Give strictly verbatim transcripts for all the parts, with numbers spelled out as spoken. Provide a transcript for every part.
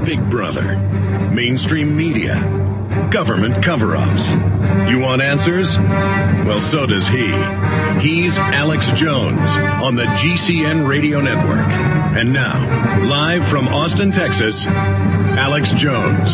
Big Brother, mainstream media, government cover-ups. You want answers? Well, so does he. He's Alex Jones on the G C N Radio Network. And now, live from Austin, Texas, Alex Jones.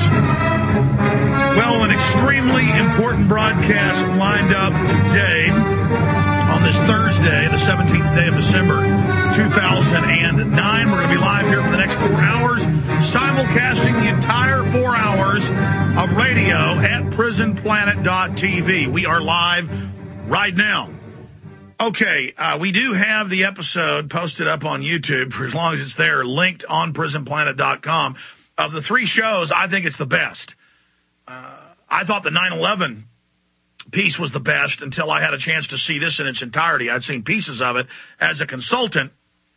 Well, an extremely important broadcast lined up today on this Thursday, the seventeenth day of December, two thousand nine. We're going to be live here for the next four hours, simulcasting the entire four hours of radio at prison planet dot t v. We are live right now. Okay, uh, we do have the episode posted up on YouTube for as long as it's there, linked on prison planet dot com. Of the three shows, I think it's the best. Uh, I thought the nine eleven piece was the best until I had a chance to see this in its entirety. I'd seen pieces of it as a consultant,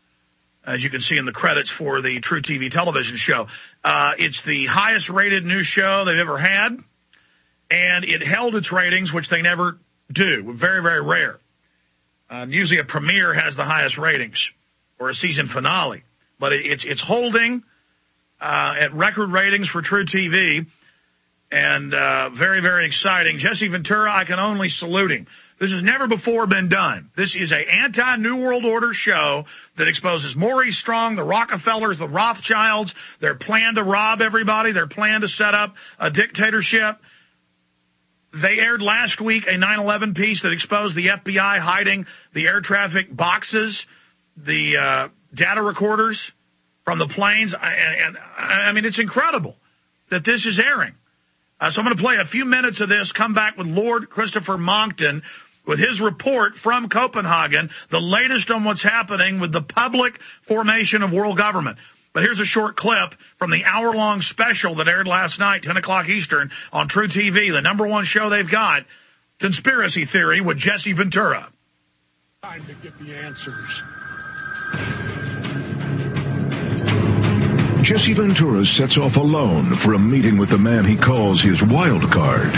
as you can see in the credits for the True T V television show. Uh, it's the highest rated news show they've ever had, and it held its ratings, which they never do. Very, very rare. Uh, usually a premiere has the highest ratings, or a season finale. But it, it's it's holding uh, at record ratings for True T V, and uh, very, very exciting. Jesse Ventura, I can only salute him. This has never before been done. This is an anti-New World Order show that exposes Maurice Strong, the Rockefellers, the Rothschilds, their plan to rob everybody, their plan to set up a dictatorship. They aired last week a nine eleven piece that exposed the F B I hiding the air traffic boxes, the uh, data recorders from the planes. And, and I mean, it's incredible that this is airing. Uh, so I'm going to play a few minutes of this, come back with Lord Christopher Monckton with his report from Copenhagen, the latest on what's happening with the public formation of world government. But here's a short clip from the hour-long special that aired last night, ten o'clock Eastern, on True T V, the number one show they've got, Conspiracy Theory with Jesse Ventura. Time to get the answers. Jesse Ventura sets off alone for a meeting with the man he calls his wild card.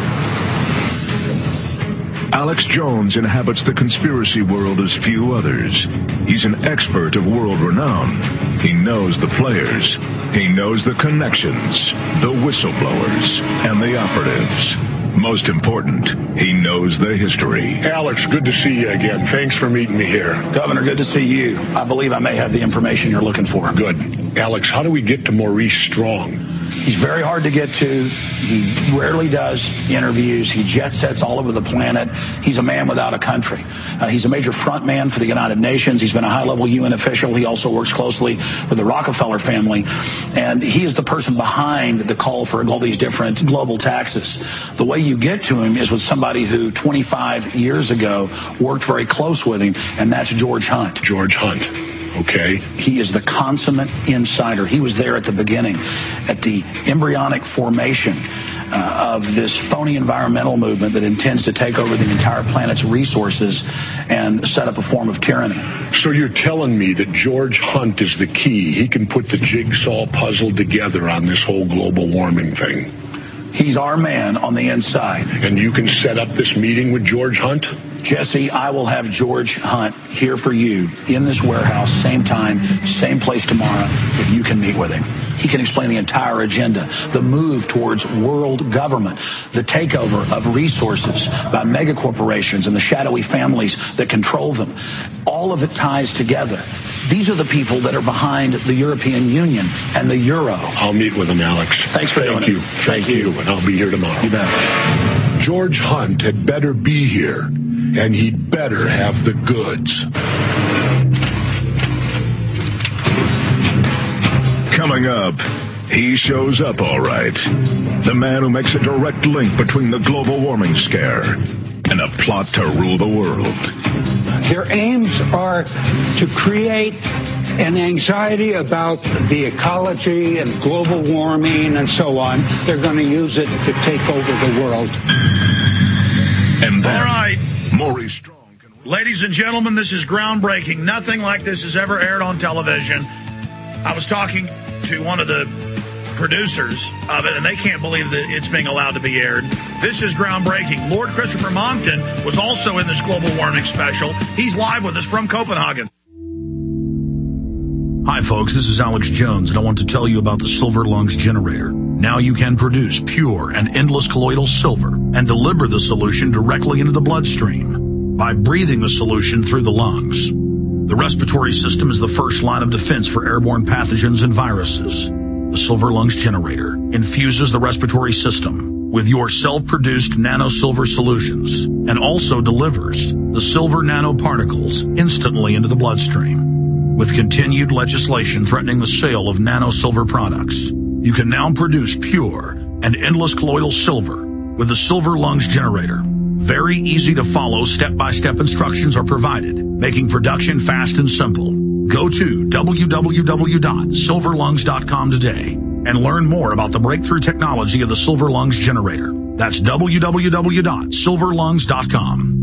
Alex Jones inhabits the conspiracy world as few others. He's an expert of world renown. He knows the players. He knows the connections, the whistleblowers, and the operatives. Most important, he knows the history. Alex, good to see you again. Thanks for meeting me here. Governor, good to see you. I believe I may have the information you're looking for. Good. Alex, how do we get to Maurice Strong? He's very hard to get to. He rarely does interviews. He jet sets all over the planet. He's a man without a country. Uh, he's a major front man for the United Nations. He's been a high-level U N official. He also works closely with the Rockefeller family. And he is the person behind the call for all these different global taxes. The way you get to him is with somebody who twenty-five years ago worked very close with him, and that's George Hunt. George Hunt. Okay. He is the consummate insider. He was there at the beginning, at the embryonic formation uh, of this phony environmental movement that intends to take over the entire planet's resources and set up a form of tyranny. So you're telling me that George Hunt is the key. He can put the jigsaw puzzle together on this whole global warming thing. He's our man on the inside. And you can set up this meeting with George Hunt? Jesse, I will have George Hunt here for you in this warehouse, same time, same place tomorrow, if you can meet with him. He can explain the entire agenda, the move towards world government, the takeover of resources by megacorporations and the shadowy families that control them. All of it ties together. These are the people that are behind the European Union and the Euro. I'll meet with him, Alex. Thanks for Thank doing you. it. Thank, Thank you. you. And I'll be here tomorrow. You bet. George Hunt had better be here, and he'd better have the goods. Coming up, he shows up all right. The man who makes a direct link between the global warming scare and a plot to rule the world. Their aims are to create an anxiety about the ecology and global warming and so on. They're going to use it to take over the world. And then, all right, Maurice Strong. Ladies and gentlemen, this is groundbreaking. Nothing like this has ever aired on television. I was talking to one of the producers of it, and they can't believe that it's being allowed to be aired. This is groundbreaking. Lord Christopher Monckton was also in this global warming special. He's live with us from Copenhagen. Hi folks, this is Alex Jones, and I want to tell you about the Silver Lungs generator. Now you can produce pure and endless colloidal silver and deliver the solution directly into the bloodstream by breathing the solution through the lungs. The respiratory system is the first line of defense for airborne pathogens and viruses. The Silver Lungs generator infuses the respiratory system with your self-produced nano-silver solutions and also delivers the silver nanoparticles instantly into the bloodstream. With continued legislation threatening the sale of nano-silver products, you can now produce pure and endless colloidal silver with the Silver Lungs generator. Very easy to follow step-by-step instructions are provided, making production fast and simple. Go to w w w dot silver lungs dot com today and learn more about the breakthrough technology of the Silver Lungs generator. That's w w w dot silver lungs dot com.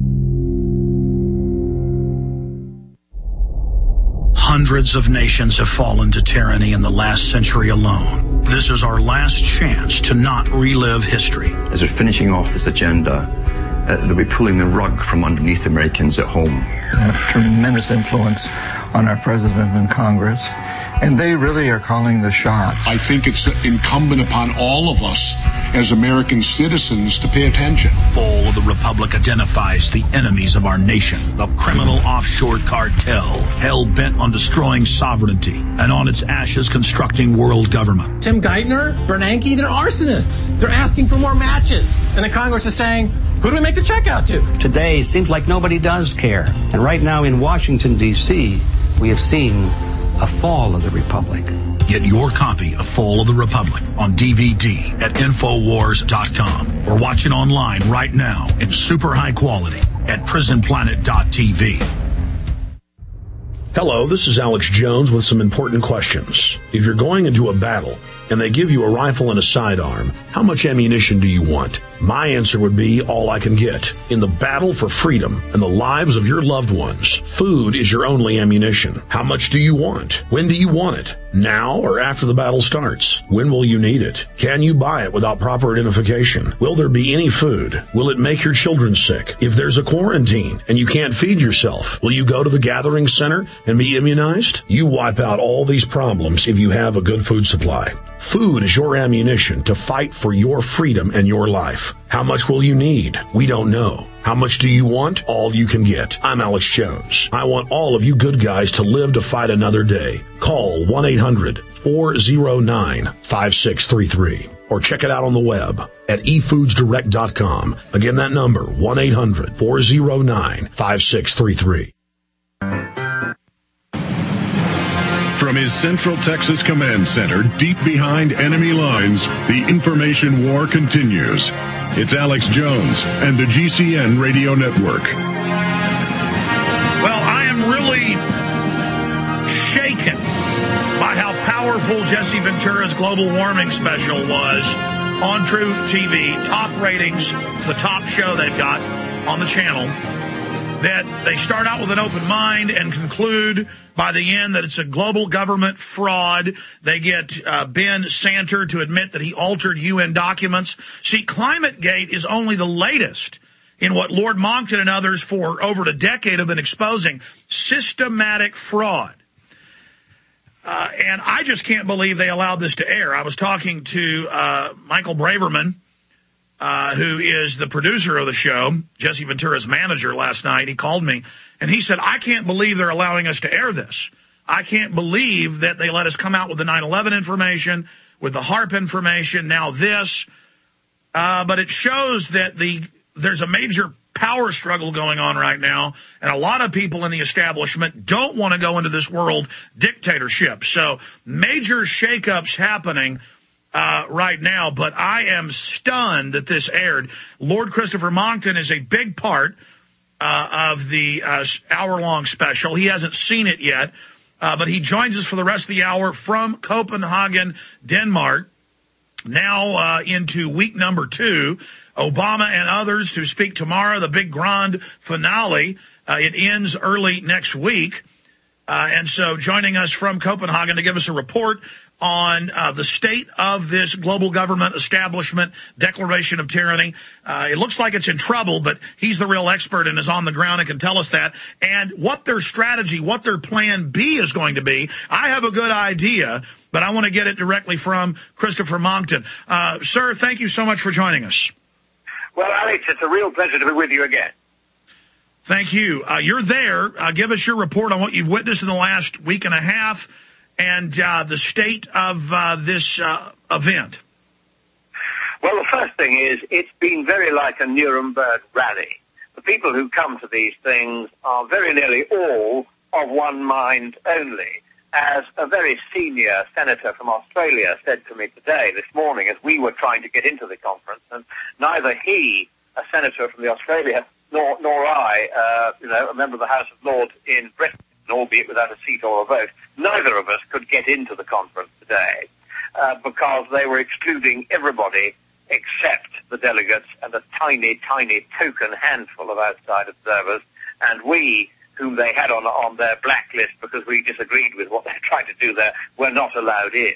Hundreds of nations have fallen to tyranny in the last century alone. This is our last chance to not relive history. As we're finishing off this agenda, uh, they'll be pulling the rug from underneath Americans at home. They have tremendous influence on our president and Congress, and they really are calling the shots. I think it's incumbent upon all of us as American citizens to pay attention. Fall of the Republic identifies the enemies of our nation, the criminal offshore cartel, hell-bent on destroying sovereignty and on its ashes constructing world government. Tim Geithner, Bernanke, they're arsonists. They're asking for more matches. And the Congress is saying, who do we make the check out to? Today seems like nobody does care. And right now in Washington, D C, we have seen a fall of the Republic. Get your copy of Fall of the Republic on D V D at infowars dot com or watch it online right now in super high quality at prison planet dot t v. Hello, this is Alex Jones with some important questions. If you're going into a battle and they give you a rifle and a sidearm, how much ammunition do you want? My answer would be all I can get. In the battle for freedom and the lives of your loved ones, food is your only ammunition. How much do you want? When do you want it? Now or after the battle starts? When will you need it? Can you buy it without proper identification? Will there be any food? Will it make your children sick? If there's a quarantine and you can't feed yourself, will you go to the gathering center and be immunized? You wipe out all these problems if you have a good food supply. Food is your ammunition to fight for your freedom and your life. How much will you need? We don't know. How much do you want? All you can get. I'm Alex Jones. I want all of you good guys to live to fight another day. Call one eight hundred four oh nine five six three three or check it out on the web at e foods direct dot com. Again, that number, one eight hundred four oh nine five six three three. From his Central Texas Command Center, deep behind enemy lines, the information war continues. It's Alex Jones and the G C N Radio Network. Well, I am really shaken by how powerful Jesse Ventura's global warming special was on True T V. Top ratings, the top show they've got on the channel. That they start out with an open mind and conclude by the end that it's a global government fraud. They get uh, Ben Santer to admit that he altered U N documents. See, ClimateGate is only the latest in what Lord Monckton and others for over a decade have been exposing: systematic fraud. Uh, and I just can't believe they allowed this to air. I was talking to uh, Michael Braverman, Uh, who is the producer of the show, Jesse Ventura's manager, last night. He called me, and he said, I can't believe they're allowing us to air this. I can't believe that they let us come out with the nine eleven information, with the HAARP information, now this. Uh, but it shows that the there's a major power struggle going on right now, and a lot of people in the establishment don't want to go into this world dictatorship. So major shakeups happening Uh, right now, but I am stunned that this aired. Lord Christopher Monckton is a big part uh, of the uh, hour-long special. He hasn't seen it yet, uh, but he joins us for the rest of the hour from Copenhagen, Denmark, now uh, into week number two. Obama and others to speak tomorrow, the big grand finale. Uh, it ends early next week. Uh, and so joining us from Copenhagen to give us a report on uh, the state of this global government establishment declaration of tyranny. Uh, it looks like it's in trouble, but he's the real expert and is on the ground and can tell us that. And what their strategy, what their plan B is going to be. I have a good idea, but I want to get it directly from Christopher Monckton. Uh, sir, thank you so much for joining us. Well, Alex, it's a real pleasure to be with you again. Thank you. Uh, you're there. Uh, give us your report on what you've witnessed in the last week and a half and uh, the state of uh, this uh, event. Well, the first thing is it's been very like a Nuremberg rally. The people who come to these things are very nearly all of one mind only. As a very senior senator from Australia said to me today, this morning, as we were trying to get into the conference, and neither he, a senator from the Australia, nor, nor I, uh, you know, a member of the House of Lords in Britain, albeit without a seat or a vote, neither of us could get into the conference today uh, because they were excluding everybody except the delegates and a tiny, tiny token handful of outside observers, and we, whom they had on, on their blacklist because we disagreed with what they tried to do there, were not allowed in.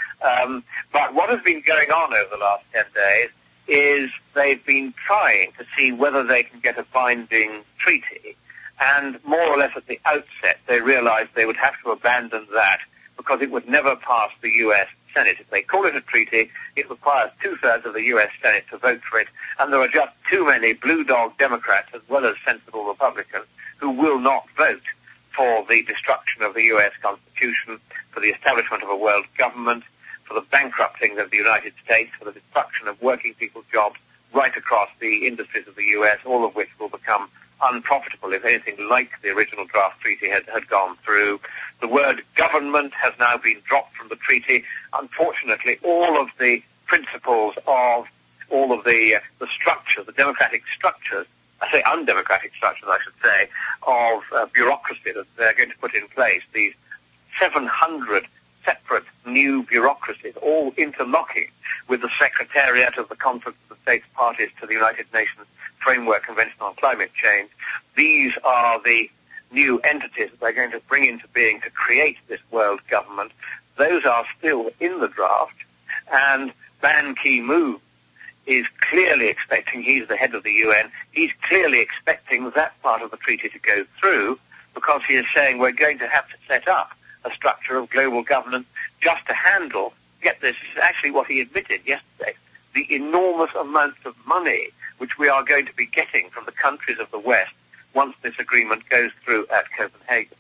Um, but what has been going on over the last ten days is they've been trying to see whether they can get a binding treaty. And more or less at the outset, they realized they would have to abandon that because it would never pass the U S Senate. If they call it a treaty, it requires two-thirds of the U S Senate to vote for it, and there are just too many blue dog Democrats as well as sensible Republicans who will not vote for the destruction of the U S Constitution, for the establishment of a world government, for the bankrupting of the United States, for the destruction of working people's jobs right across the industries of the U S, all of which will become unprofitable if anything like the original draft treaty had, had gone through. The word government has now been dropped from the treaty. Unfortunately, all of the principles of all of the, uh, the structures, the democratic structures, I say undemocratic structures, I should say, of uh, bureaucracy that they're going to put in place, these seven hundred separate new bureaucracies, all interlocking with the Secretariat of the Conference of the States Parties to the United Nations Framework Convention on Climate Change. These are the new entities that they're going to bring into being to create this world government. Those are still in the draft, and Ban Ki-moon is clearly expecting, he's the head of the U N, he's clearly expecting that part of the treaty to go through because he is saying we're going to have to set up a structure of global governance just to handle, get this, this is actually what he admitted yesterday, the enormous amounts of money which we are going to be getting from the countries of the West once this agreement goes through at Copenhagen.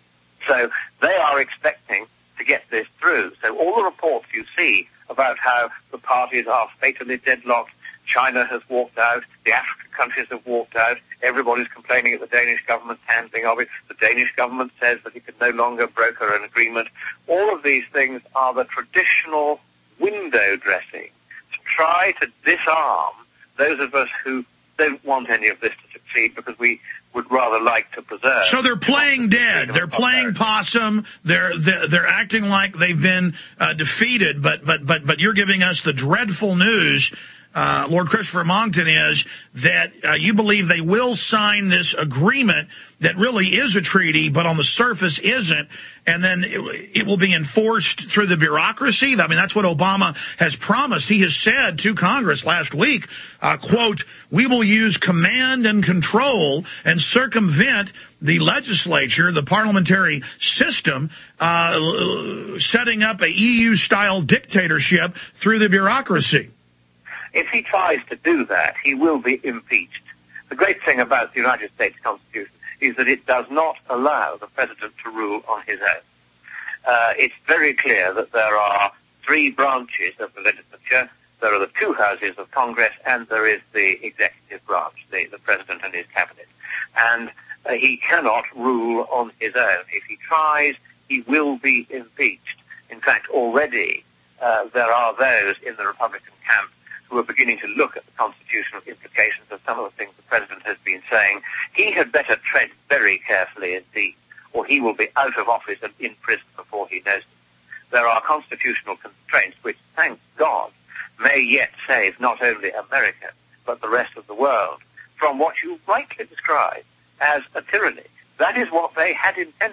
So they are expecting to get this through. So all the reports you see about how the parties are fatally deadlocked, China has walked out, the African countries have walked out, everybody's complaining at the Danish government's handling of it, the Danish government says that it can no longer broker an agreement. All of these things are the traditional window dressing to try to disarm those of us who don't want any of this to succeed because we would rather like to preserve. So they're playing dead. They're playing possum. They're they're, they're acting like they've been uh, defeated. But but but but you're giving us the dreadful news, uh, Lord Christopher Monckton, is that uh, you believe they will sign this agreement that really is a treaty, but on the surface isn't, and then it, it will be enforced through the bureaucracy. I mean, that's what Obama has promised. He has said to Congress last week, uh, quote, we will use command and control and circumvent the legislature, the parliamentary system, uh, setting up a E U-style dictatorship through the bureaucracy. If he tries to do that, he will be impeached. The great thing about the United States Constitution is that it does not allow the president to rule on his own. Uh, it's very clear that there are three branches of the legislature. There are the two houses of Congress, and there is the executive branch, the, the president and his cabinet. And uh, he cannot rule on his own. If he tries, he will be impeached. In fact, already uh, there are those in the Republican camp who are beginning to look at the constitutional implications of some of the things the president has been saying. He had better tread very carefully indeed, or he will be out of office and in prison before he knows it. There are constitutional constraints which, thank God, may yet save not only America, but the rest of the world from what you rightly describe as a tyranny. That is what they had intended.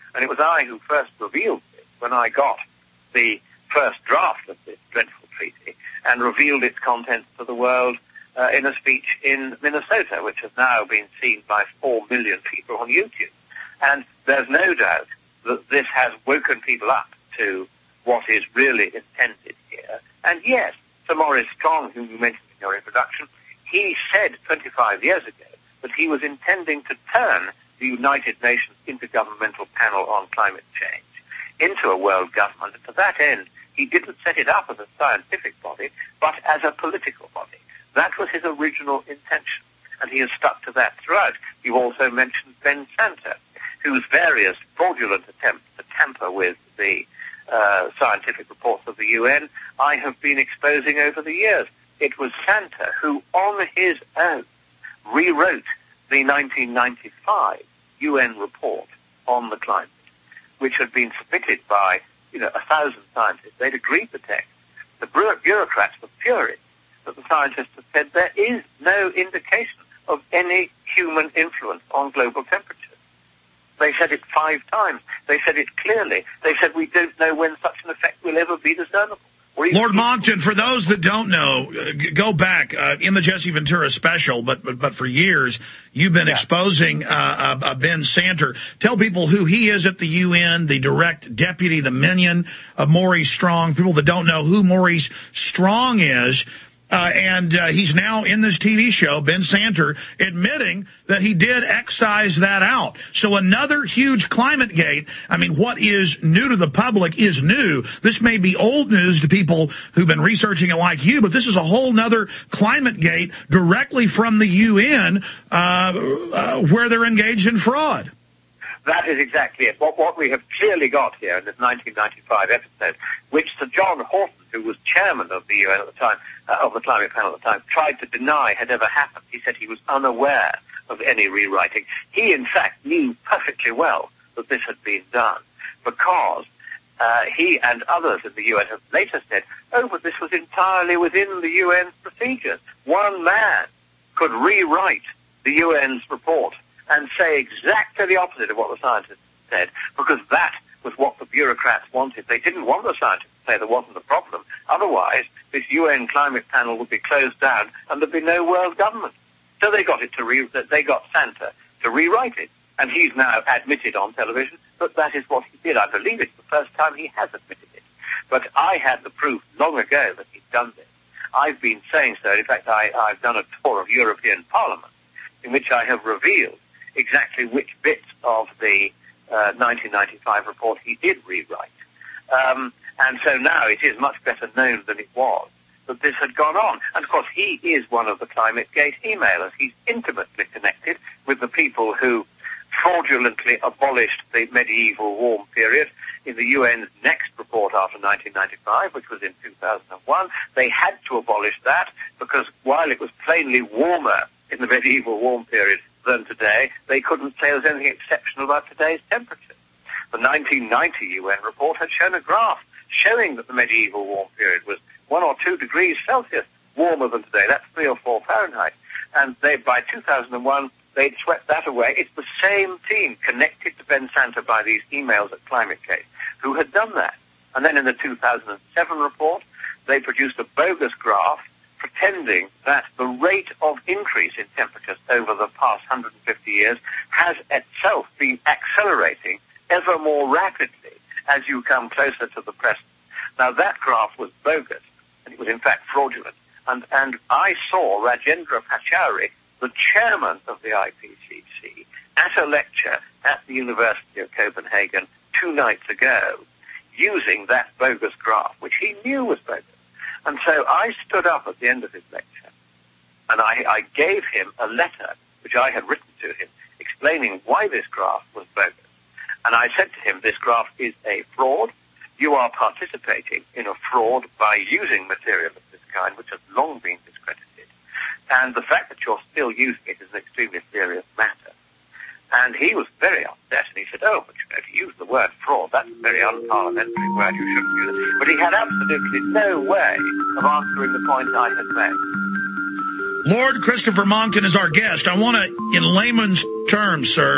And it was I who first revealed this when I got the first draft of this dreadful treaty and revealed its contents to the world uh, in a speech in Minnesota, which has now been seen by four million people on YouTube. And there's no doubt that this has woken people up to what is really intended here. And yes, Sir Maurice Strong, whom you mentioned in your introduction, he said twenty-five years ago that he was intending to turn the United Nations Intergovernmental Panel on Climate Change into a world government. And to that end, he didn't set it up as a scientific body, but as a political body. That was his original intention, and he has stuck to that throughout. You also mentioned Ben Santer, whose various fraudulent attempts to tamper with the uh, scientific reports of the U N I have been exposing over the years. It was Santer who, on his own, rewrote the nineteen ninety-five U N report on the climate, which had been submitted by, you know, a thousand scientists. They'd agreed the text. The bureaucrats were furious that the scientists had said there is no indication of any human influence on global temperature. They said it five times. They said it clearly. They said we don't know when such an effect will ever be discernible. Lord Monckton, for those that don't know, uh, go back uh, in the Jesse Ventura special, but but, but for years, you've been yeah. exposing uh, uh, Ben Santer. Tell people who he is at the U N, the direct deputy, the minion of Maurice Strong. People that don't know who Maurice Strong is. Uh, and uh, he's now in this T V show, Ben Santer, admitting that he did excise that out. So another huge climate gate. I mean, what is new to the public is new. This may be old news to people who've been researching it like you, but this is a whole nother climate gate directly from the U N uh, uh, where they're engaged in fraud. That is exactly it. What, what we have clearly got here in this nineteen ninety-five episode, which Sir John Horton, who was chairman of the U N at the time, uh, of the climate panel at the time, tried to deny had ever happened. He said he was unaware of any rewriting. He, in fact, knew perfectly well that this had been done because uh, he and others in the U N have later said, oh, but this was entirely within the U N's procedures. One man could rewrite the U N's report and say exactly the opposite of what the scientists said, because that was what the bureaucrats wanted. They didn't want the scientists to say there wasn't a problem. Otherwise, this U N climate panel would be closed down and there'd be no world government. So they got it to re- they got Santer to rewrite it. And he's now admitted on television that that is what he did. I believe it's the first time he has admitted it. But I had the proof long ago that he'd done this. I've been saying so. In fact, I, I've done a tour of European Parliament in which I have revealed exactly which bits of the uh, nineteen ninety-five report he did rewrite. Um, and so now it is much better known than it was that this had gone on. And, of course, he is one of the ClimateGate emailers. He's intimately connected with the people who fraudulently abolished the medieval warm period in the U N's next report after nineteen ninety-five, which was in two thousand one. They had to abolish that because while it was plainly warmer in the medieval warm period than today, they couldn't say there was anything exceptional about today's temperature. The nineteen ninety U N report had shown a graph showing that the medieval warm period was one or two degrees Celsius warmer than today. That's three or four Fahrenheit. And they, by two thousand one, they'd swept that away. It's the same team connected to Ben Santer by these emails at ClimateGate who had done that. And then in the two thousand seven report, they produced a bogus graph pretending that the rate of increase in temperatures over the past one hundred fifty years has itself been accelerating ever more rapidly as you come closer to the present. Now, that graph was bogus, and it was in fact fraudulent. And, and I saw Rajendra Pachauri, the chairman of the I P C C, at a lecture at the University of Copenhagen two nights ago, using that bogus graph, which he knew was bogus. And so I stood up at the end of his lecture, and I, I gave him a letter which I had written to him explaining why this graph was bogus. And I said to him, this graph is a fraud. You are participating in a fraud by using material of this kind, which has long been discredited. And the fact that you're still using it is an extremely serious matter. And he was very upset, and he said, oh, but you know, to use the word fraud, that's a very unparliamentary word, you shouldn't use it. But he had absolutely no way of answering the point I had made. Lord Christopher Monckton is our guest. I want to, in layman's terms, sir,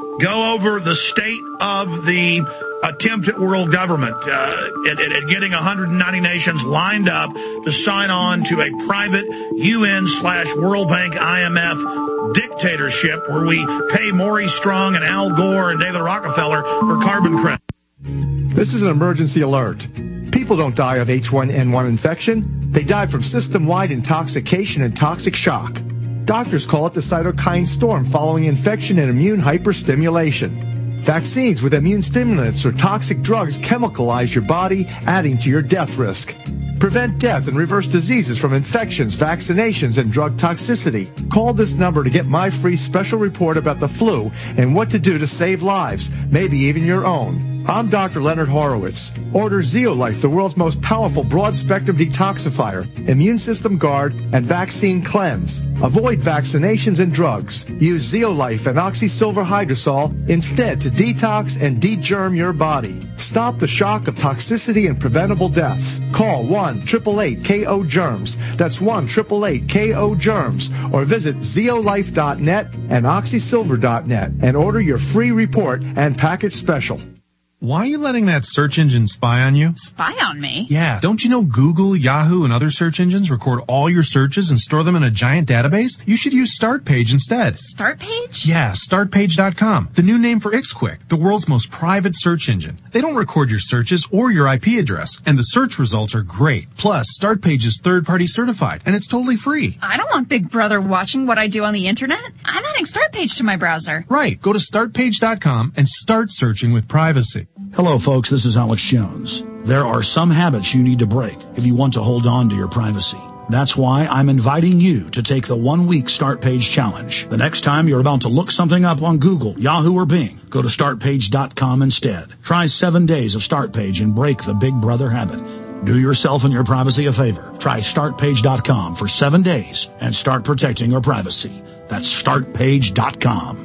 go over the state of the attempt at world government, uh, at, at, at getting one hundred ninety nations lined up to sign on to a private U N slash World Bank I M F dictatorship where we pay Maurice Strong and Al Gore and David Rockefeller for carbon credits. This is an emergency alert. People don't die of H one N one infection. They die from system-wide intoxication and toxic shock. Doctors call it the cytokine storm following infection and immune hyperstimulation. Vaccines with immune stimulants or toxic drugs chemicalize your body, adding to your death risk. Prevent death and reverse diseases from infections, vaccinations, and drug toxicity. Call this number to get my free special report about the flu and what to do to save lives, maybe even your own. I'm Doctor Leonard Horowitz. Order Zeolife, the world's most powerful broad-spectrum detoxifier, immune system guard, and vaccine cleanse. Avoid vaccinations and drugs. Use Zeolife and Oxysilver Hydrosol instead to detox and de-germ your body. Stop the shock of toxicity and preventable deaths. Call one eight eight eight K O germs. That's one eight eight eight K O germs. Or visit zeolife dot net and oxysilver dot net and order your free report and package special. Why are you letting that search engine spy on you? Spy on me? Yeah. Don't you know Google, Yahoo, and other search engines record all your searches and store them in a giant database? You should use StartPage instead. StartPage? Yeah, start page dot com. The new name for IxQuick, the world's most private search engine. They don't record your searches or your I P address, and the search results are great. Plus, StartPage is third-party certified, and it's totally free. I don't want Big Brother watching what I do on the internet. I'm adding StartPage to my browser. Right. Go to start page dot com and start searching with privacy. Hello, folks. This is Alex Jones. There are some habits you need to break if you want to hold on to your privacy. That's why I'm inviting you to take the one-week Start Page Challenge. The next time you're about to look something up on Google, Yahoo, or Bing, go to start page dot com instead. Try seven days of Start Page and break the Big Brother habit. Do yourself and your privacy a favor. Try start page dot com for seven days and start protecting your privacy. That's start page dot com.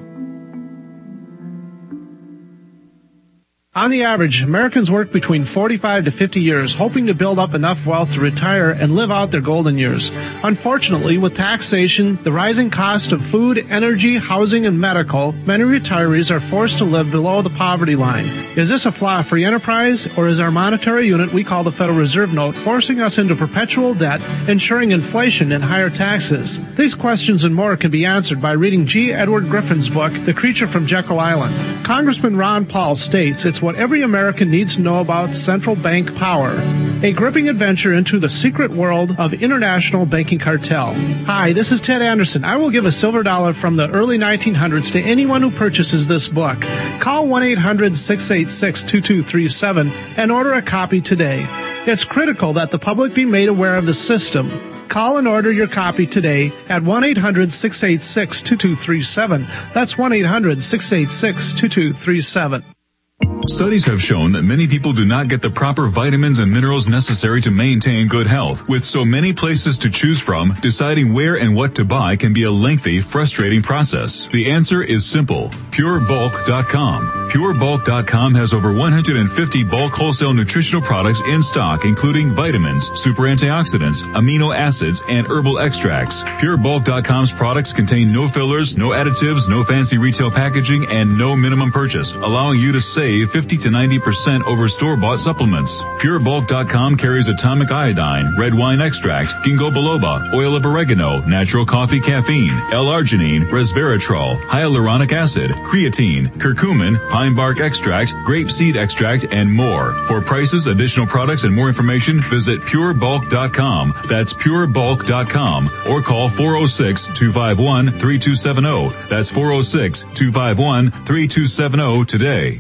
On the average, Americans work between forty-five to fifty years, hoping to build up enough wealth to retire and live out their golden years. Unfortunately, with taxation, the rising cost of food, energy, housing, and medical, many retirees are forced to live below the poverty line. Is this a flaw-free enterprise, or is our monetary unit we call the Federal Reserve Note forcing us into perpetual debt, ensuring inflation and higher taxes? These questions and more can be answered by reading G. Edward Griffin's book, The Creature from Jekyll Island. Congressman Ron Paul states it's what every American needs to know about central bank power. A gripping adventure into the secret world of international banking cartel. Hi, this is Ted Anderson. I will give a silver dollar from the early nineteen hundreds to anyone who purchases this book. Call one eight hundred six eight six two two three seven and order a copy today. It's critical that the public be made aware of the system. Call and order your copy today at one eight hundred six eight six two two three seven. That's one eight hundred six eight six two two three seven. Studies have shown that many people do not get the proper vitamins and minerals necessary to maintain good health. With so many places to choose from, deciding where and what to buy can be a lengthy, frustrating process. The answer is simple. pure bulk dot com. pure bulk dot com has over one hundred fifty bulk wholesale nutritional products in stock, including vitamins, super antioxidants, amino acids, and herbal extracts. pure bulk dot com's products contain no fillers, no additives, no fancy retail packaging, and no minimum purchase, allowing you to save fifty to ninety percent over store-bought supplements. pure bulk dot com carries atomic iodine, red wine extract, ginkgo biloba, oil of oregano, natural coffee caffeine, L-arginine, resveratrol, hyaluronic acid, creatine, curcumin, pine bark extract, grape seed extract, and more. For prices, additional products, and more information, visit pure bulk dot com. That's pure bulk dot com. Or call four oh six, two five one, three two seven oh. That's four oh six, two five one, three two seven oh today.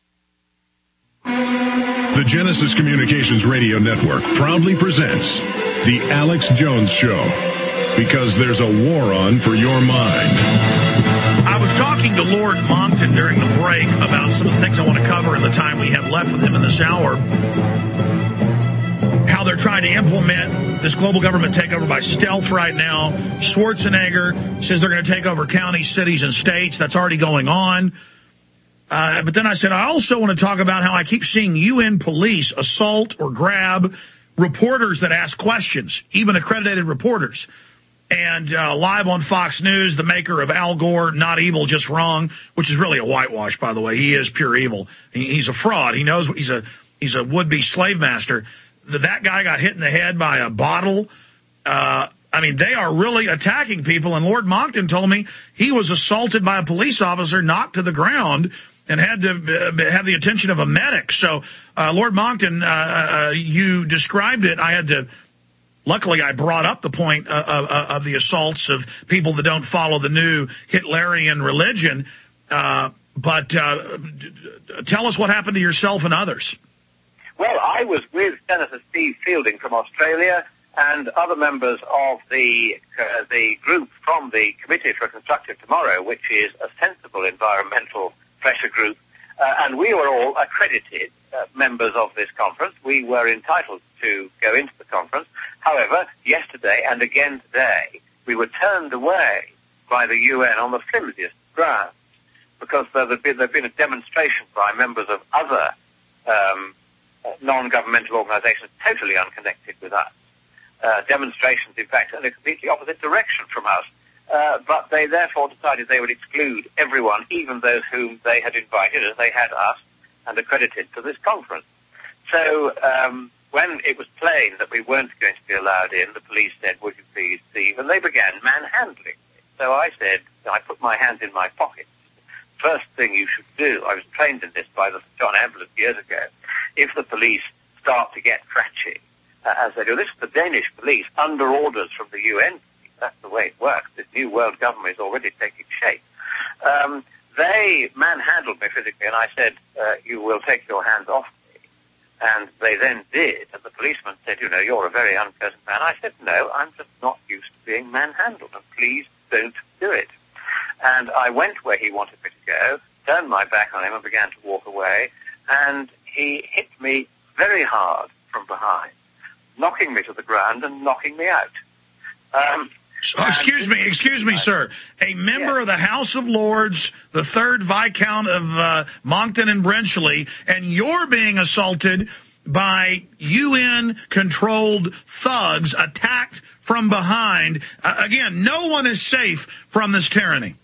The Genesis Communications Radio Network proudly presents The Alex Jones Show, because there's a war on for your mind. I was talking to Lord Monckton during the break about some of the things I want to cover in the time we have left with him in this hour. How they're trying to implement this global government takeover by stealth right now. Schwarzenegger says they're going to take over counties, cities, and states. That's already going on. Uh, but then I said, I also want to talk about how I keep seeing U N police assault or grab reporters that ask questions, even accredited reporters. And uh, live on Fox News, the maker of Al Gore, Not Evil, Just Wrong, which is really a whitewash, by the way. He is pure evil. He, he's a fraud. He knows he's a he's a would-be slave master. The, that guy got hit in the head by a bottle. Uh, I mean, they are really attacking people. And Lord Monckton told me he was assaulted by a police officer, knocked to the ground, and had to uh, have the attention of a medic. So, uh, Lord Monckton, uh, uh, you described it. I had to... Luckily, I brought up the point uh, of, of the assaults of people that don't follow the new Hitlerian religion. Uh, but uh, tell us what happened to yourself and others. Well, I was with Senator Steve Fielding from Australia and other members of the uh, the group from the Committee for a Constructive Tomorrow, which is a sensible environmental pressure group. Uh, and we were all accredited uh, members of this conference. We were entitled to go into the conference. However, yesterday and again today, we were turned away by the U N on the flimsiest grounds because there had been, there had been a demonstration by members of other um, non-governmental organizations totally unconnected with us. Uh, demonstrations, in fact, in a completely opposite direction from us. Uh, but they therefore decided they would exclude everyone, even those whom they had invited, as they had us, and accredited to this conference. So um, when it was plain that we weren't going to be allowed in, the police said, would you please leave? And they began manhandling me. So I said, I put my hands in my pockets. First thing you should do, I was trained in this by the John Ambulance years ago, if the police start to get scratchy, uh, as they do, this is the Danish police under orders from the U N. That's the way it works. This new world government is already taking shape. Um, they manhandled me physically, and I said, uh, you will take your hands off me. And they then did, and the policeman said, you know, you're a very unpleasant man. I said, no, I'm just not used to being manhandled, and please don't do it. And I went where he wanted me to go, turned my back on him and began to walk away, and he hit me very hard from behind, knocking me to the ground and knocking me out. Um, Oh, excuse me, excuse me, sir. A member yeah. of the House of Lords, the third Viscount of uh, Monckton and Brenchley, and you're being assaulted by U N-controlled thugs attacked from behind. Uh, again, no one is safe from this tyranny.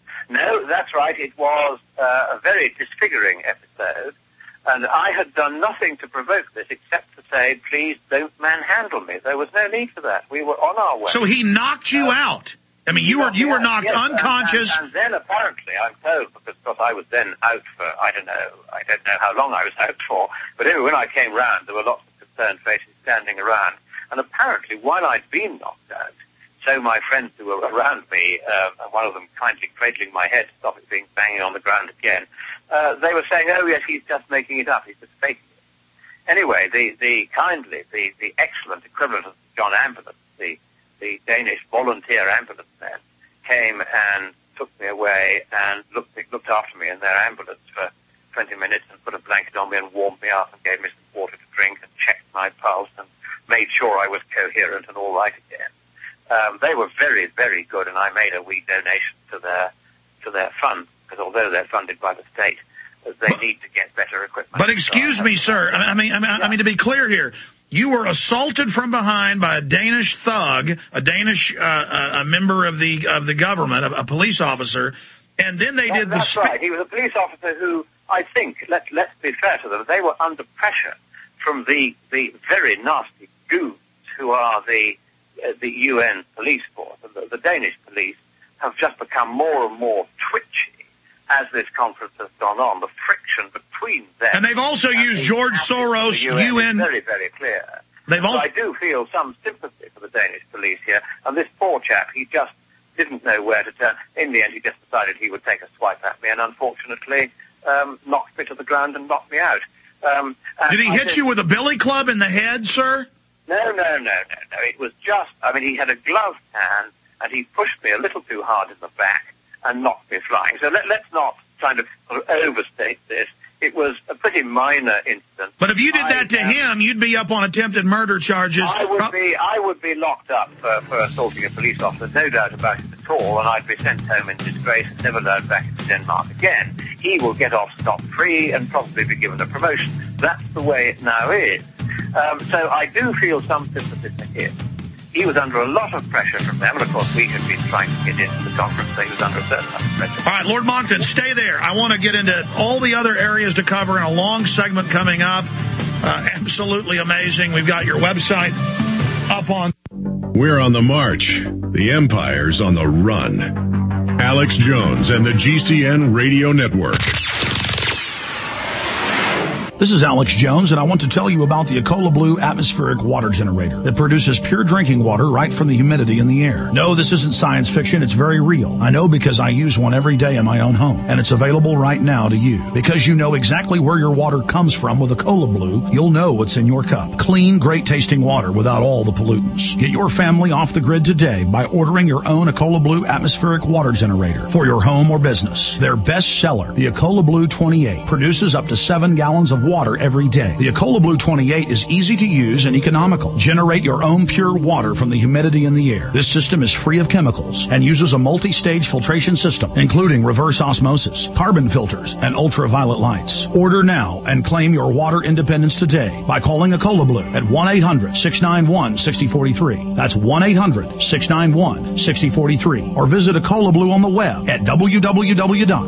No, that's right. It was uh, a very disfiguring episode, and I had done nothing to provoke this except to say, please don't manhandle me. There was no need for that. We were on our way. So he knocked you uh, out. I mean, you were you were knocked yes, unconscious. And, and, and then apparently, I'm told, because, because I was then out for, I don't know, I don't know how long I was out for, but anyway, when I came round, there were lots of concerned faces standing around. And apparently, while I'd been knocked out, so my friends who were around me, uh, one of them kindly cradling my head to stop it being banging on the ground again, uh, they were saying, oh, yes, he's just making it up, he's just faking it. Anyway, the, the kindly, the, the excellent equivalent of John Ambulance, the, the Danish volunteer ambulance men, came and took me away and looked, looked after me in their ambulance for twenty minutes and put a blanket on me and warmed me up and gave me some water to drink and checked my pulse and made sure I was coherent and all right again. Um, they were very, very good, and I made a wee donation to their to their fund, because although they're funded by the state, they but, need to get better equipment. But excuse so me, sir. I mean, I mean, yeah. I mean, to be clear here, you were assaulted from behind by a Danish thug, a Danish uh, a member of the of the government, a, a police officer, and then they that, did the. That's right. He was a police officer who, I think, let's let's be fair to them, they were under pressure from the the very nasty goons who are the. Uh, the U N police force, and the, the Danish police have just become more and more twitchy as this conference has gone on. The friction between them. And they've also and used George Soros, U N. U N. Is very, very clear. They've also. I do feel some sympathy for the Danish police here. And this poor chap, he just didn't know where to turn. In the end, he just decided he would take a swipe at me, and unfortunately um, knocked me to the ground and knocked me out. Um, Did he I hit did... you with a billy club in the head, sir? No, no, no, no, no. It was just, I mean, he had a gloved hand, and he pushed me a little too hard in the back and knocked me flying. So let, let's not kind of, sort of overstate this. It was a pretty minor incident. But if you did that I, to um, him, you'd be up on attempted murder charges. I would be, I would be locked up for, for assaulting a police officer, no doubt about it at all, and I'd be sent home in disgrace and never allowed back into Denmark again. He will get off scot-free and probably be given a promotion. That's the way it now is. Um, so I do feel some sympathy for him. he was under a lot of pressure from them, and of course we had been trying to get into the conference, so he was under a certain amount of pressure. All right, Lord Monckton, stay there. I want to get into all the other areas to cover in a long segment coming up. Uh, absolutely amazing. We've got your website up on. We're on the march. The empire's on the run. Alex Jones and the G C N Radio Network. This is Alex Jones, and I want to tell you about the Ecola Blue atmospheric water generator that produces pure drinking water right from the humidity in the air. No, this isn't science fiction. It's very real. I know because I use one every day in my own home, and it's available right now to you. Because you know exactly where your water comes from with Ecola Blue, you'll know what's in your cup. Clean, great-tasting water without all the pollutants. Get your family off the grid today by ordering your own Ecola Blue atmospheric water generator for your home or business. Their best seller, the Ecola Blue twenty-eight, produces up to seven gallons of water every day. The Ecola Blue twenty-eight is easy to use and economical. Generate your own pure water from the humidity in the air. This system is free of chemicals and uses a multi-stage filtration system, including reverse osmosis, carbon filters, and ultraviolet lights. Order now and claim your water independence today by calling Ecola Blue at one eight hundred, six nine one, six zero four three. That's one eight hundred, six nine one, six zero four three. Or visit Ecola Blue on the web at w w w dot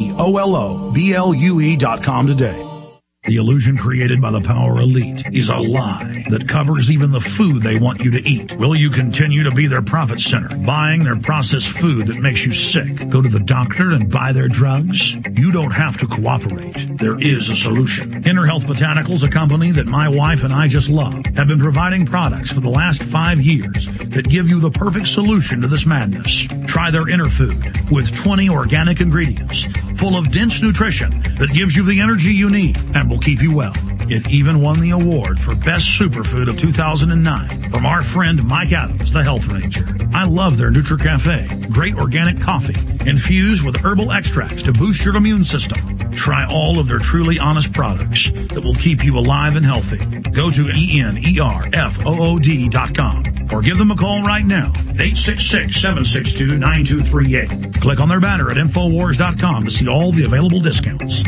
ecola blue dot com today. The illusion created by the power elite is a lie that covers even the food they want you to eat. Will you continue to be their profit center, buying their processed food that makes you sick? Go to the doctor and buy their drugs? You don't have to cooperate. There is a solution. Inner Health Botanicals, a company that my wife and I just love, have been providing products for the last five years that give you the perfect solution to this madness. Try their Inner Food with twenty organic ingredients full of dense nutrition that gives you the energy you need and will keep you well. It even won the award for Best Superfood of two thousand nine from our friend Mike Adams, the Health Ranger. I love their NutriCafe, great organic coffee infused with herbal extracts to boost your immune system. Try all of their truly honest products that will keep you alive and healthy. Go to E N E R F O O D dot com or give them a call right now, eight six six, seven six two, nine two three eight. Click on their banner at Infowars dot com to see all the available discounts.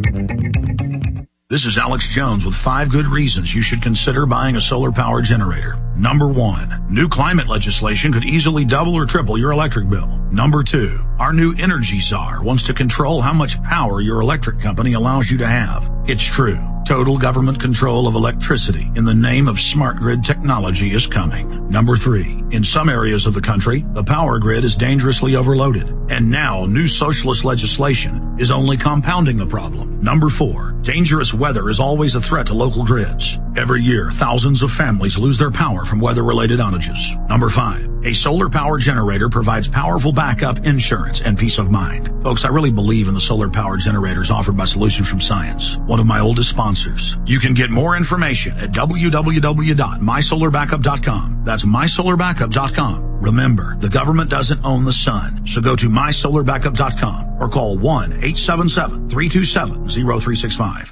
This is Alex Jones with five good reasons you should consider buying a solar power generator. Number one, new climate legislation could easily double or triple your electric bill. Number two, our new energy czar wants to control how much power your electric company allows you to have. It's true. Total government control of electricity in the name of smart grid technology is coming. Number three, in some areas of the country, the power grid is dangerously overloaded. And now new socialist legislation is only compounding the problem. Number four, dangerous weather is always a threat to local grids. Every year, thousands of families lose their power from weather-related outages. Number five, a solar power generator provides powerful backup insurance and peace of mind. Folks, I really believe in the solar power generators offered by Solutions from Science, one of my oldest sponsors. You can get more information at w w w dot my solar backup dot com. That's my solar backup dot com. Remember, the government doesn't own the sun, so go to my solar backup dot com or call one eight seven seven, three two seven, zero three six five.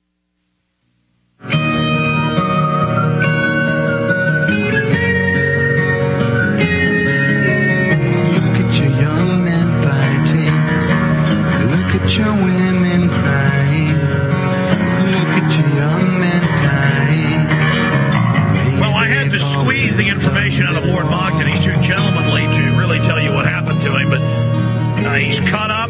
Your women crying. Look at your young men dying. Well, I had to squeeze the information out of Lord Monckton. He's too gentlemanly to really tell you what happened to him, but uh, he's cut up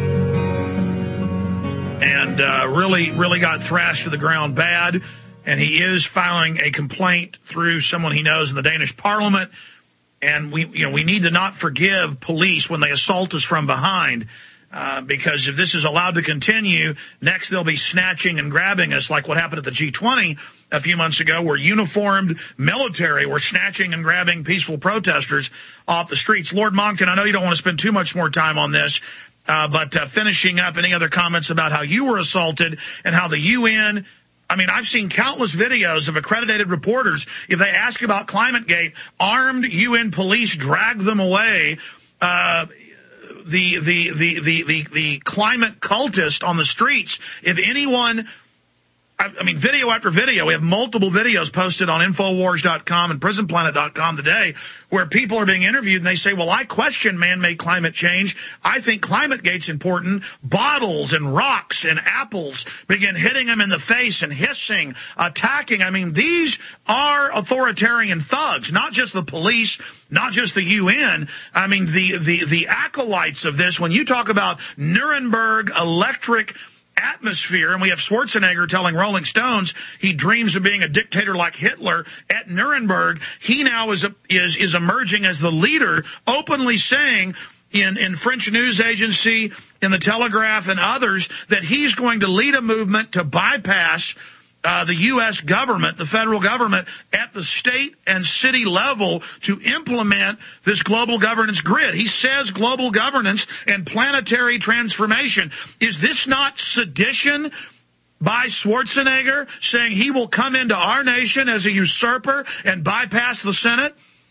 and uh, really, really got thrashed to the ground bad. And he is filing a complaint through someone he knows in the Danish Parliament. And we, you know, we need to not forgive police when they assault us from behind. Uh, because if this is allowed to continue, next they'll be snatching and grabbing us like what happened at the G twenty a few months ago, where uniformed military were snatching and grabbing peaceful protesters off the streets. Lord Monckton, I know you don't want to spend too much more time on this, uh, but uh, finishing up, any other comments about how you were assaulted and how the U N... I mean, I've seen countless videos of accredited reporters. If they ask about ClimateGate, armed U N police drag them away. Uh The, the, the, the, the, the climate cultist on the streets, if anyone I, I mean, video after video. We have multiple videos posted on Infowars dot com and Prison Planet dot com today where people are being interviewed and they say, well, I question man-made climate change. I think ClimateGate's important. Bottles and rocks and apples begin hitting them in the face and hissing, attacking. I mean, these are authoritarian thugs, not just the police, not just the U N. I mean, the, the, the acolytes of this, when you talk about Nuremberg electric atmosphere, and we have Schwarzenegger telling Rolling Stones he dreams of being a dictator like Hitler at Nuremberg. He now is a, is is emerging as the leader, openly saying in in French news agency, in the Telegraph, and others that he's going to lead a movement to bypass Uh, the U S government, the federal government, at the state and city level to implement this global governance grid. He says global governance and planetary transformation. Is this not sedition by Schwarzenegger, saying he will come into our nation as a usurper and bypass the Senate?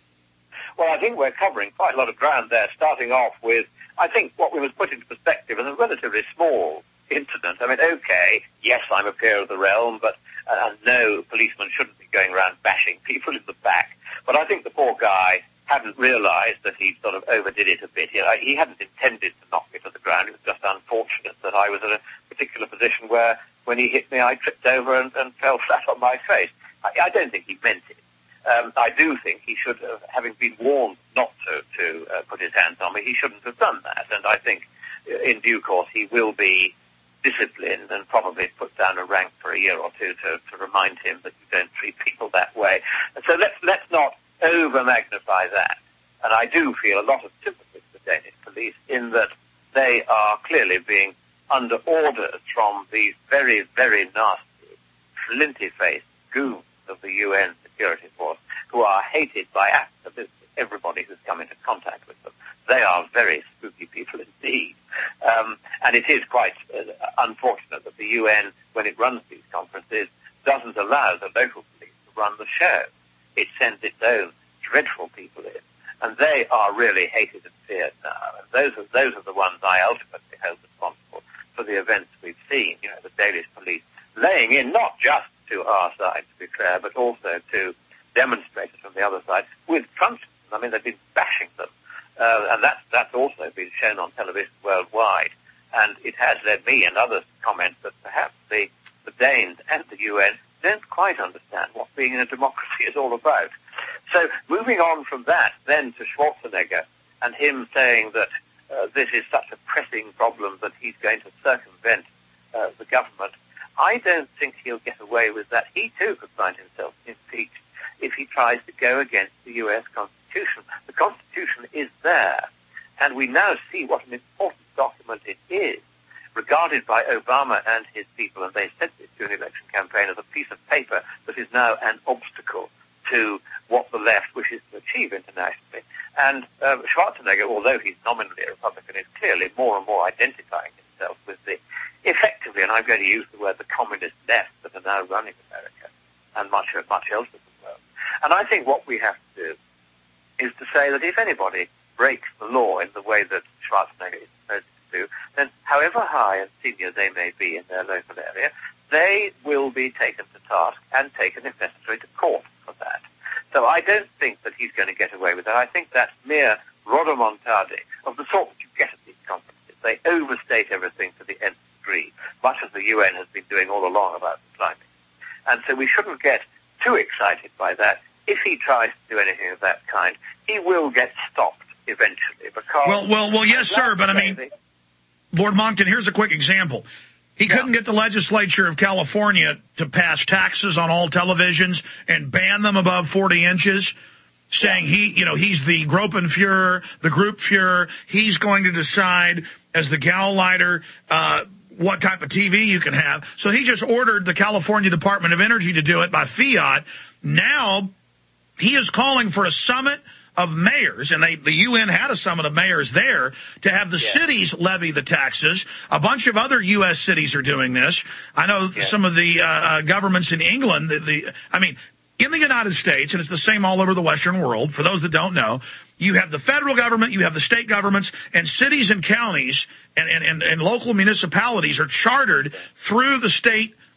Well, I think we're covering quite a lot of ground there, starting off with, I think, what we must put into perspective is a relatively small incident. I mean, okay, yes, I'm a peer of the realm, but uh, no policeman shouldn't be going around bashing people in the back. But I think the poor guy hadn't realized that he sort of overdid it a bit. He, he hadn't intended to knock me to the ground. It was just unfortunate that I was in a particular position where, when he hit me, I tripped over and, and fell flat on my face. I, I don't think he meant it. Um, I do think he should have, having been warned not to, to uh, put his hands on me, he shouldn't have done that. And I think in due course he will be disciplined and probably put down a rank for a year or two to, to remind him that you don't treat people that way. And so let's, let's not over-magnify that. And I do feel a lot of sympathy for the Danish police in that they are clearly being under orders from these very, very nasty, flinty-faced goons of the U N security force who are hated by absolutely everybody who's come into contact with them. They are very spooky people indeed. Um, and it is quite uh, unfortunate that the U N, when it runs these conferences, doesn't allow the local police to run the show. It sends its own dreadful people in. And they are really hated and feared now. And those are, those are the ones I ultimately hold responsible for the events we've seen. You know, the Danish police laying in not just to our side, to be fair, but also to demonstrators from the other side with truncheons. I mean, they've been bashing them. Uh, and that's, that's also been shown on television worldwide. And it has led me and others to comment that perhaps the, the Danes and the U N don't quite understand what being in a democracy is all about. So moving on from that, then to Schwarzenegger and him saying that uh, this is such a pressing problem that he's going to circumvent uh, the government, I don't think he'll get away with that. He too could find himself impeached if he tries to go against the U S Constitution. The Constitution is there, and we now see what an important document it is, regarded by Obama and his people, and they said this during the election campaign, as a piece of paper that is now an obstacle to what the left wishes to achieve internationally. And uh, Schwarzenegger, although he's nominally a Republican, is clearly more and more identifying himself with the, effectively, and I'm going to use the word, the communist left that are now running America and much, much else of the world. And I think what we have to do is to say that if anybody breaks the law in the way that Schwarzenegger is supposed to do, then however high and senior they may be in their local area, they will be taken to task and taken, if necessary, to court for that. So I don't think that he's going to get away with that. I think that's mere rodomontade of the sort that you get at these conferences. They overstate everything to the nth degree, much as the U N has been doing all along about the climate. And so we shouldn't get too excited by that. If he tries to do anything of that kind, he will get stopped eventually. Because well, well, well, yes, sir. But I mean, the, Lord Monckton, here's a quick example. He yeah. couldn't get the legislature of California to pass taxes on all televisions and ban them above forty inches, saying he, you know, he's the Gruppenführer, the group Führer. He's going to decide as the Gauleiter, uh, what type of T V you can have. So he just ordered the California Department of Energy to do it by fiat. Now he is calling for a summit of mayors, and they, the U N had a summit of mayors there, to have the yeah. cities levy the taxes. A bunch of other U S cities are doing this. I know yeah. some of the uh, uh, governments in England, the, the, I mean, in the United States, and it's the same all over the Western world, for those that don't know, you have the federal government, you have the state governments, and cities and counties and, and, and, and local municipalities are chartered through the state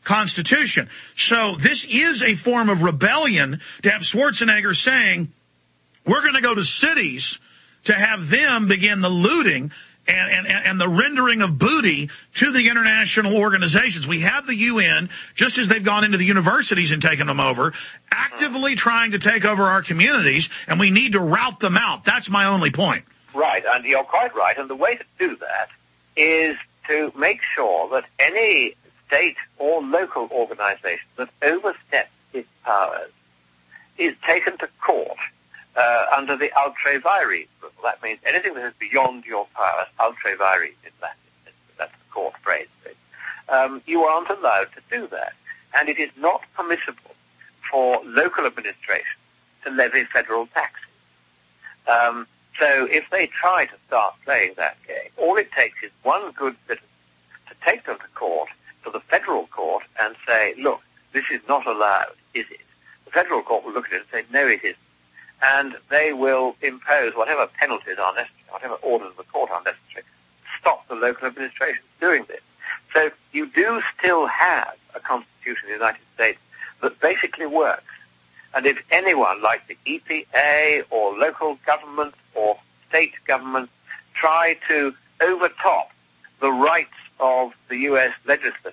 Constitution. So this is a form of rebellion to have Schwarzenegger saying, we're going to go to cities to have them begin the looting and, and, and the rendering of booty to the international organizations. We have the U N, just as they've gone into the universities and taken them over, actively trying to take over our communities, and we need to rout them out. That's my only point. Right, and you're quite right. And the way to do that is to make sure that any state or local organization that oversteps its powers is taken to court uh, under the ultra vires rule. That means anything that is beyond your powers, ultra vires in Latin, that's the court phrase. Um, you aren't allowed to do that. And it is not permissible for local administration to levy federal taxes. Um, so if they try to start playing that game, all it takes is one good citizen to take them to court, to the federal court, and say, look, this is not allowed, is it? The federal court will look at it and say, no, it isn't. And they will impose whatever penalties are necessary, whatever orders of the court are necessary, to stop the local administration doing this. So you do still have a constitution in the United States that basically works. And if anyone, like the E P A or local government or state government, try to overtop the rights of the U S legislature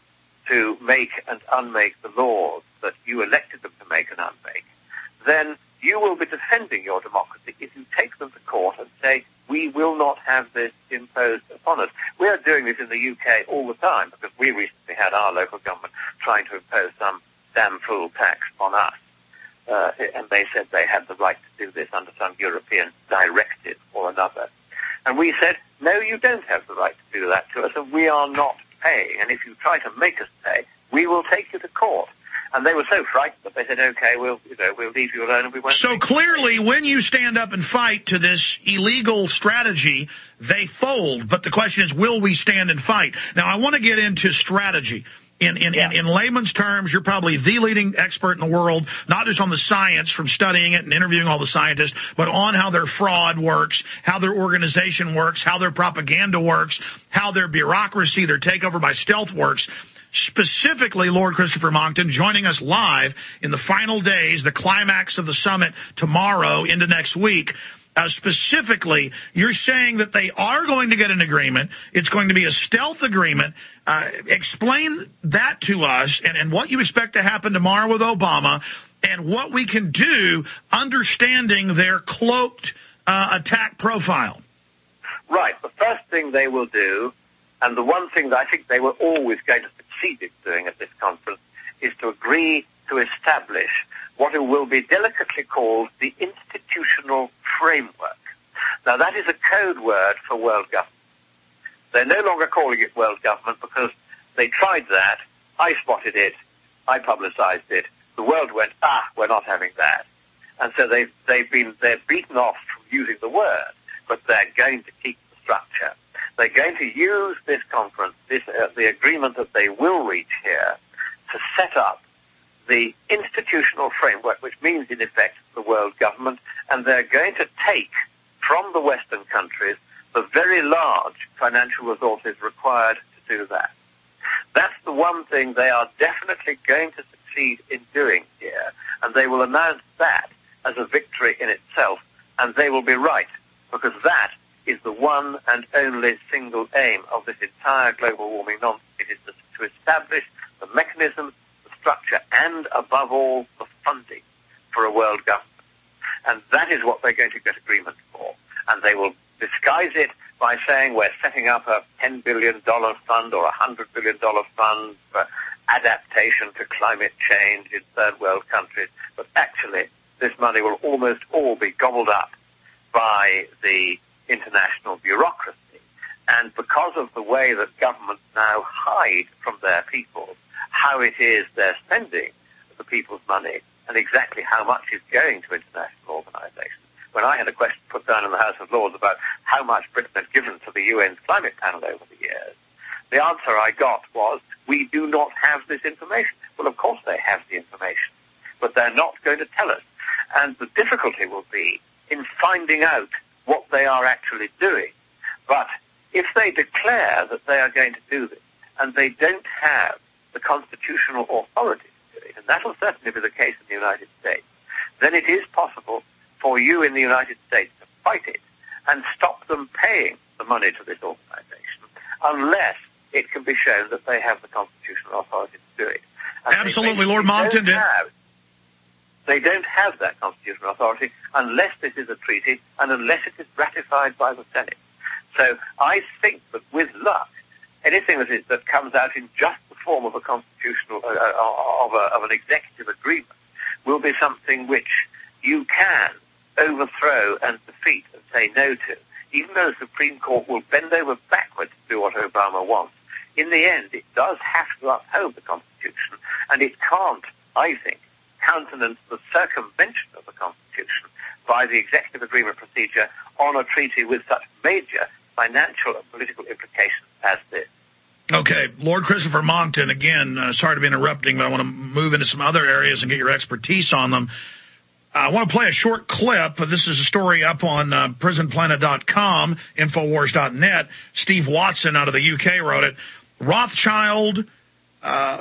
to make and unmake the laws that you elected them to make and unmake, then you will be defending your democracy if you take them to court and say, we will not have this imposed upon us. We are doing this in the U K all the time because we recently had our local government trying to impose some damn fool tax on us. Uh, and they said they had the right to do this under some European directive or another. And we said, no, you don't have the right to do that to us, and we are not paying. And if you try to make us pay, we will take you to court. And they were so frightened that they said, okay, we'll, you know, we'll leave you alone and we won't. So clearly, when you stand up and fight to this illegal strategy, they fold. But the question is, will we stand and fight? Now, I want to get into strategy. In, in, yeah. in, in layman's terms, you're probably the leading expert in the world, not just on the science from studying it and interviewing all the scientists, but on how their fraud works, how their organization works, how their propaganda works, how their bureaucracy, their takeover by stealth works. Specifically, Lord Christopher Monckton, joining us live in the final days, the climax of the summit tomorrow into next week. Uh, specifically, you're saying that they are going to get an agreement. It's going to be a stealth agreement. Uh, explain that to us and, and what you expect to happen tomorrow with Obama and what we can do understanding their cloaked uh, attack profile. Right. The first thing they will do, and the one thing that I think they were always going to succeed in doing at this conference, is to agree to establish what will be delicately called the institutional framework. Now, that is a code word for world government. They're no longer calling it world government because they tried that, I spotted it, I publicized it, the world went, ah, we're not having that. And so they've, they've been, they're beaten off from using the word, but they're going to keep the structure. They're going to use this conference, this, uh, the agreement that they will reach here, to set up the institutional framework, which means, in effect, the world government, and they're going to take from the Western countries the very large financial resources required to do that. That's the one thing they are definitely going to succeed in doing here, and they will announce that as a victory in itself, and they will be right, because that is the one and only single aim of this entire global warming nonsense. It is to establish the mechanisms, structure, and above all, the funding for a world government. And that is what they're going to get agreement for. And they will disguise it by saying we're setting up a ten billion dollars fund or a one hundred billion dollars fund for adaptation to climate change in third world countries. But actually, this money will almost all be gobbled up by the international bureaucracy. And because of the way that governments now hide from their people how it is they're spending the people's money and exactly how much is going to international organizations. When I had a question put down in the House of Lords about how much Britain had given to the U N's climate panel over the years, the answer I got was, we do not have this information. Well, of course they have the information, but they're not going to tell us. And the difficulty will be in finding out what they are actually doing. But if they declare that they are going to do this and they don't have the constitution constitutional authority to do it, and that will certainly be the case in the United States, then it is possible for you in the United States to fight it and stop them paying the money to this organization unless it can be shown that they have the constitutional authority to do it. And absolutely, Lord Monckton. Don't have, they don't have that constitutional authority unless this is a treaty and unless it is ratified by the Senate. So I think that with luck, anything that, is, that comes out in just the form of a constitutional, uh, of, a, of an executive agreement, will be something which you can overthrow and defeat and say no to. Even though the Supreme Court will bend over backwards to do what Obama wants, in the end it does have to uphold the Constitution, and it can't, I think, countenance the circumvention of the Constitution by the executive agreement procedure on a treaty with such major financial and political implications as this. Okay, Lord Christopher Monckton, again, uh, sorry to be interrupting, but I want to move into some other areas and get your expertise on them. I want to play a short clip. This is a story up on uh, prison planet dot com, infowars dot net. Steve Watson out of the U K wrote it. Rothschild uh,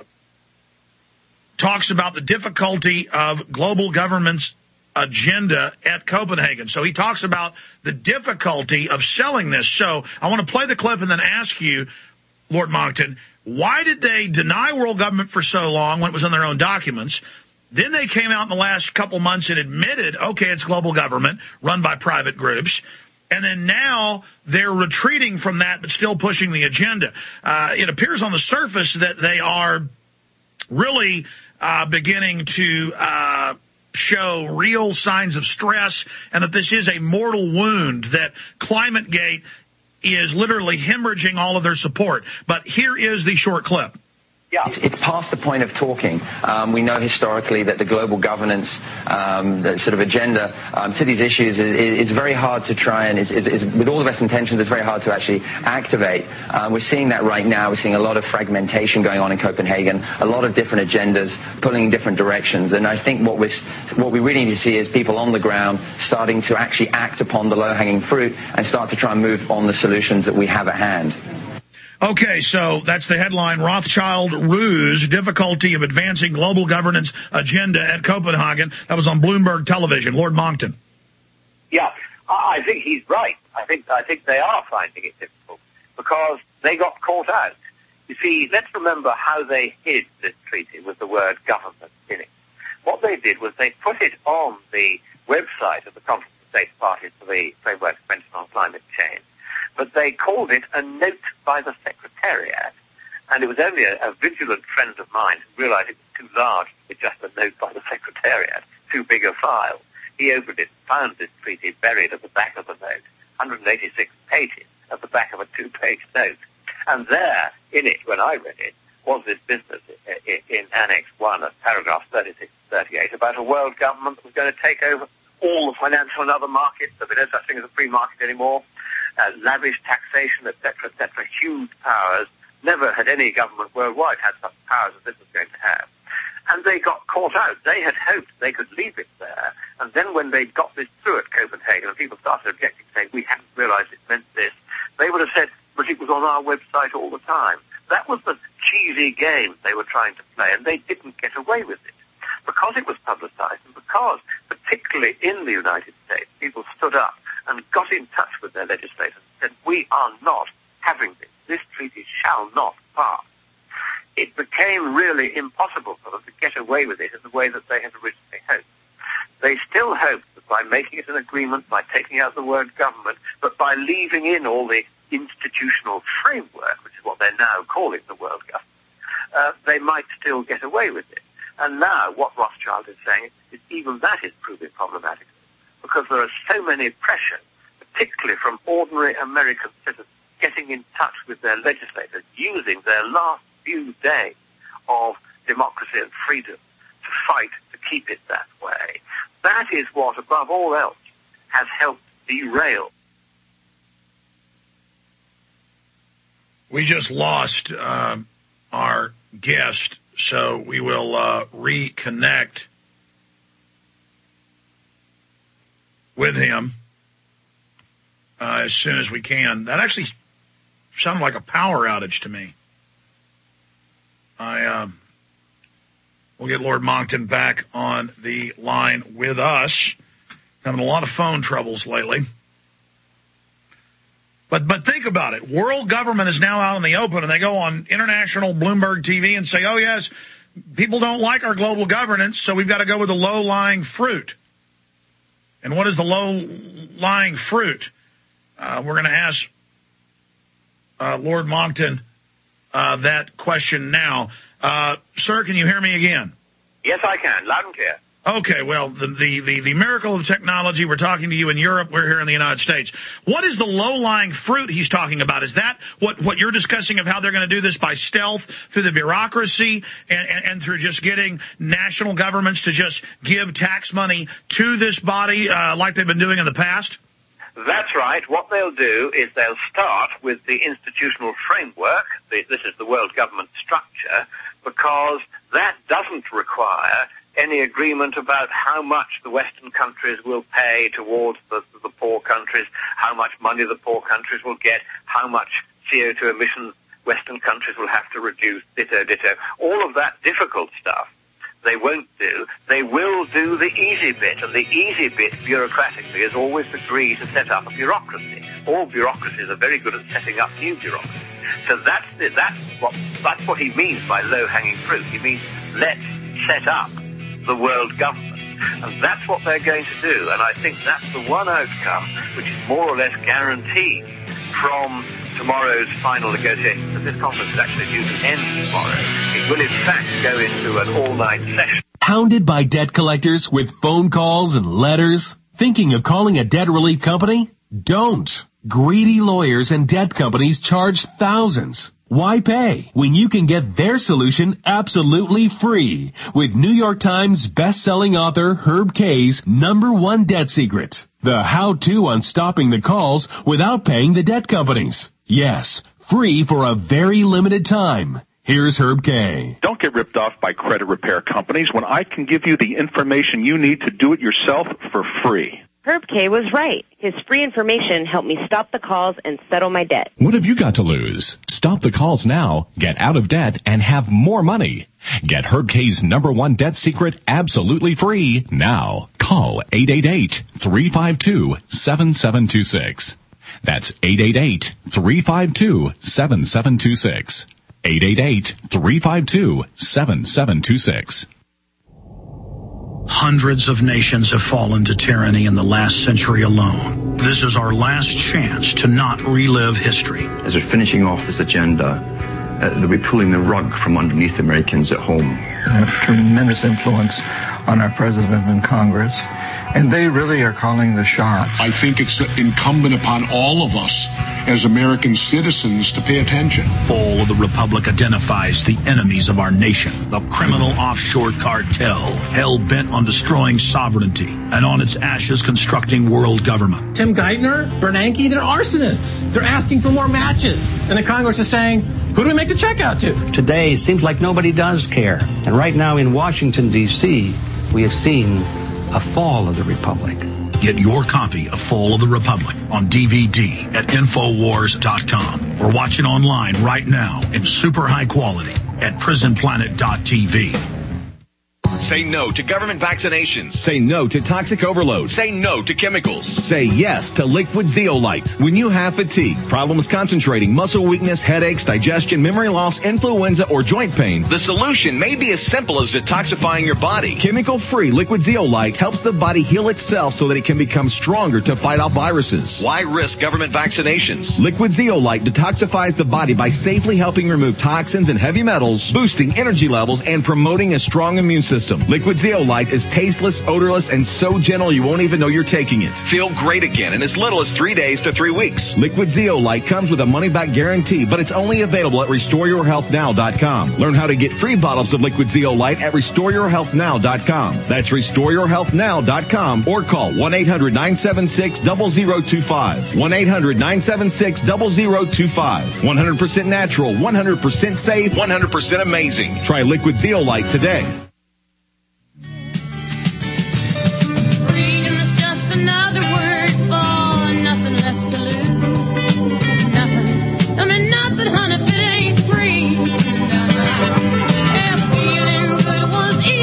talks about the difficulty of global government's agenda at Copenhagen. So he talks about the difficulty of selling this. So I want to play the clip and then ask you, Lord Monckton, why did they deny world government for so long when it was in their own documents? Then they came out in the last couple months and admitted, okay, it's global government run by private groups. And then now they're retreating from that but still pushing the agenda. Uh, it appears on the surface that they are really uh, beginning to uh, show real signs of stress and that this is a mortal wound, that ClimateGate is literally hemorrhaging all of their support. But here is the short clip. Yeah. It's, it's past the point of talking. Um, we know historically that the global governance, um, the sort of agenda um, to these issues is, is very hard to try and, is, is, is, with all the best intentions, it's very hard to actually activate. Um, we're seeing that right now. We're seeing a lot of fragmentation going on in Copenhagen, a lot of different agendas pulling in different directions. And I think what, we're, what we really need to see is people on the ground starting to actually act upon the low-hanging fruit and start to try and move on the solutions that we have at hand. Okay, so that's the headline, Rothschild Ruse, Difficulty of Advancing Global Governance Agenda at Copenhagen. That was on Bloomberg Television. Lord Monckton. Yeah, I think he's right. I think I think they are finding it difficult because they got caught out. You see, let's remember how they hid this treaty with the word government in it. What they did was they put it on the website of the Conference of States Parties for the Framework Convention on Climate Change. But they called it a note by the Secretariat, and it was only a, a vigilant friend of mine who realized it was too large to be just a note by the Secretariat, too big a file. He opened it and found this treaty buried at the back of the note, one hundred eighty-six pages at the back of a two-page note. And there, in it, when I read it, was this business in, in Annex one of paragraphs thirty-six and thirty-eight about a world government that was going to take over all the financial and other markets. There'd be no such thing as a free market anymore. Uh, lavish taxation, et cetera, et cetera, huge powers. Never had any government worldwide had such powers as this was going to have. And they got caught out. They had hoped they could leave it there. And then when they got this through at Copenhagen and people started objecting, saying, we hadn't realized it meant this, they would have said, but it was on our website all the time. That was the cheesy game they were trying to play, and they didn't get away with it. Because it was publicized and because, particularly in the United States, people stood up and got in touch with their legislators and said, we are not having this. This treaty shall not pass. It became really impossible for them to get away with it in the way that they had originally hoped. They still hoped that by making it an agreement, by taking out the word government, but by leaving in all the institutional framework, which is what they're now calling the world government, uh, they might still get away with it. And now what Rothschild is saying is even that is proving problematic, because there are so many pressures, particularly from ordinary American citizens, getting in touch with their legislators, using their last few days of democracy and freedom to fight to keep it that way. That is what, above all else, has helped derail. We just lost uh, our guest, so we will uh, reconnect with him uh, as soon as we can. That actually sounded like a power outage to me. I um, We'll get Lord Monckton back on the line with us. Having a lot of phone troubles lately. But but think about it. World government is now out in the open, and they go on international Bloomberg T V and say, oh, yes, people don't like our global governance, so we've got to go with the low-lying fruit. And what is the low-lying fruit? Uh, we're going to ask uh, Lord Monckton uh, that question now. Uh, sir, can you hear me again? Yes, I can. Loud and clear. Okay, well, the, the, the, the miracle of technology, we're talking to you in Europe, we're here in the United States. What is the low-lying fruit he's talking about? Is that what, what you're discussing of how they're going to do this by stealth through the bureaucracy and, and, and through just getting national governments to just give tax money to this body uh, like they've been doing in the past? That's right. What they'll do is they'll start with the institutional framework. This is the world government structure, because that doesn't require any agreement about how much the Western countries will pay towards the, the poor countries, how much money the poor countries will get, how much C O two emissions Western countries will have to reduce, ditto, ditto. All of that difficult stuff they won't do. They will do the easy bit, and the easy bit bureaucratically is always agree to set up a bureaucracy. All bureaucracies are very good at setting up new bureaucracies. So that's, the, that's, what, that's what he means by low-hanging fruit. He means let's set up the world government. And that's what they're going to do. And I think that's the one outcome which is more or less guaranteed from tomorrow's final negotiations. But this conference is actually due to end tomorrow. It will, in fact, go into an all-night session. Hounded by debt collectors with phone calls and letters? Thinking of calling a debt relief company? Don't. Greedy lawyers and debt companies charge thousands. Why pay when you can get their solution absolutely free with New York Times best-selling author Herb Kay's number one debt secret, the how-to on stopping the calls without paying the debt companies. Yes, free for a very limited time. Here's Herb Kay. Don't get ripped off by credit repair companies when I can give you the information you need to do it yourself for free. Herb Kay was right. His free information helped me stop the calls and settle my debt. What have you got to lose? Stop the calls now, get out of debt, and have more money. Get Herb Kay's number one debt secret absolutely free now. Call eight eight eight, three five two, seven seven two six. That's eight eight eight, three five two, seven seven two six. eight eight eight, three five two, seven seven two six. Hundreds of nations have fallen to tyranny in the last century alone. This is our last chance to not relive history. As we're finishing off this agenda, uh, they'll be pulling the rug from underneath Americans at home. They have tremendous influence on our president and Congress, and they really are calling the shots. I think it's incumbent upon all of us as American citizens to pay attention. Fall of the Republic identifies the enemies of our nation, the criminal offshore cartel, hell-bent on destroying sovereignty, and on its ashes constructing world government. Tim Geithner, Bernanke, they're arsonists. They're asking for more matches. And the Congress is saying, who do we make the check out to? Today, seems like nobody does care. And right now in Washington, D C, we have seen a fall of the Republic. Get your copy of Fall of the Republic on D V D at Infowars dot com or watch it online right now in super high quality at Prison Planet dot T V. Say no to government vaccinations. Say no to toxic overload. Say no to chemicals. Say yes to liquid Zeolite. When you have fatigue, problems concentrating, muscle weakness, headaches, digestion, memory loss, influenza, or joint pain, the solution may be as simple as detoxifying your body. Chemical-free liquid Zeolite helps the body heal itself so that it can become stronger to fight off viruses. Why risk government vaccinations? Liquid Zeolite detoxifies the body by safely helping remove toxins and heavy metals, boosting energy levels, and promoting a strong immune system. Liquid Zeolite is tasteless, odorless, and so gentle you won't even know you're taking it. Feel great again in as little as three days to three weeks. Liquid Zeolite comes with a money-back guarantee, but it's only available at restore your health now dot com. Learn how to get free bottles of Liquid Zeolite at restore your health now dot com. That's restore your health now dot com or call one eight hundred nine seven six zero zero two five. one eight hundred nine seven six zero zero two five. one hundred percent natural, one hundred percent safe, one hundred percent amazing. Try Liquid Zeolite today. Another word for nothing left to lose. Nothing. I mean, nothing, honey, if it ain't free. If feeling good was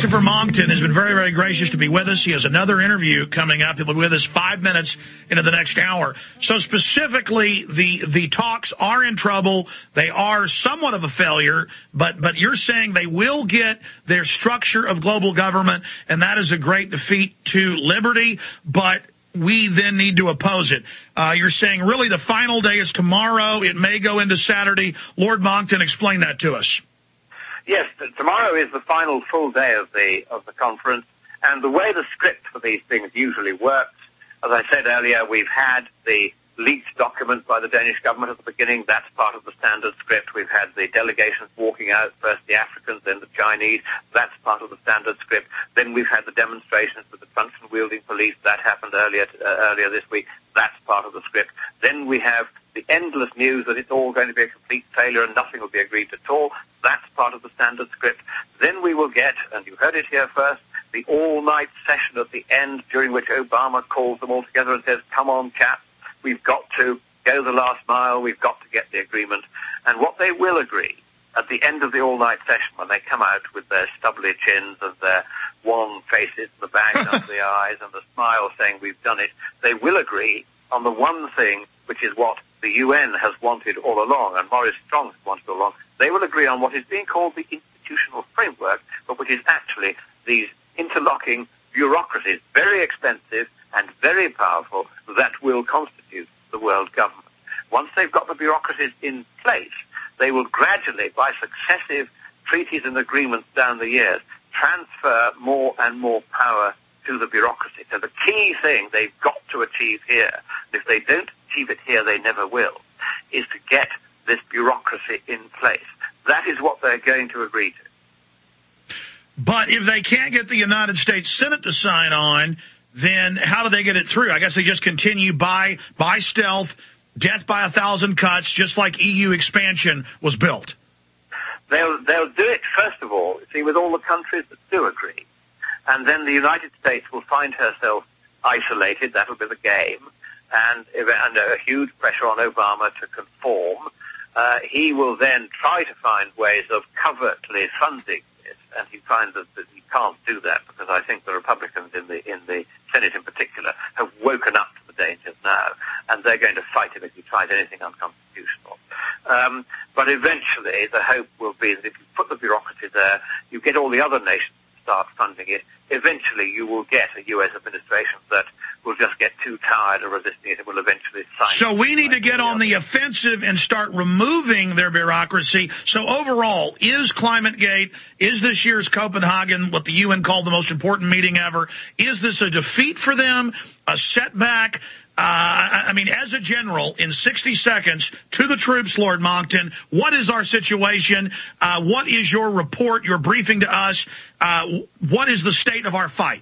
Christopher Monckton has been very, very gracious to be with us. He has another interview coming up. He'll be with us five minutes into the next hour. So specifically, the the talks are in trouble. They are somewhat of a failure, but but you're saying they will get their structure of global government, and that is a great defeat to liberty, but we then need to oppose it. Uh, you're saying really the final day is tomorrow. It may go into Saturday. Lord Monckton, explain that to us. Yes, tomorrow is the final full day of the of the conference, and the way the script for these things usually works, as I said earlier, we've had the leaked document by the Danish government at the beginning. That's part of the standard script. We've had the delegations walking out, first the Africans, then the Chinese. That's part of the standard script. Then we've had the demonstrations with the truncheon-wielding police. That happened earlier uh, earlier this week. That's part of the script. Then we have the endless news that it's all going to be a complete failure and nothing will be agreed at all. That's part of the standard script. Then we will get, and you heard it here first, the all-night session at the end, during which Obama calls them all together and says, come on, chaps, we've got to go the last mile, we've got to get the agreement. And what they will agree at the end of the all-night session, when they come out with their stubbly chins and their wan faces and the bags under the eyes and the smile saying we've done it, they will agree on the one thing, which is what the U N has wanted all along, and Maurice Strong has wanted all along. They will agree on what is being called the institutional framework, but which is actually these interlocking bureaucracies, very expensive and very powerful, that will constitute the world government. Once they've got the bureaucracies in place, they will gradually, by successive treaties and agreements down the years, transfer more and more power to the bureaucracy. So the key thing they've got to achieve here, and if they don't achieve it here, they never will, is to get this bureaucracy in place. That is what they're going to agree to. But if they can't get the United States Senate to sign on, then how do they get it through? I guess they just continue by by stealth, death by a thousand cuts, just like E U expansion was built. They'll they'll do it, first of all, see, with all the countries that do agree. And then the United States will find herself isolated. That'll be the game. And under a huge pressure on Obama to conform, uh, he will then try to find ways of covertly funding this. And he finds that, that he can't do that because I think the Republicans in the in the Senate in particular have woken up to the dangers now, and they're going to fight him if he tries anything unconstitutional. Um, but eventually, the hope will be that if you put the bureaucracy there, you get all the other nations to start funding it. Eventually, you will get a U S administration that will just get too tired of resisting it and will eventually sign. So we need to get on the offensive and start removing their bureaucracy. So overall, is ClimateGate, is this year's Copenhagen what the U N called the most important meeting ever? Is this a defeat for them, a setback? Uh, I mean, as a general, in sixty seconds, to the troops, Lord Monckton, what is our situation? Uh, what is your report, your briefing to us? Uh, what is the state of our fight?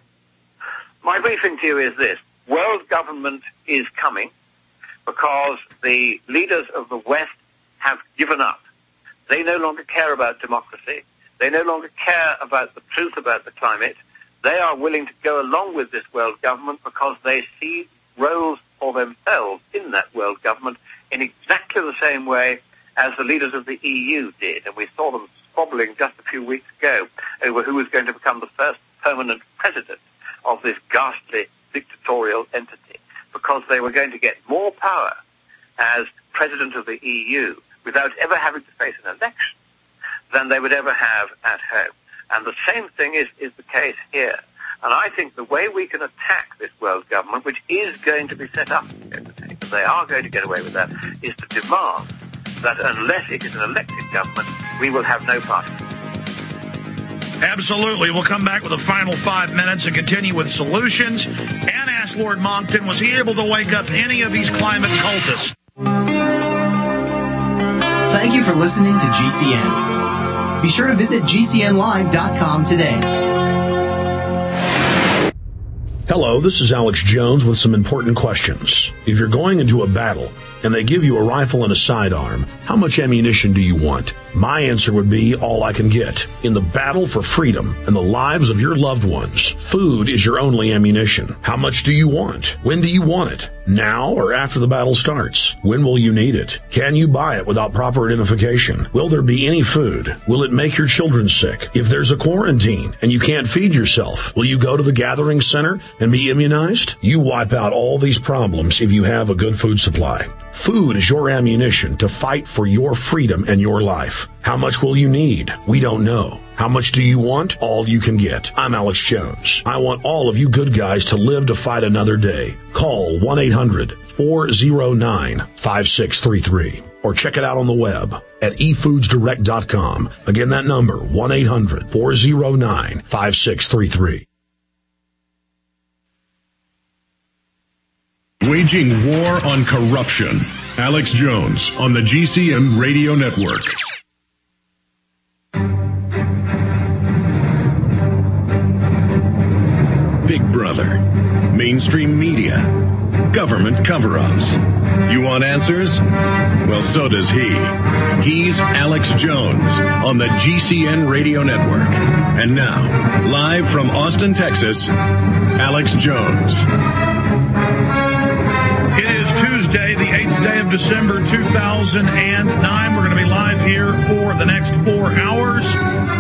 My briefing to you is this. World government is coming because the leaders of the West have given up. They no longer care about democracy. They no longer care about the truth about the climate. They are willing to go along with this world government because they see roles for themselves in that world government in exactly the same way as the leaders of the E U did. And we saw them squabbling just a few weeks ago over who was going to become the first permanent president of this ghastly dictatorial entity, because they were going to get more power as president of the E U without ever having to face an election than they would ever have at home. And the same thing is, is the case here. And I think the way we can attack this world government, which is going to be set up, they are going to get away with that, is to demand that unless it is an elected government, we will have no party. Absolutely. We'll come back with a final five minutes and continue with solutions and ask Lord Monckton, was he able to wake up any of these climate cultists? Thank you for listening to G C N. Be sure to visit G C N live dot com today. Hello, this is Alex Jones with some important questions. If you're going into a battle and they give you a rifle and a sidearm, how much ammunition do you want? My answer would be all I can get. In the battle for freedom and the lives of your loved ones, food is your only ammunition. How much do you want? When do you want it? Now or after the battle starts? When will you need it? Can you buy it without proper identification? Will there be any food? Will it make your children sick? If there's a quarantine and you can't feed yourself, will you go to the gathering center and be immunized? You wipe out all these problems if you have a good food supply. Food is your ammunition to fight for your freedom and your life. How much will you need? We don't know. How much do you want? All you can get. I'm Alex Jones. I want all of you good guys to live to fight another day. Call one eight hundred four oh nine five six three three or check it out on the web at e foods direct dot com. Again, that number, one eight hundred four oh nine five six three three. Waging war on corruption. Alex Jones on the G C N Radio Network. Big Brother, mainstream media, government cover-ups. You want answers? Well, so does he. He's Alex Jones on the G C N Radio Network. And now, live from Austin, Texas, Alex Jones. It is Tuesday, the eighth day of December, two thousand nine. We're going to be live here for the next four hours.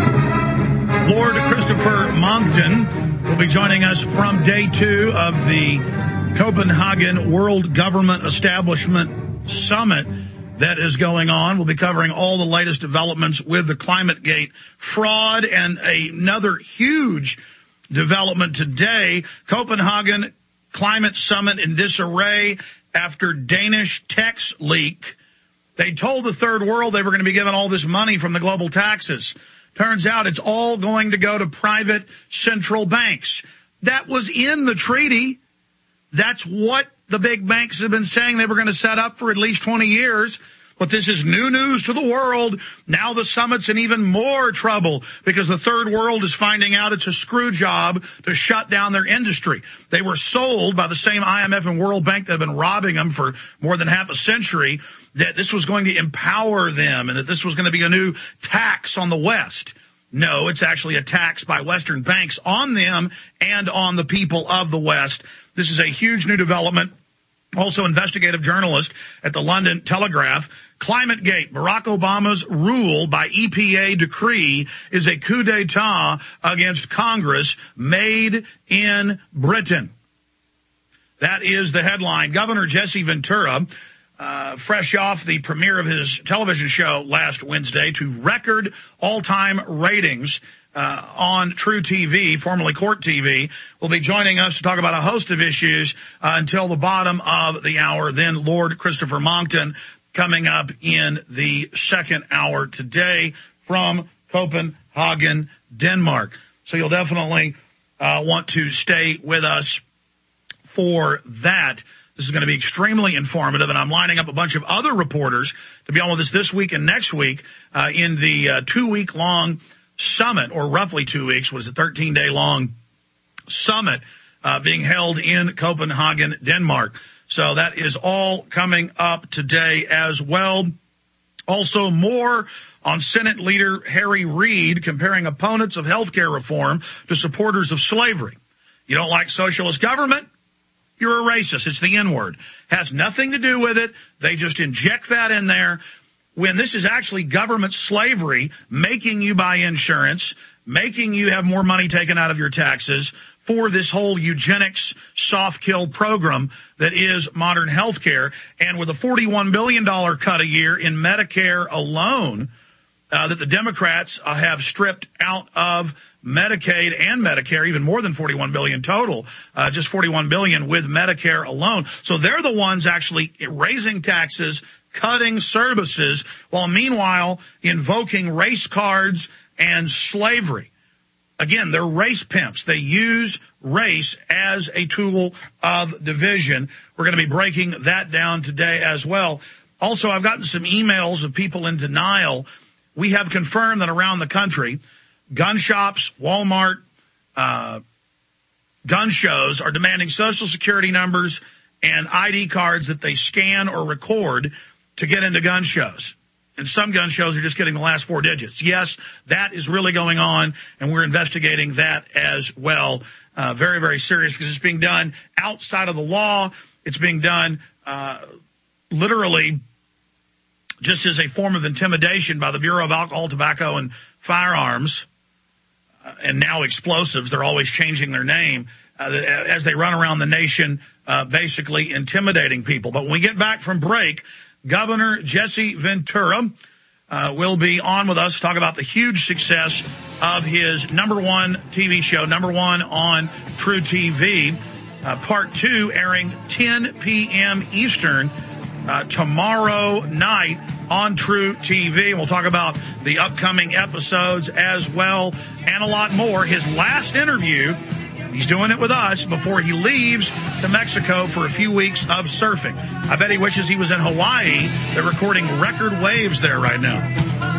Lord Christopher Monckton will be joining us from day two of the Copenhagen World Government Establishment Summit that is going on. We'll be covering all the latest developments with the ClimateGate fraud and another huge development today. Copenhagen Climate Summit in disarray after Danish tax leak. They told the third world they were going to be given all this money from the global taxes. Turns out it's all going to go to private central banks. That was in the treaty. That's what the big banks have been saying they were going to set up for at least twenty years. But this is new news to the world. Now the summit's in even more trouble because the third world is finding out it's a screw job to shut down their industry. They were sold by the same I M F and World Bank that have been robbing them for more than half a century that this was going to empower them and that this was going to be a new tax on the West. No, it's actually a tax by Western banks on them and on the people of the West. This is a huge new development. Also, investigative journalist at the London Telegraph. ClimateGate, Barack Obama's rule by E P A decree is a coup d'etat against Congress made in Britain. That is the headline. Governor Jesse Ventura, uh, fresh off the premiere of his television show last Wednesday to record all-time ratings Uh, on True T V, formerly Court T V, will be joining us to talk about a host of issues uh, until the bottom of the hour. Then Lord Christopher Monckton coming up in the second hour today from Copenhagen, Denmark. So you'll definitely uh, want to stay with us for that. This is going to be extremely informative, and I'm lining up a bunch of other reporters to be on with us this week and next week uh, in the uh, two-week-long summit, or roughly two weeks, was a thirteen-day long summit uh, being held in Copenhagen, Denmark. So that is all coming up today as well. Also, more on Senate Leader Harry Reid comparing opponents of health care reform to supporters of slavery. You don't like socialist government? You're a racist. It's the N-word. Has nothing to do with it. They just inject that in there. When this is actually government slavery, making you buy insurance, making you have more money taken out of your taxes for this whole eugenics soft kill program that is modern health care. And with a forty-one billion dollars cut a year in Medicare alone uh, that the Democrats uh, have stripped out of Medicaid and Medicare, even more than forty-one billion dollars total, uh, just forty-one billion dollars with Medicare alone. So they're the ones actually raising taxes, cutting services, while meanwhile invoking race cards and slavery. Again, they're race pimps. They use race as a tool of division. We're going to be breaking that down today as well. Also, I've gotten some emails of people in denial. We have confirmed that around the country, gun shops, Walmart, uh, gun shows are demanding Social Security numbers and I D cards that they scan or record to get into gun shows. and some gun shows are just getting the last four digits. Yes, that is really going on, and we're investigating that as well. Uh, very, very serious because it's being done outside of the law. It's being done uh, literally just as a form of intimidation by the Bureau of Alcohol, Tobacco, and Firearms, uh, and now explosives. They're always changing their name uh, as they run around the nation, uh, basically intimidating people. But when we get back from break, Governor Jesse Ventura uh, will be on with us to talk about the huge success of his number one T V show, number one on True T V, uh, part two airing ten p.m. Eastern uh, tomorrow night on True T V. We'll talk about the upcoming episodes as well and a lot more. His last interview, he's doing it with us before he leaves to Mexico for a few weeks of surfing. I bet he wishes he was in Hawaii. They're recording record waves there right now.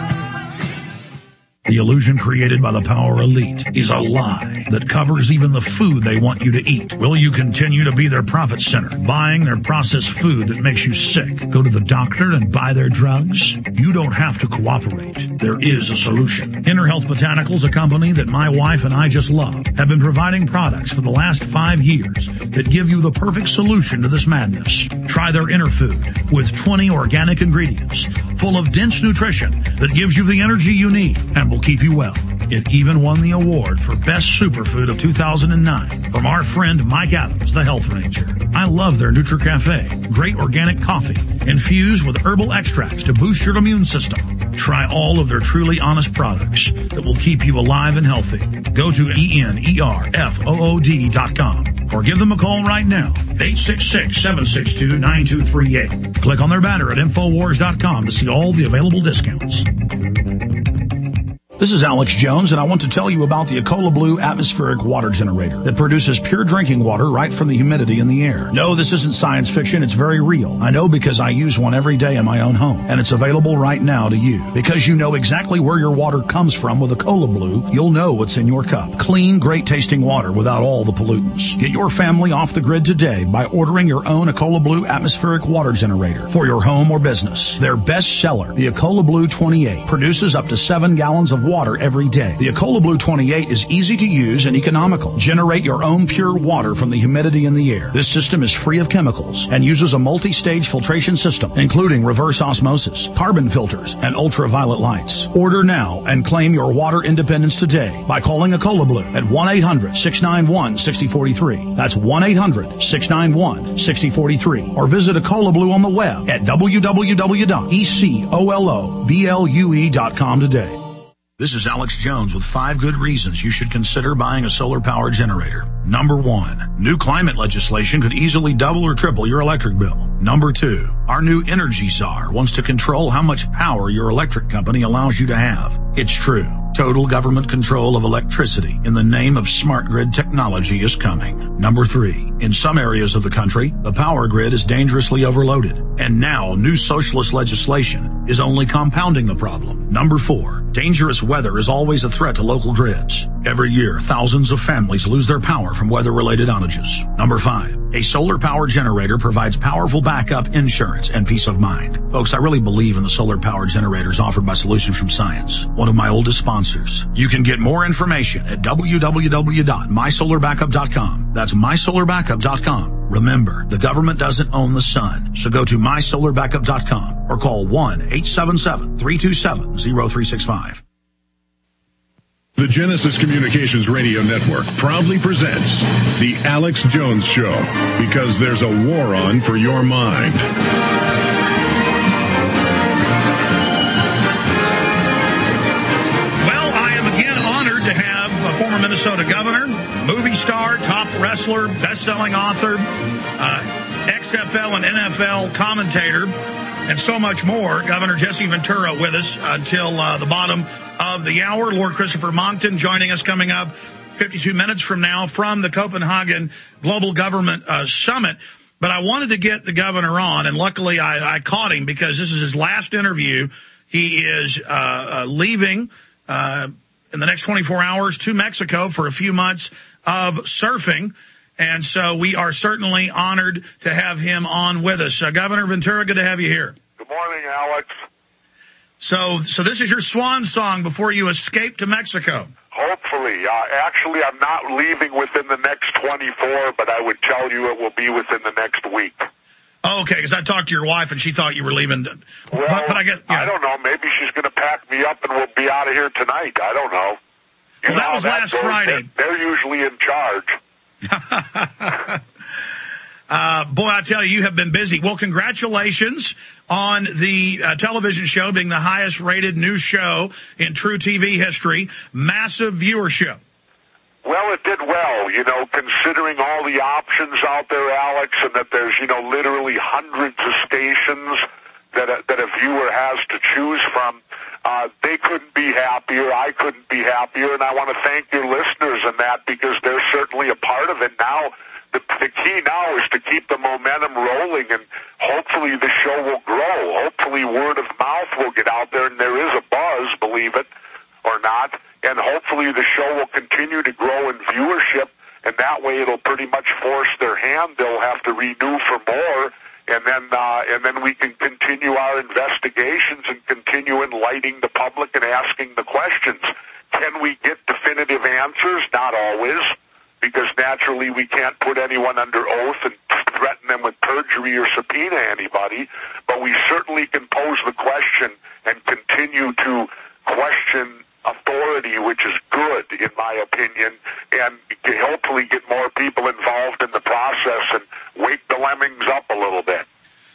The illusion created by the power elite is a lie that covers even the food they want you to eat. Will you continue to be their profit center, buying their processed food that makes you sick? Go to the doctor and buy their drugs? You don't have to cooperate. There is a solution. Inner Health Botanicals, a company that my wife and I just love, have been providing products for the last five years that give you the perfect solution to this madness. Try their Inner Food with twenty organic ingredients full of dense nutrition that gives you the energy you need and will keep you well. It even won the award for Best Superfood of two thousand nine from our friend Mike Adams, the Health Ranger. I love their NutriCafe, great organic coffee infused with herbal extracts to boost your immune system. Try all of their truly honest products that will keep you alive and healthy. Go to E N E R F O O D dot com or give them a call right now, eight six six, seven six two, nine two three eight. Click on their banner at Infowars dot com to see all the available discounts. This is Alex Jones, and I want to tell you about the Ecola Blue atmospheric water generator that produces pure drinking water right from the humidity in the air. No, this isn't science fiction. It's very real. I know because I use one every day in my own home, and it's available right now to you. Because you know exactly where your water comes from with Ecola Blue, you'll know what's in your cup. Clean, great-tasting water without all the pollutants. Get your family off the grid today by ordering your own Ecola Blue atmospheric water generator for your home or business. Their best seller, the Ecola Blue twenty-eight, produces up to seven gallons of water water every day. The Ecola Blue twenty-eight is easy to use and economical. Generate your own pure water from the humidity in the air. This system is free of chemicals and uses a multi-stage filtration system, including reverse osmosis, carbon filters, and ultraviolet lights. Order now and claim your water independence today by calling Ecola Blue at one eight hundred, six nine one, six oh four three. That's one eight hundred, six nine one, six oh four three. Or visit Ecola Blue on the web at w w w dot ecoloblu dot com today. This is Alex Jones with five good reasons you should consider buying a solar power generator. Number one, new climate legislation could easily double or triple your electric bill. Number two, our new Energy Czar wants to control how much power your electric company allows you to have. It's true. Total government control of electricity in the name of smart grid technology is coming. Number three, in some areas of the country, the power grid is dangerously overloaded. And now new socialist legislation is only compounding the problem. Number four, dangerous weather is always a threat to local grids. Every year, thousands of families lose their power from weather-related outages. Number five, a solar power generator provides powerful backup insurance and peace of mind. Folks, I really believe in the solar power generators offered by Solutions from Science, one of my oldest sponsors. You can get more information at w w w dot my solar backup dot com. That's my solar backup dot com. Remember, the government doesn't own the sun, so go to my solar backup dot com or call one eight seven seven, three two seven, zero three six five. The Genesis Communications Radio Network proudly presents The Alex Jones Show, because there's a war on for your mind. Well, I am again honored to have a former Minnesota governor, movie star, top wrestler, best-selling author, uh, X F L and N F L commentator, and so much more, Governor Jesse Ventura, with us until uh, the bottom of the hour. Lord Christopher Monckton joining us coming up fifty-two minutes from now from the Copenhagen Global Government uh, Summit. But I wanted to get the governor on, and luckily I, I caught him because this is his last interview. He is uh, uh, leaving uh, in the next twenty-four hours to Mexico for a few months of surfing. And so we are certainly honored to have him on with us. Uh, Governor Ventura, good to have you here. Good morning, Alex. So, so this is your swan song before you escape to Mexico. Hopefully. Uh, actually, I'm not leaving within the next twenty-four, but I would tell you it will be within the next week. Oh, okay, because I talked to your wife and she thought you were leaving. Well, but, but I guess yeah. I don't know. Maybe she's going to pack me up and we'll be out of here tonight. I don't know. You well, know that was that last goes. Friday. They're, they're usually in charge. Uh, boy, I tell you, you have been busy. Well, congratulations on the uh, television show being the highest rated news show in true T V history. Massive viewership. Well, it did well, you know, considering all the options out there, Alex, and that there's, you know, literally hundreds of stations that a, that a viewer has to choose from. Uh, they couldn't be happier. I couldn't be happier. And I want to thank your listeners in that because they're certainly a part of it now. The, the key now is to keep the momentum rolling, and hopefully the show will grow. Hopefully word of mouth will get out there, and there is a buzz, believe it or not, and hopefully the show will continue to grow in viewership, and that way it'll pretty much force their hand. They'll have to renew for more, and then uh, and then we can continue our investigations and continue enlightening the public and asking the questions. Can we get definitive answers? Not always, because naturally we can't put anyone under oath and threaten them with perjury or subpoena anybody, but we certainly can pose the question and continue to question authority, which is good, in my opinion, and hopefully get more people involved in the process and wake the lemmings up a little bit.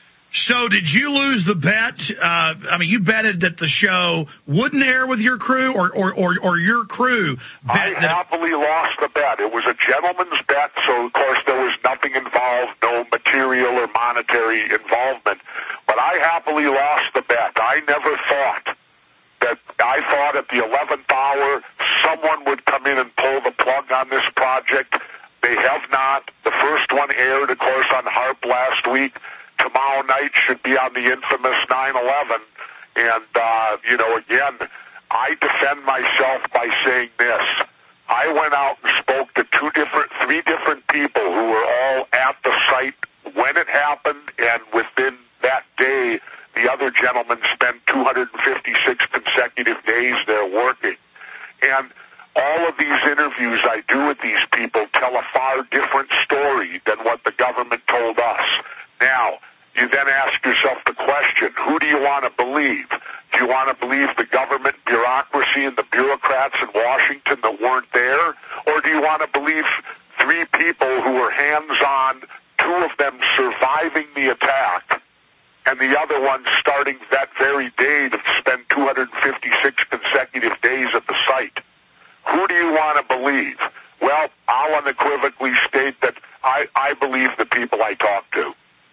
So did you lose the bet? Uh, I mean, you betted that the show wouldn't air with your crew, or or, or, or your crew bet I that happily lost the bet. It was a gentleman's bet, so of course there was nothing involved, no material or monetary involvement. But I happily lost the bet. I never thought that, I thought at the eleventh hour someone would come in and pull the plug on this project. They have not. The first one aired, of course, on HARP last week. Tomorrow night should be on the infamous nine eleven. And, uh, you know, again, I defend myself by saying this. I went out and spoke to two different, three different people who were all at the site when it happened, and within that day, the other gentleman spent two hundred fifty-six consecutive days there working. And all of these interviews I do with these people tell a far different story than what the government told us. Now, you then ask yourself the question, who do you want to believe? Do you want to believe the government bureaucracy and the bureaucrats in Washington that weren't there? Or do you want to believe three people who were hands-on, two of them surviving the attack, and the other one starting that very day to spend two hundred fifty-six consecutive days at the site? Who do you want to believe? Well, I'll unequivocally state that I, I believe the people I talk to.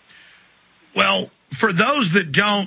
Well, for those that don't...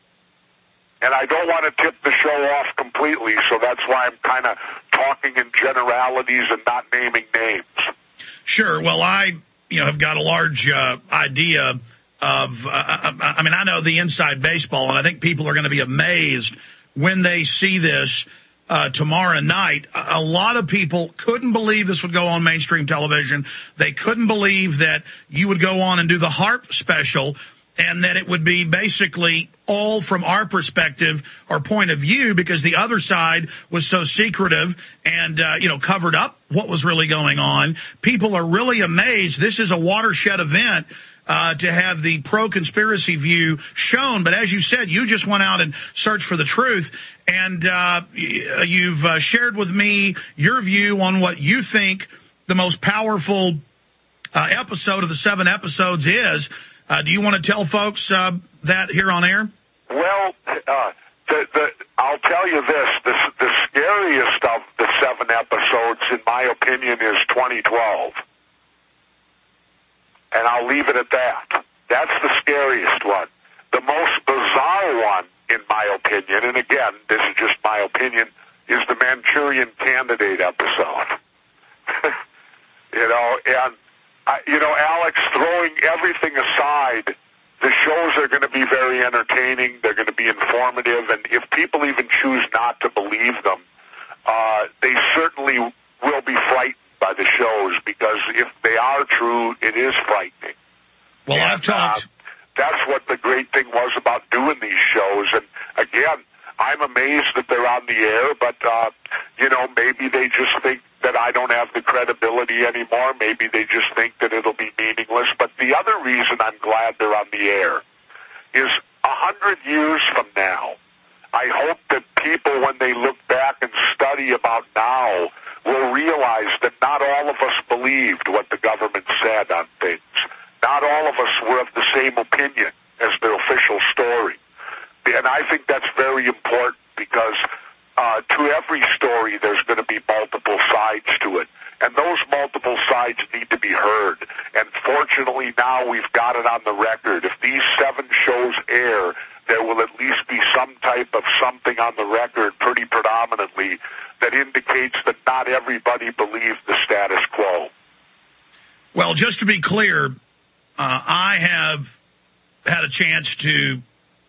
And I don't want to tip the show off completely, so that's why I'm kind of talking in generalities and not naming names. Sure. Well, I, you know, have got a large uh, idea of, uh, I, I mean, I know the inside baseball, and I think people are going to be amazed when they see this uh, tomorrow night. A lot of people couldn't believe this would go on mainstream television. They couldn't believe that you would go on and do the HARP special, and that it would be basically all from our perspective, our point of view, because the other side was so secretive and, uh, you know, covered up what was really going on. People are really amazed. This is a watershed event uh, to have the pro-conspiracy view shown. But as you said, you just went out and searched for the truth. And uh, you've uh, shared with me your view on what you think the most powerful uh, episode of the seven episodes is. Uh, do you want to tell folks uh, that here on air? Well, uh, the, the, I'll tell you this. The, the scariest of the seven episodes, in my opinion, is twenty twelve. And I'll leave it at that. That's the scariest one. The most bizarre one, in my opinion, and again, this is just my opinion, is the Manchurian Candidate episode. You know, and... Uh, you know, Alex, throwing everything aside, the shows are going to be very entertaining. They're going to be informative. And if people even choose not to believe them, uh, they certainly will be frightened by the shows, because if they are true, it is frightening. Well, and, I've talked. Uh, that's what the great thing was about doing these shows. And again, I'm amazed that they're on the air, but, uh, you know, maybe they just think that I don't have the credibility anymore. Maybe they just think that it'll be meaningless. But the other reason I'm glad they're on the air is a hundred years from now, I hope that people, when they look back and study about now, will realize that not all of us believed what the government said on things. Not all of us were of the same opinion as their official story. And I think that's very important because uh, to every story there's going to be multiple sides to it. And those multiple sides need to be heard. And fortunately now we've got it on the record. If these seven shows air, there will at least be some type of something on the record pretty predominantly that indicates that not everybody believes the status quo. Well, just to be clear, uh, I have had a chance to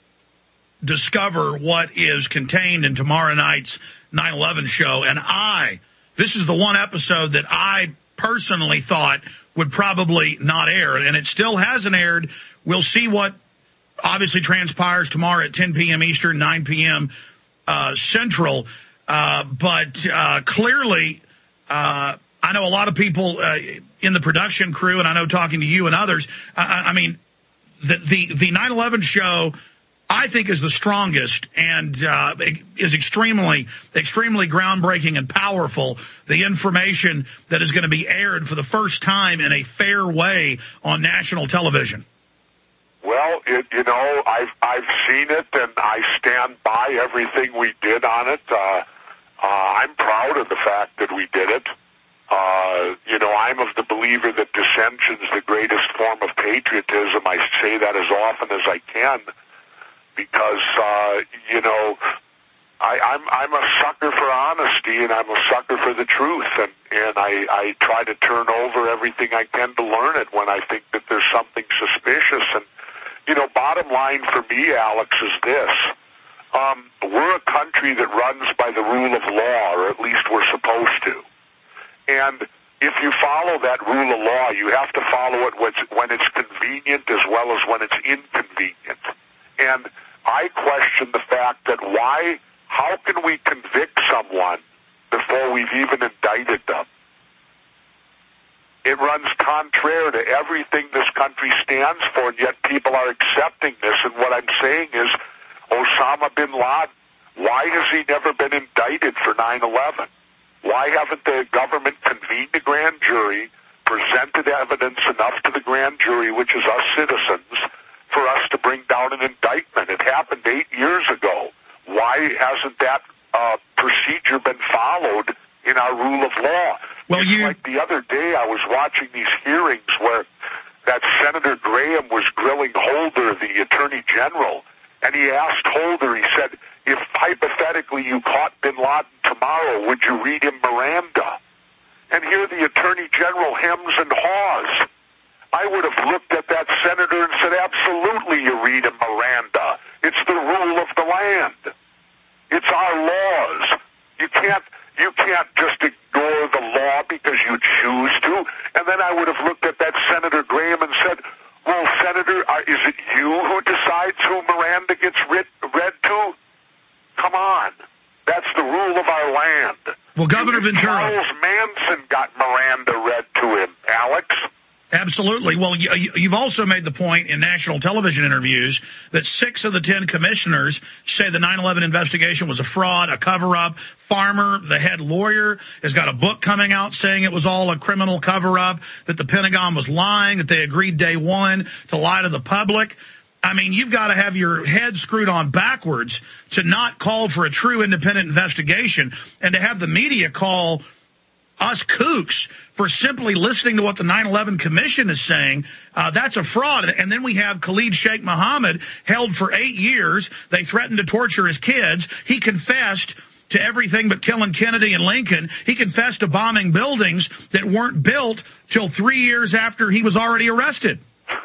discover what is contained in tomorrow night's nine eleven show, and I, this is the one episode that I personally thought would probably not air, and it still hasn't aired. We'll see what obviously transpires tomorrow at ten p.m. Eastern, nine p.m. Uh, Central. Uh, but uh, clearly, uh, I know a lot of people uh, in the production crew, and I know talking to you and others, I, I mean, the, the, the nine eleven show, I think, is the strongest and uh, is extremely, extremely groundbreaking and powerful. The information that is going to be aired for the first time in a fair way on national television. Well, it, you know, I've I've seen it, and I stand by everything we did on it. Uh, uh, I'm proud of the fact that we did it. Uh, you know, I'm of the believer that dissension's the greatest form of patriotism. I say that as often as I can because, uh, you know, I, I'm I'm a sucker for honesty, and I'm a sucker for the truth, and, and I, I try to turn over everything I can to learn it when I think that there's something suspicious. And you know, bottom line for me, Alex, is this. Um, we're a country that runs by the rule of law, or at least we're supposed to. And if you follow that rule of law, you have to follow it when it's convenient as well as when it's inconvenient. And I question the fact that why, how can we convict someone before we've even indicted them? It runs contrary to everything this country stands for, and yet people are accepting this. And what I'm saying is, Osama bin Laden, why has he never been indicted for nine eleven? Why haven't the government convened a grand jury, presented evidence enough to the grand jury, which is us citizens, for us to bring down an indictment? It happened eight years ago. Why hasn't that uh, procedure been followed in our rule of law? Well, it's you... like the other day I was watching these hearings where that Senator Graham was grilling Holder, the Attorney General, and he asked Holder, he said, if hypothetically you caught bin Laden tomorrow, would you read him Miranda? And here the Attorney General hems and haws. I would have looked at that senator and said, absolutely you read him Miranda. It's the rule of the land. It's our laws. You can't You can't just ignore the law because you choose to. And then I would have looked at that Senator Graham and said, well, Senator, uh, is it you who decides who Miranda gets read, read to? Come on. That's the rule of our land. Well, Governor Ventura... Charles Manson got Miranda read to him, Alex. Absolutely. Well, you've also made the point in national television interviews that six of the ten commissioners say the nine eleven investigation was a fraud, a cover-up. Farmer, the head lawyer, has got a book coming out saying it was all a criminal cover-up, that the Pentagon was lying, that they agreed day one to lie to the public. I mean, you've got to have your head screwed on backwards to not call for a true independent investigation, and to have the media call us kooks for simply listening to what the nine eleven Commission is saying. Uh, that's a fraud. And then we have Khalid Sheikh Mohammed held for eight years. They threatened to torture his kids. He confessed to everything but killing Kennedy and Lincoln. He confessed to bombing buildings that weren't built till three years after he was already arrested.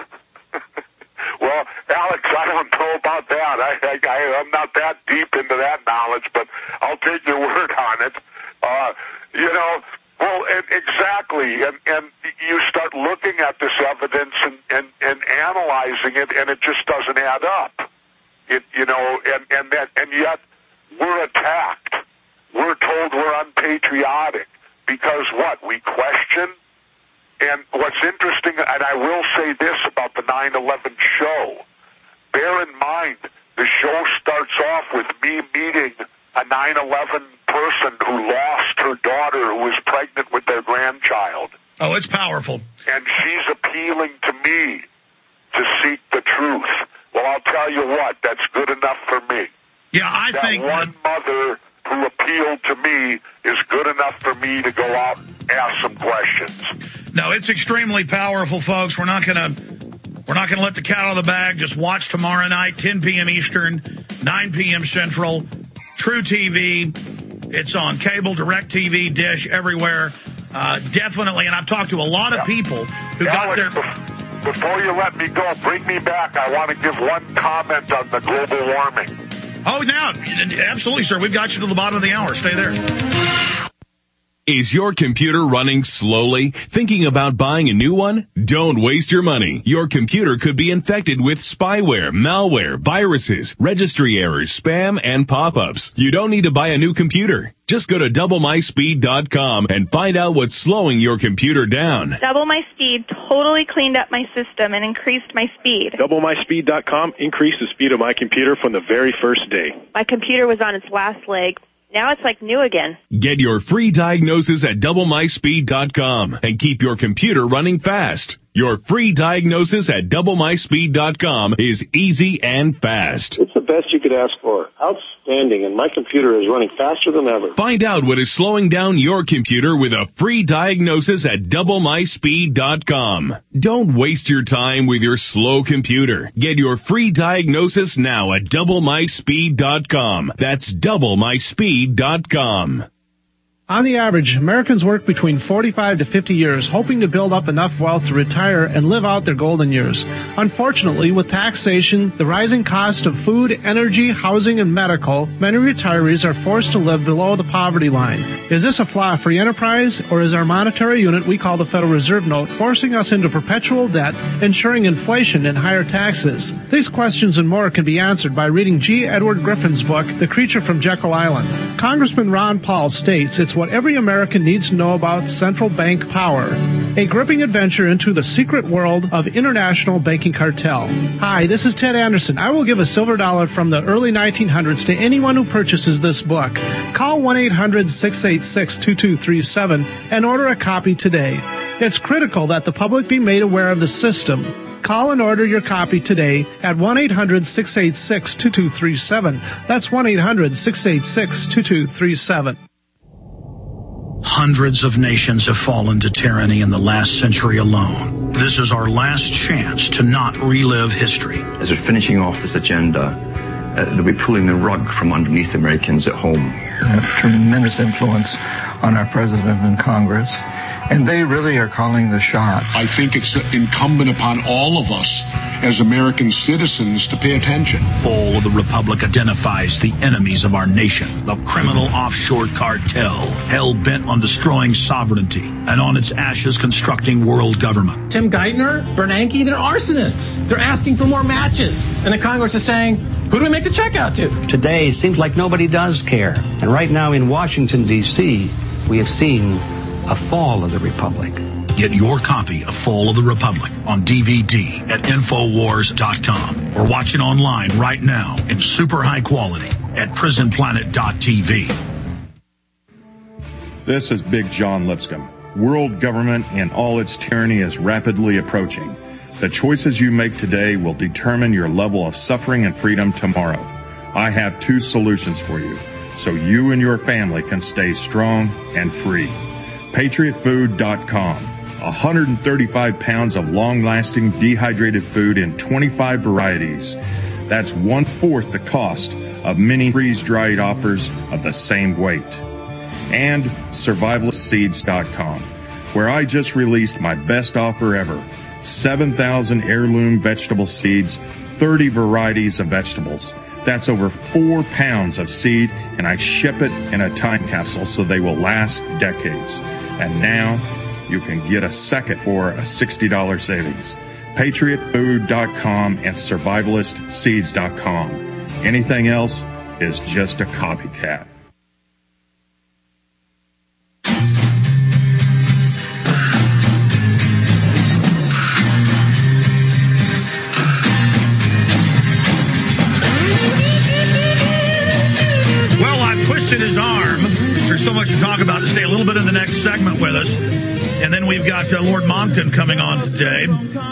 Well, Alex, I don't know about that. I, I, I'm not that deep into that knowledge, but I'll take your word on it. Uh, you know, well, and exactly, and, and you start looking at this evidence and, and, and analyzing it, and it just doesn't add up. It, you know, and and that, and yet we're unpatriotic because what? We question? And what's interesting, and I will say this about the nine eleven show, bear in mind, the show starts off with me meeting a nine eleven person who lost her daughter who was pregnant with their grandchild. Oh, it's powerful. And she's appealing to me to seek the truth. Well, I'll tell you what, that's good enough for me. Yeah, I that think one that... mother who appealed to me is good enough for me to go out and ask some questions. No, it's extremely powerful, folks. We're not going to we're not going to let the cat out of the bag. Just watch tomorrow night, ten p.m. Eastern, nine p.m. Central, True T V. It's on cable, Direct T V, Dish, everywhere. Uh, definitely, and I've talked to a lot of yeah. people who Alex, got their... Before you let me go, bring me back. I want to give one comment on the global warming. Oh, now, absolutely, sir. We've got you to the bottom of the hour. Stay there. Is your computer running slowly? Thinking about buying a new one? Don't waste your money. Your computer could be infected with spyware, malware, viruses, registry errors, spam, and pop-ups. You don't need to buy a new computer. Just go to double my speed dot com and find out what's slowing your computer down. Double My Speed totally cleaned up my system and increased my speed. double my speed dot com increased the speed of my computer from the very first day. My computer was on its last leg. Now it's like new again. Get your free diagnosis at double my speed dot com and keep your computer running fast. Your free diagnosis at double my speed dot com is easy and fast. It's the best you could ask for. Outstanding, and my computer is running faster than ever. Find out what is slowing down your computer with a free diagnosis at double my speed dot com. Don't waste your time with your slow computer. Get your free diagnosis now at double my speed dot com. That's double my speed dot com. On the average, Americans work between forty-five to fifty years, hoping to build up enough wealth to retire and live out their golden years. Unfortunately, with taxation, the rising cost of food, energy, housing, and medical, many retirees are forced to live below the poverty line. Is this a flaw free enterprise, or is our monetary unit we call the Federal Reserve Note forcing us into perpetual debt, ensuring inflation and higher taxes? These questions and more can be answered by reading G. Edward Griffin's book, The Creature from Jekyll Island. Congressman Ron Paul states it's what every American needs to know about central bank power. A gripping adventure into the secret world of international banking cartel. Hi, this is Ted Anderson. I will give a silver dollar from the early nineteen hundreds to anyone who purchases this book. Call one eight hundred six eight six two two three seven and order a copy today. It's critical that the public be made aware of the system. Call and order your copy today at one eight hundred six eight six two two three seven. That's one eight hundred six eight six two two three seven. Hundreds of nations have fallen to tyranny in the last century alone. This is our last chance to not relive history. As we're finishing off this agenda, uh, they'll be pulling the rug from underneath Americans at home. They have tremendous influence on our president and Congress, and they really are calling the shots. I think it's incumbent upon all of us as American citizens to pay attention. Fall of the Republic identifies the enemies of our nation, the criminal offshore cartel, hell-bent on destroying sovereignty, and on its ashes constructing world government. Tim Geithner, Bernanke, they're arsonists. They're asking for more matches. And the Congress is saying, who do we make the check out to? Today, it seems like nobody does care. And right now in Washington, D C, we have seen a fall of the Republic. Get your copy of Fall of the Republic on D V D at infowars dot com or watch it online right now in super high quality at prison planet dot t v. This is Big John Lipscomb. World government and all its tyranny is rapidly approaching. The choices you make today will determine your level of suffering and freedom tomorrow. I have two solutions for you, so you and your family can stay strong and free. patriot food dot com. one hundred thirty-five pounds of long-lasting dehydrated food in twenty-five varieties. That's one-fourth the cost of many freeze-dried offers of the same weight. And survivalist seeds dot com, where I just released my best offer ever. seven thousand heirloom vegetable seeds, thirty varieties of vegetables. That's over four pounds of seed, and I ship it in a time capsule so they will last decades. And now you can get a second for a sixty dollars savings. patriot food dot com and survivalist seeds dot com. Anything else is just a copycat. there's so much to talk about. To stay a little bit in the next segment with us. And then we've got uh, Lord Monckton coming on today.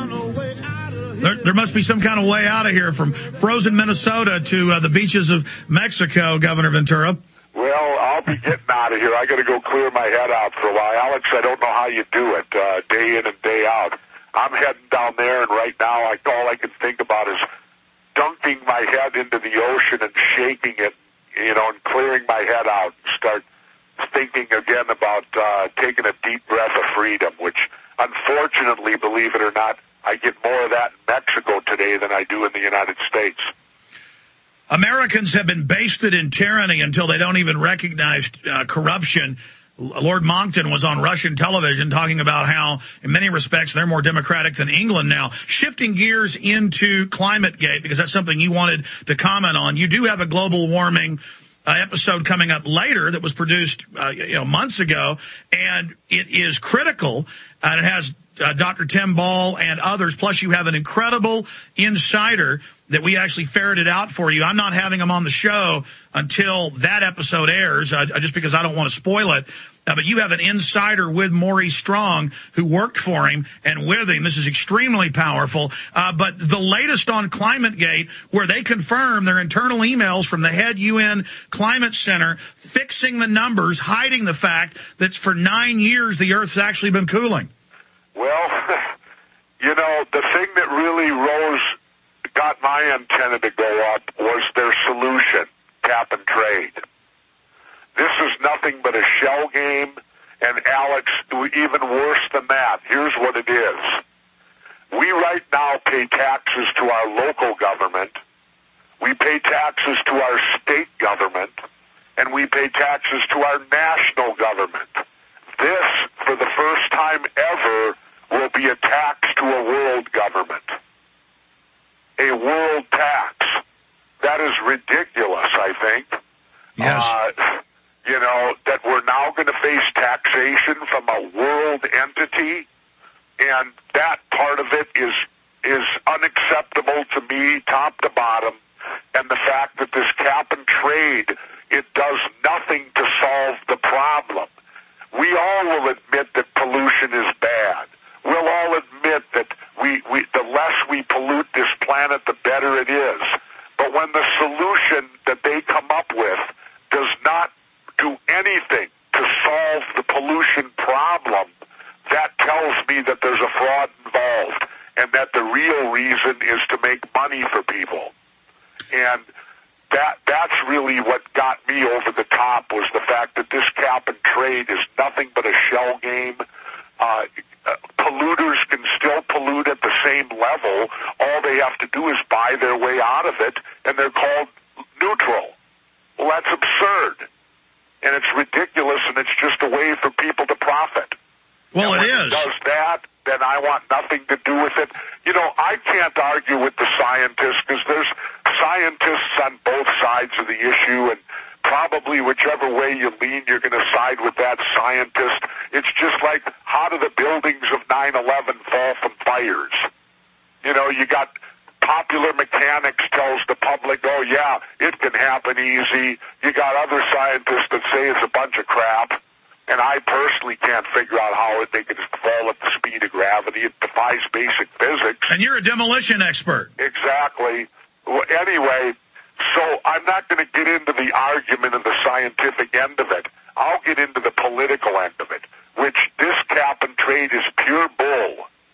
There, there must be some kind of way out of here from frozen Minnesota to uh, the beaches of Mexico, Governor Ventura. Well, I'll be getting out of here. I got to go clear my head out for a while. Alex, I don't know how you do it uh, day in and day out. I'm heading down there, and right now I, all I can think about is dunking my head into the ocean and shaking it, you know, and clearing my head out and start thinking again about uh, taking a deep breath of freedom, which unfortunately, believe it or not, I get more of that in Mexico today than I do in the United States. Americans have been basted in tyranny until they don't even recognize uh, corruption. Lord Monckton was on Russian television talking about how, in many respects, they're more democratic than England now. Shifting gears into ClimateGate, because that's something you wanted to comment on. You do have a global warming uh, episode coming up later that was produced uh, you know, months ago, and it is critical, and it has uh, Doctor Tim Ball and others, plus you have an incredible insider that we actually ferreted out for you. I'm not having him on the show until that episode airs, uh, just because I don't want to spoil it. Uh, but you have an insider with Maurice Strong who worked for him and with him. This is extremely powerful. Uh, but the latest on ClimateGate, where they confirm their internal emails from the head U N Climate Center, fixing the numbers, hiding the fact that for nine years the Earth's actually been cooling. Well, you know, the thing that really rose, got my antenna to go up was their solution, cap and trade. This is nothing but a shell game, and Alex, even worse than that, here's what it is. We right now pay taxes to our local government, we pay taxes to our state government, and we pay taxes to our national government. This, for the first time ever, will be a tax to a world government. A world tax. That is ridiculous, I think. Yes. Uh, you know, that we're now going to face taxation from a world entity, and that part of it is is unacceptable to me, top to bottom. And the fact that this cap and trade, it does nothing to solve the problem. We all will admit that pollution is bad. We'll all admit that we, we the less we pollute this planet, the better it is. But when the solution that they come up with does not do anything to solve the pollution problem, that tells me that there's a fraud involved and that the real reason is to make money for people. And that that's really what got me over the top, was the fact that this cap and trade is nothing but a shell game. Uh, uh, polluters can still pollute at the same level. All they have to do is buy their way out of it, and they're called neutral. Well, that's absurd, and it's ridiculous, and it's just a way for people to profit. Well, and it when is. It does that, then I want nothing to do with it. You know, I can't argue with the scientists, because there's scientists on both sides of the issue, and probably whichever way you lean, you're going to side with that scientist. It's just like, how do the buildings of nine eleven fall from fires? You know, you got Popular Mechanics tells the public, oh, yeah, it can happen easy. You got other scientists that say it's a bunch of crap. And I personally can't figure out how they can fall at the speed of gravity. It defies basic physics. And you're a demolition expert. Exactly. Well, anyway, so I'm not going to get into the argument of the scientific end of it. I'll get into the political end of it, which this cap and trade is pure bull,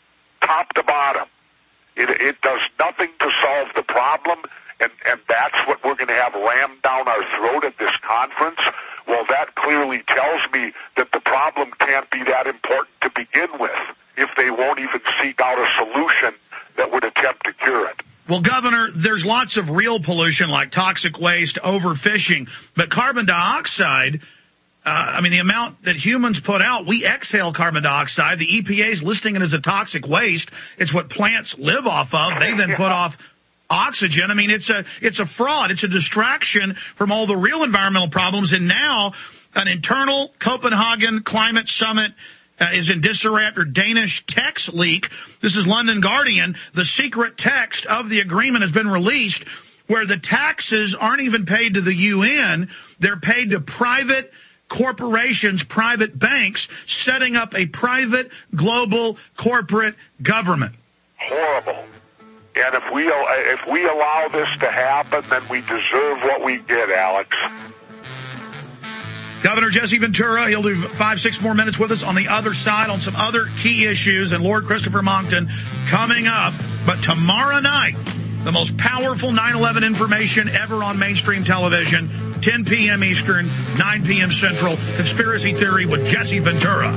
top to bottom. It, it does nothing to solve the problem, and, and that's what we're going to have rammed down our throat at this conference. Well, that clearly tells me that the problem can't be that important to begin with if they won't even seek out a solution that would attempt to cure it. Well, Governor, there's lots of real pollution like toxic waste, overfishing, but carbon dioxide, uh, I mean, the amount that humans put out, we exhale carbon dioxide. The E P A is listing it as a toxic waste. It's what plants live off of. They then put off oxygen. I mean, it's a it's a fraud. It's a distraction from all the real environmental problems. And now an internal Copenhagen climate summit uh, is in disarray after Danish text leak. This is London Guardian. The secret text of the agreement has been released, where the taxes aren't even paid to the U N. They're paid to private corporations, private banks, setting up a private global corporate government. Horrible. And if we if we allow this to happen, then we deserve what we get, Alex. Governor Jesse Ventura, he'll do five, six more minutes with us on the other side on some other key issues, and Lord Christopher Monckton coming up. But tomorrow night, the most powerful nine eleven information ever on mainstream television, ten p.m. Eastern, nine p.m. Central, Conspiracy Theory with Jesse Ventura.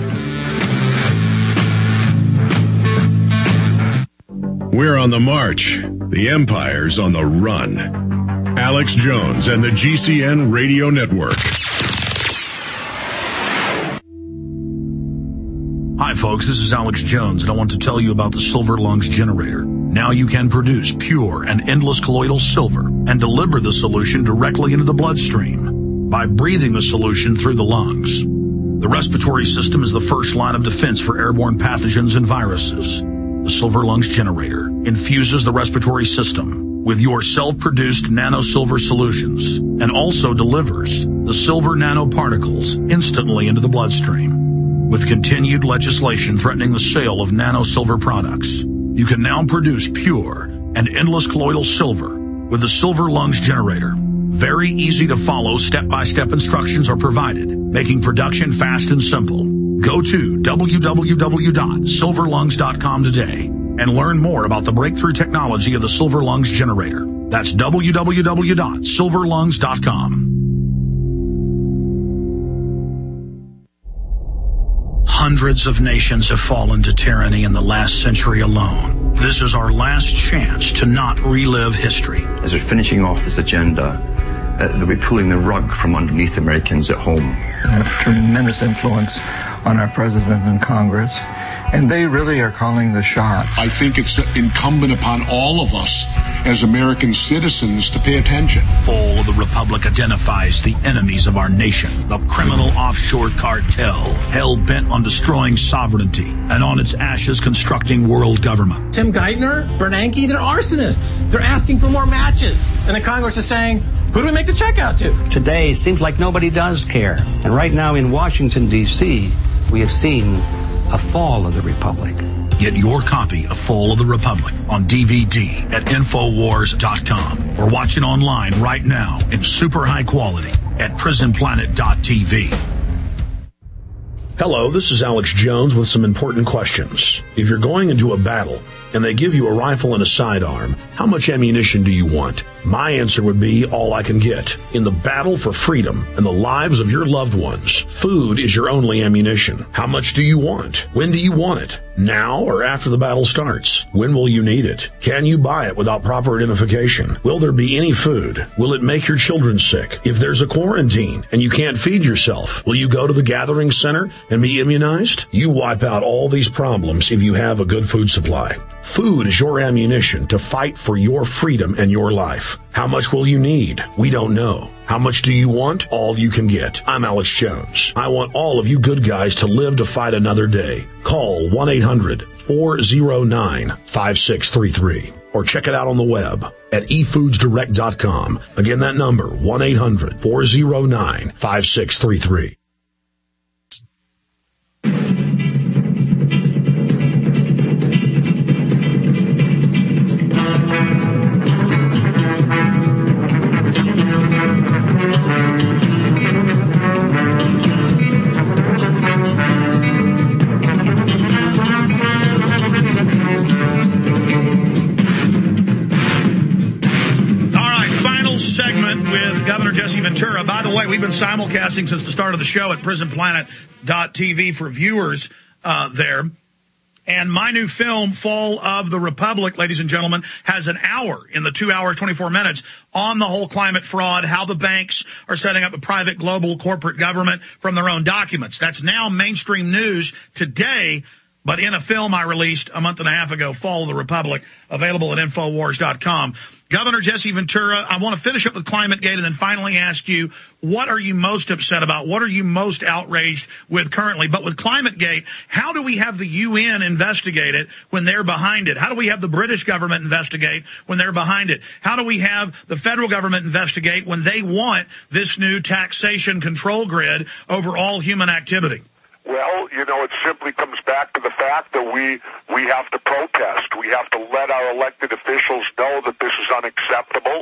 We're on the march. The Empire's on the run. Alex Jones and the G C N Radio Network. Hi folks, this is Alex Jones, and I want to tell you about the Silver Lungs Generator. Now you can produce pure and endless colloidal silver and deliver the solution directly into the bloodstream by breathing the solution through the lungs. The respiratory system is the first line of defense for airborne pathogens and viruses. The Silver Lungs Generator infuses the respiratory system with your self-produced nano-silver solutions and also delivers the silver nanoparticles instantly into the bloodstream. With continued legislation threatening the sale of nano-silver products, you can now produce pure and endless colloidal silver with the Silver Lungs Generator. Very easy to follow step-by-step instructions are provided, making production fast and simple. Go to w w w dot silver lungs dot com today and learn more about the breakthrough technology of the Silver Lungs Generator. That's w w w dot silver lungs dot com. Hundreds of nations have fallen to tyranny in the last century alone. This is our last chance to not relive history. As we're finishing off this agenda, uh, they'll be pulling the rug from underneath Americans at home. They have tremendous influence on our president and Congress, and they really are calling the shots. I think it's incumbent upon all of us as American citizens to pay attention. Fall of the Republic identifies the enemies of our nation, the criminal offshore cartel, hell-bent on destroying sovereignty and on its ashes constructing world government. Tim Geithner, Bernanke, they're arsonists. They're asking for more matches. And the Congress is saying, who do we make the check out to? Today seems like nobody does care. And right now in Washington, D C, we have seen a fall of the Republic. Get your copy of Fall of the Republic on D V D at infowars dot com or watch it online right now in super high quality at prison planet dot t v. Hello, this is Alex Jones with some important questions. If you're going into a battle and they give you a rifle and a sidearm, how much ammunition do you want? My answer would be all I can get. In the battle for freedom and the lives of your loved ones, food is your only ammunition. How much do you want? When do you want it? Now or after the battle starts? When will you need it? Can you buy it without proper identification? Will there be any food? Will it make your children sick? If there's a quarantine and you can't feed yourself, will you go to the gathering center and be immunized? You wipe out all these problems if you have a good food supply. Food is your ammunition to fight for your freedom and your life. How much will you need? We don't know. How much do you want? All you can get. I'm Alex Jones. I want all of you good guys to live to fight another day. Call one eight hundred four oh nine five six three three or check it out on the web at e foods direct dot com. Again, that number, one eight hundred four oh nine five six three three. Ventura. By the way, we've been simulcasting since the start of the show at prison planet dot t v for viewers uh, there. And my new film, Fall of the Republic, ladies and gentlemen, has an hour in the two hours, twenty-four minutes on the whole climate fraud, how the banks are setting up a private global corporate government from their own documents. That's now mainstream news today. But in a film I released a month and a half ago, Fall of the Republic, available at Infowars dot com. Governor Jesse Ventura, I want to finish up with ClimateGate and then finally ask you, what are you most upset about? What are you most outraged with currently? But with ClimateGate, how do we have the U N investigate it when they're behind it? How do we have the British government investigate when they're behind it? How do we have the federal government investigate when they want this new taxation control grid over all human activity? Well, you know, it simply comes back to the fact that we we have to protest. We have to let our elected officials know that this is unacceptable,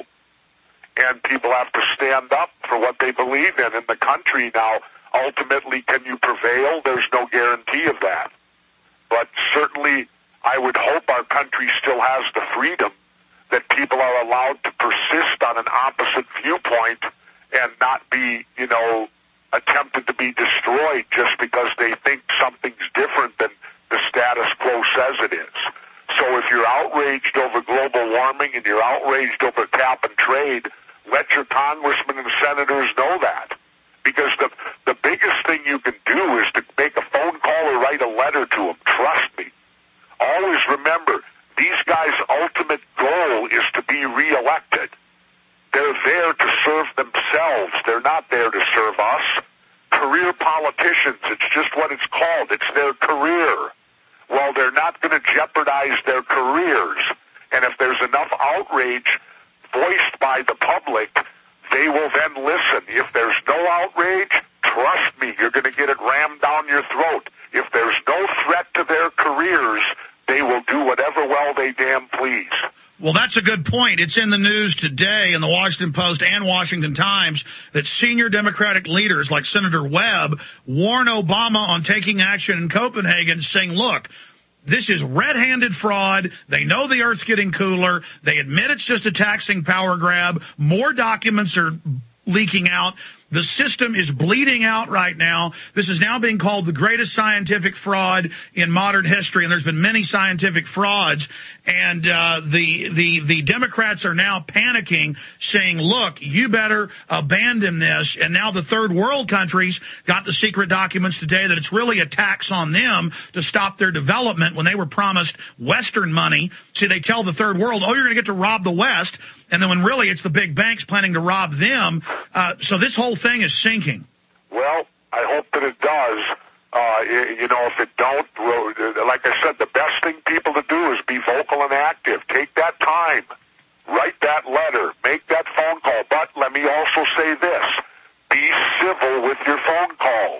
and people have to stand up for what they believe in in the country. Now, ultimately, can you prevail? There's no guarantee of that. But certainly, I would hope our country still has the freedom that people are allowed to persist on an opposite viewpoint and not be, you know, attempted to be destroyed just because they think something's different than the status quo says it is. So if you're outraged over global warming and you're outraged over cap and trade, let your congressmen and senators know that. Because the the biggest thing you can do is to make a phone call or write a letter to them. Trust me. Always remember, these guys' ultimate goal is to be reelected. They're there to serve themselves. They're not there to serve us. Career politicians, it's just what it's called. It's their career. Well, they're not going to jeopardize their careers. And if there's enough outrage voiced by the public, they will then listen. If there's no outrage, trust me, you're going to get it rammed down your throat. If there's no threat to their careers, they will do whatever well they damn please. Well, that's a good point. It's in the news today in the Washington Post and Washington Times that senior Democratic leaders like Senator Webb warn Obama on taking action in Copenhagen, saying, look, this is red-handed fraud. They know the Earth's getting cooler. They admit it's just a taxing power grab. More documents are leaking out. The system is bleeding out right now. This is now being called the greatest scientific fraud in modern history, and there's been many scientific frauds. And uh, the the the Democrats are now panicking, saying, look, you better abandon this. And now the third world countries got the secret documents today that it's really a tax on them to stop their development when they were promised Western money. See, they tell the third world, oh, you're going to get to rob the West. And then when really it's the big banks planning to rob them. Uh, so this whole thing is sinking. Well, I hope that it does. Uh, you know, if it don't, like I said, the best thing people to do is be vocal and active. Take that time. Write that letter. Make that phone call. But let me also say this. Be civil with your phone calls.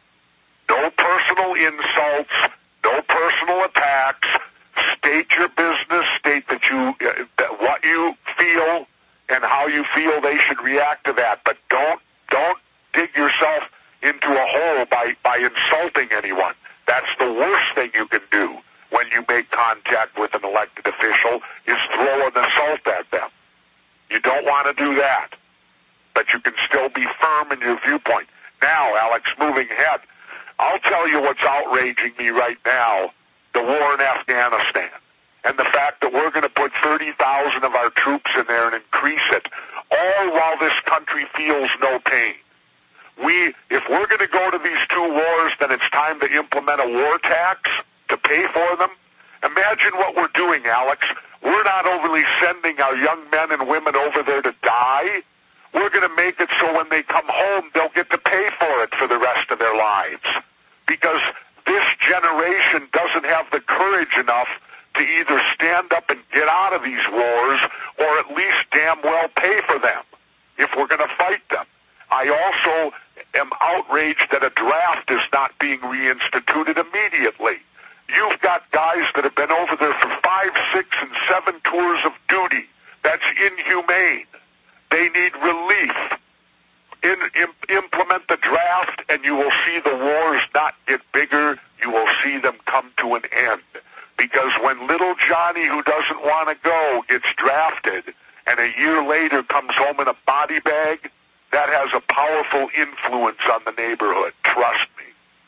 No personal insults. No personal attacks. State your business. State that you, uh, that what you feel and how you feel they should react to that. But don't don't dig yourself into a hole by, by insulting anyone. That's the worst thing you can do when you make contact with an elected official is throw an assault at them. You don't want to do that. But you can still be firm in your viewpoint. Now, Alex, moving ahead, I'll tell you what's outraging me right now, the war in Afghanistan. And the fact that we're going to put thirty thousand of our troops in there and increase it, all while this country feels no pain. We, if we're going to go to these two wars, then it's time to implement a war tax to pay for them. Imagine what we're doing, Alex. We're not overly sending our young men and women over there to die. We're going to make it so when they come home, they'll get to pay for it for the rest of their lives. Because this generation doesn't have the courage enough to either stand up and get out of these wars or at least damn well pay for them if we're going to fight them. I also am outraged that a draft is not being reinstituted immediately. You've got guys that have been over there for five, six, and seven tours of duty. That's inhumane. They need relief. In, in, implement the draft, and you will see the wars not get bigger. You will see them come to an end. Because when little Johnny, who doesn't want to go, gets drafted, and a year later comes home in a body bag, that has a powerful influence on the neighborhood. Trust me.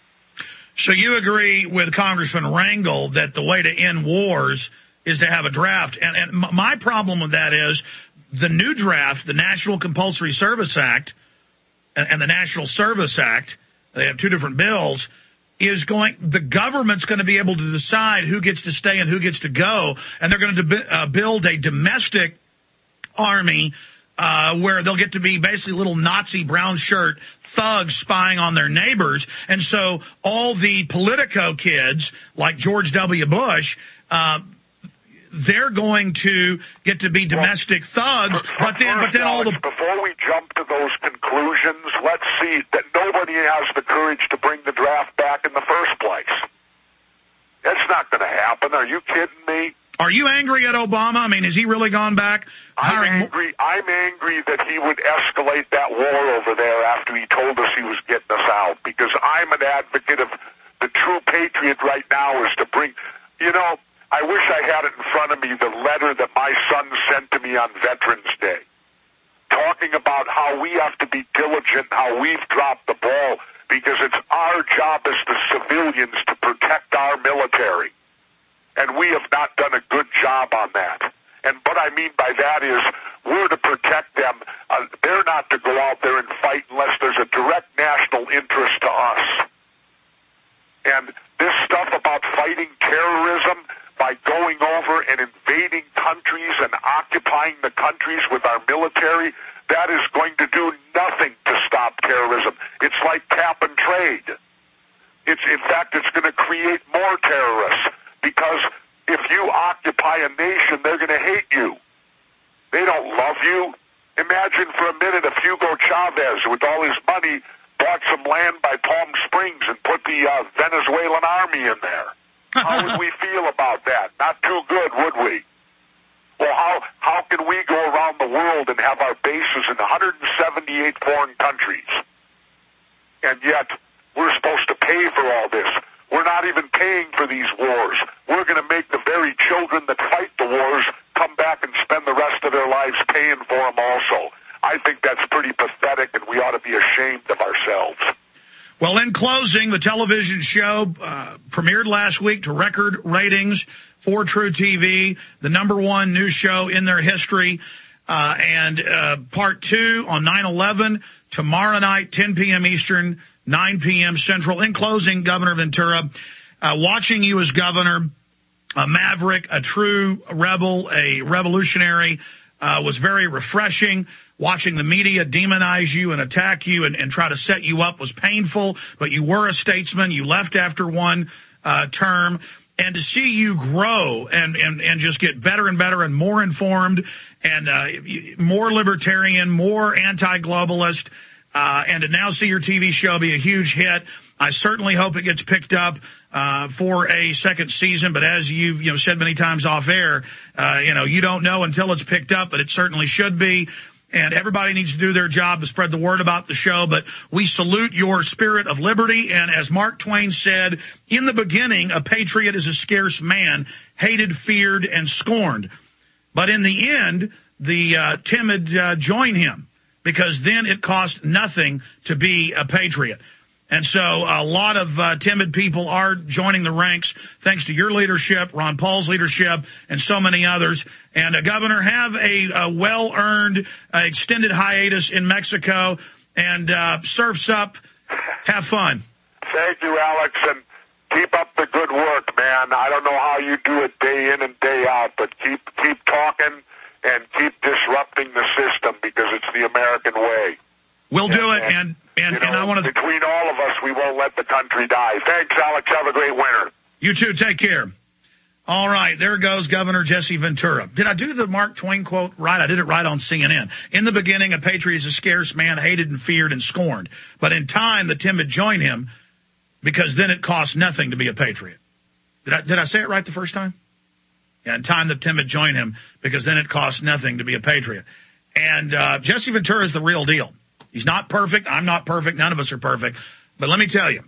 So you agree with Congressman Rangel that the way to end wars is to have a draft. And, and my problem with that is the new draft, the National Compulsory Service Act and, and the National Service Act, they have two different bills, is going, the government's going to be able to decide who gets to stay and who gets to go, and they're going to uh, build a domestic army uh, where they'll get to be basically little Nazi brown shirt thugs spying on their neighbors. And so all the Politico kids, like George W. Bush, uh, they're going to get to be domestic thugs, but then, but then all the... Before we jump to those conclusions, let's see that nobody has the courage to bring the draft back in the first place. That's not going to happen. Are you kidding me? Are you angry at Obama? I mean, has he really gone back? I'm angry. I'm angry that he would escalate that war over there after he told us he was getting us out, because I'm an advocate of the true patriot right now is to bring, you know, I wish I had it in front of me, the letter that my son sent to me on Veterans Day, talking about how we have to be diligent, how we've dropped the ball, because it's our job as the civilians to protect our military. And we have not done a good job on that. And what I mean by that is we're to protect them. Uh, they're not to go out there and fight unless there's a direct national interest to us. And this stuff about fighting terrorism by going over and invading countries and occupying the countries with our military, that is going to do nothing to stop terrorism. It's like cap and trade. It's, in fact, it's going to create more terrorists, because if you occupy a nation, they're going to hate you. They don't love you. Imagine for a minute if Hugo Chavez, with all his money, bought some land by Palm Springs and put the uh, Venezuelan army in there. How would we feel about that? Not too good, would we? Well, how how can we go around the world and have our bases in one hundred seventy-eight foreign countries, and yet we're supposed to pay for all this? We're not even paying for these wars. We're going to make the very children that fight the wars come back and spend the rest of their lives paying for them also. I think that's pretty pathetic, and we ought to be ashamed of ourselves. Well, in closing, the television show uh, premiered last week to record ratings for True T V, the number one news show in their history. Uh, and uh, part two on nine eleven tomorrow night, ten p.m. Eastern, nine p.m. Central. In closing, Governor Ventura, uh, watching you as governor, a maverick, a true rebel, a revolutionary, uh, was very refreshing. Watching the media demonize you and attack you and, and try to set you up was painful, but you were a statesman. You left after one uh, term. And to see you grow and, and, and just get better and better and more informed and uh, more libertarian, more anti-globalist, uh, and to now see your T V show be a huge hit, I certainly hope it gets picked up uh, for a second season. But as you've you know said many times off air, uh, you know you don't know until it's picked up, but it certainly should be. And everybody needs to do their job to spread the word about the show. But we salute your spirit of liberty. And as Mark Twain said, in the beginning, a patriot is a scarce man, hated, feared, and scorned. But in the end, the uh, timid uh, join him, because then it costs nothing to be a patriot. And so a lot of uh, timid people are joining the ranks thanks to your leadership, Ron Paul's leadership, and so many others. And, uh, Governor, have a, a well-earned uh, extended hiatus in Mexico, and uh, surfs up. Have fun. Thank you, Alex, and keep up the good work, man. I don't know how you do it day in and day out, but keep keep talking and keep disrupting the system, because it's the American way. We'll and, do it, and, and and, you know, and I want to... Between all of us, we won't let the country die. Thanks, Alex. Have a great winter. You too. Take care. All right, there goes Governor Jesse Ventura. Did I do the Mark Twain quote right? I did it right on C N N. In the beginning, a patriot is a scarce man, hated and feared and scorned. But in time, the timid join him, because then it costs nothing to be a patriot. Did I, did I say it right the first time? Yeah, in time, the timid join him, because then it costs nothing to be a patriot. And uh, Jesse Ventura is the real deal. He's not perfect. I'm not perfect. None of us are perfect. But let me tell you,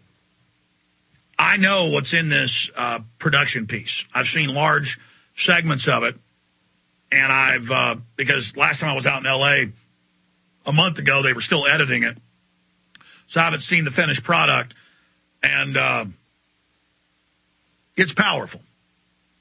I know what's in this uh, production piece. I've seen large segments of it. And I've, uh, because last time I was out in L A a month ago, they were still editing it. So I haven't seen the finished product. And uh, it's powerful.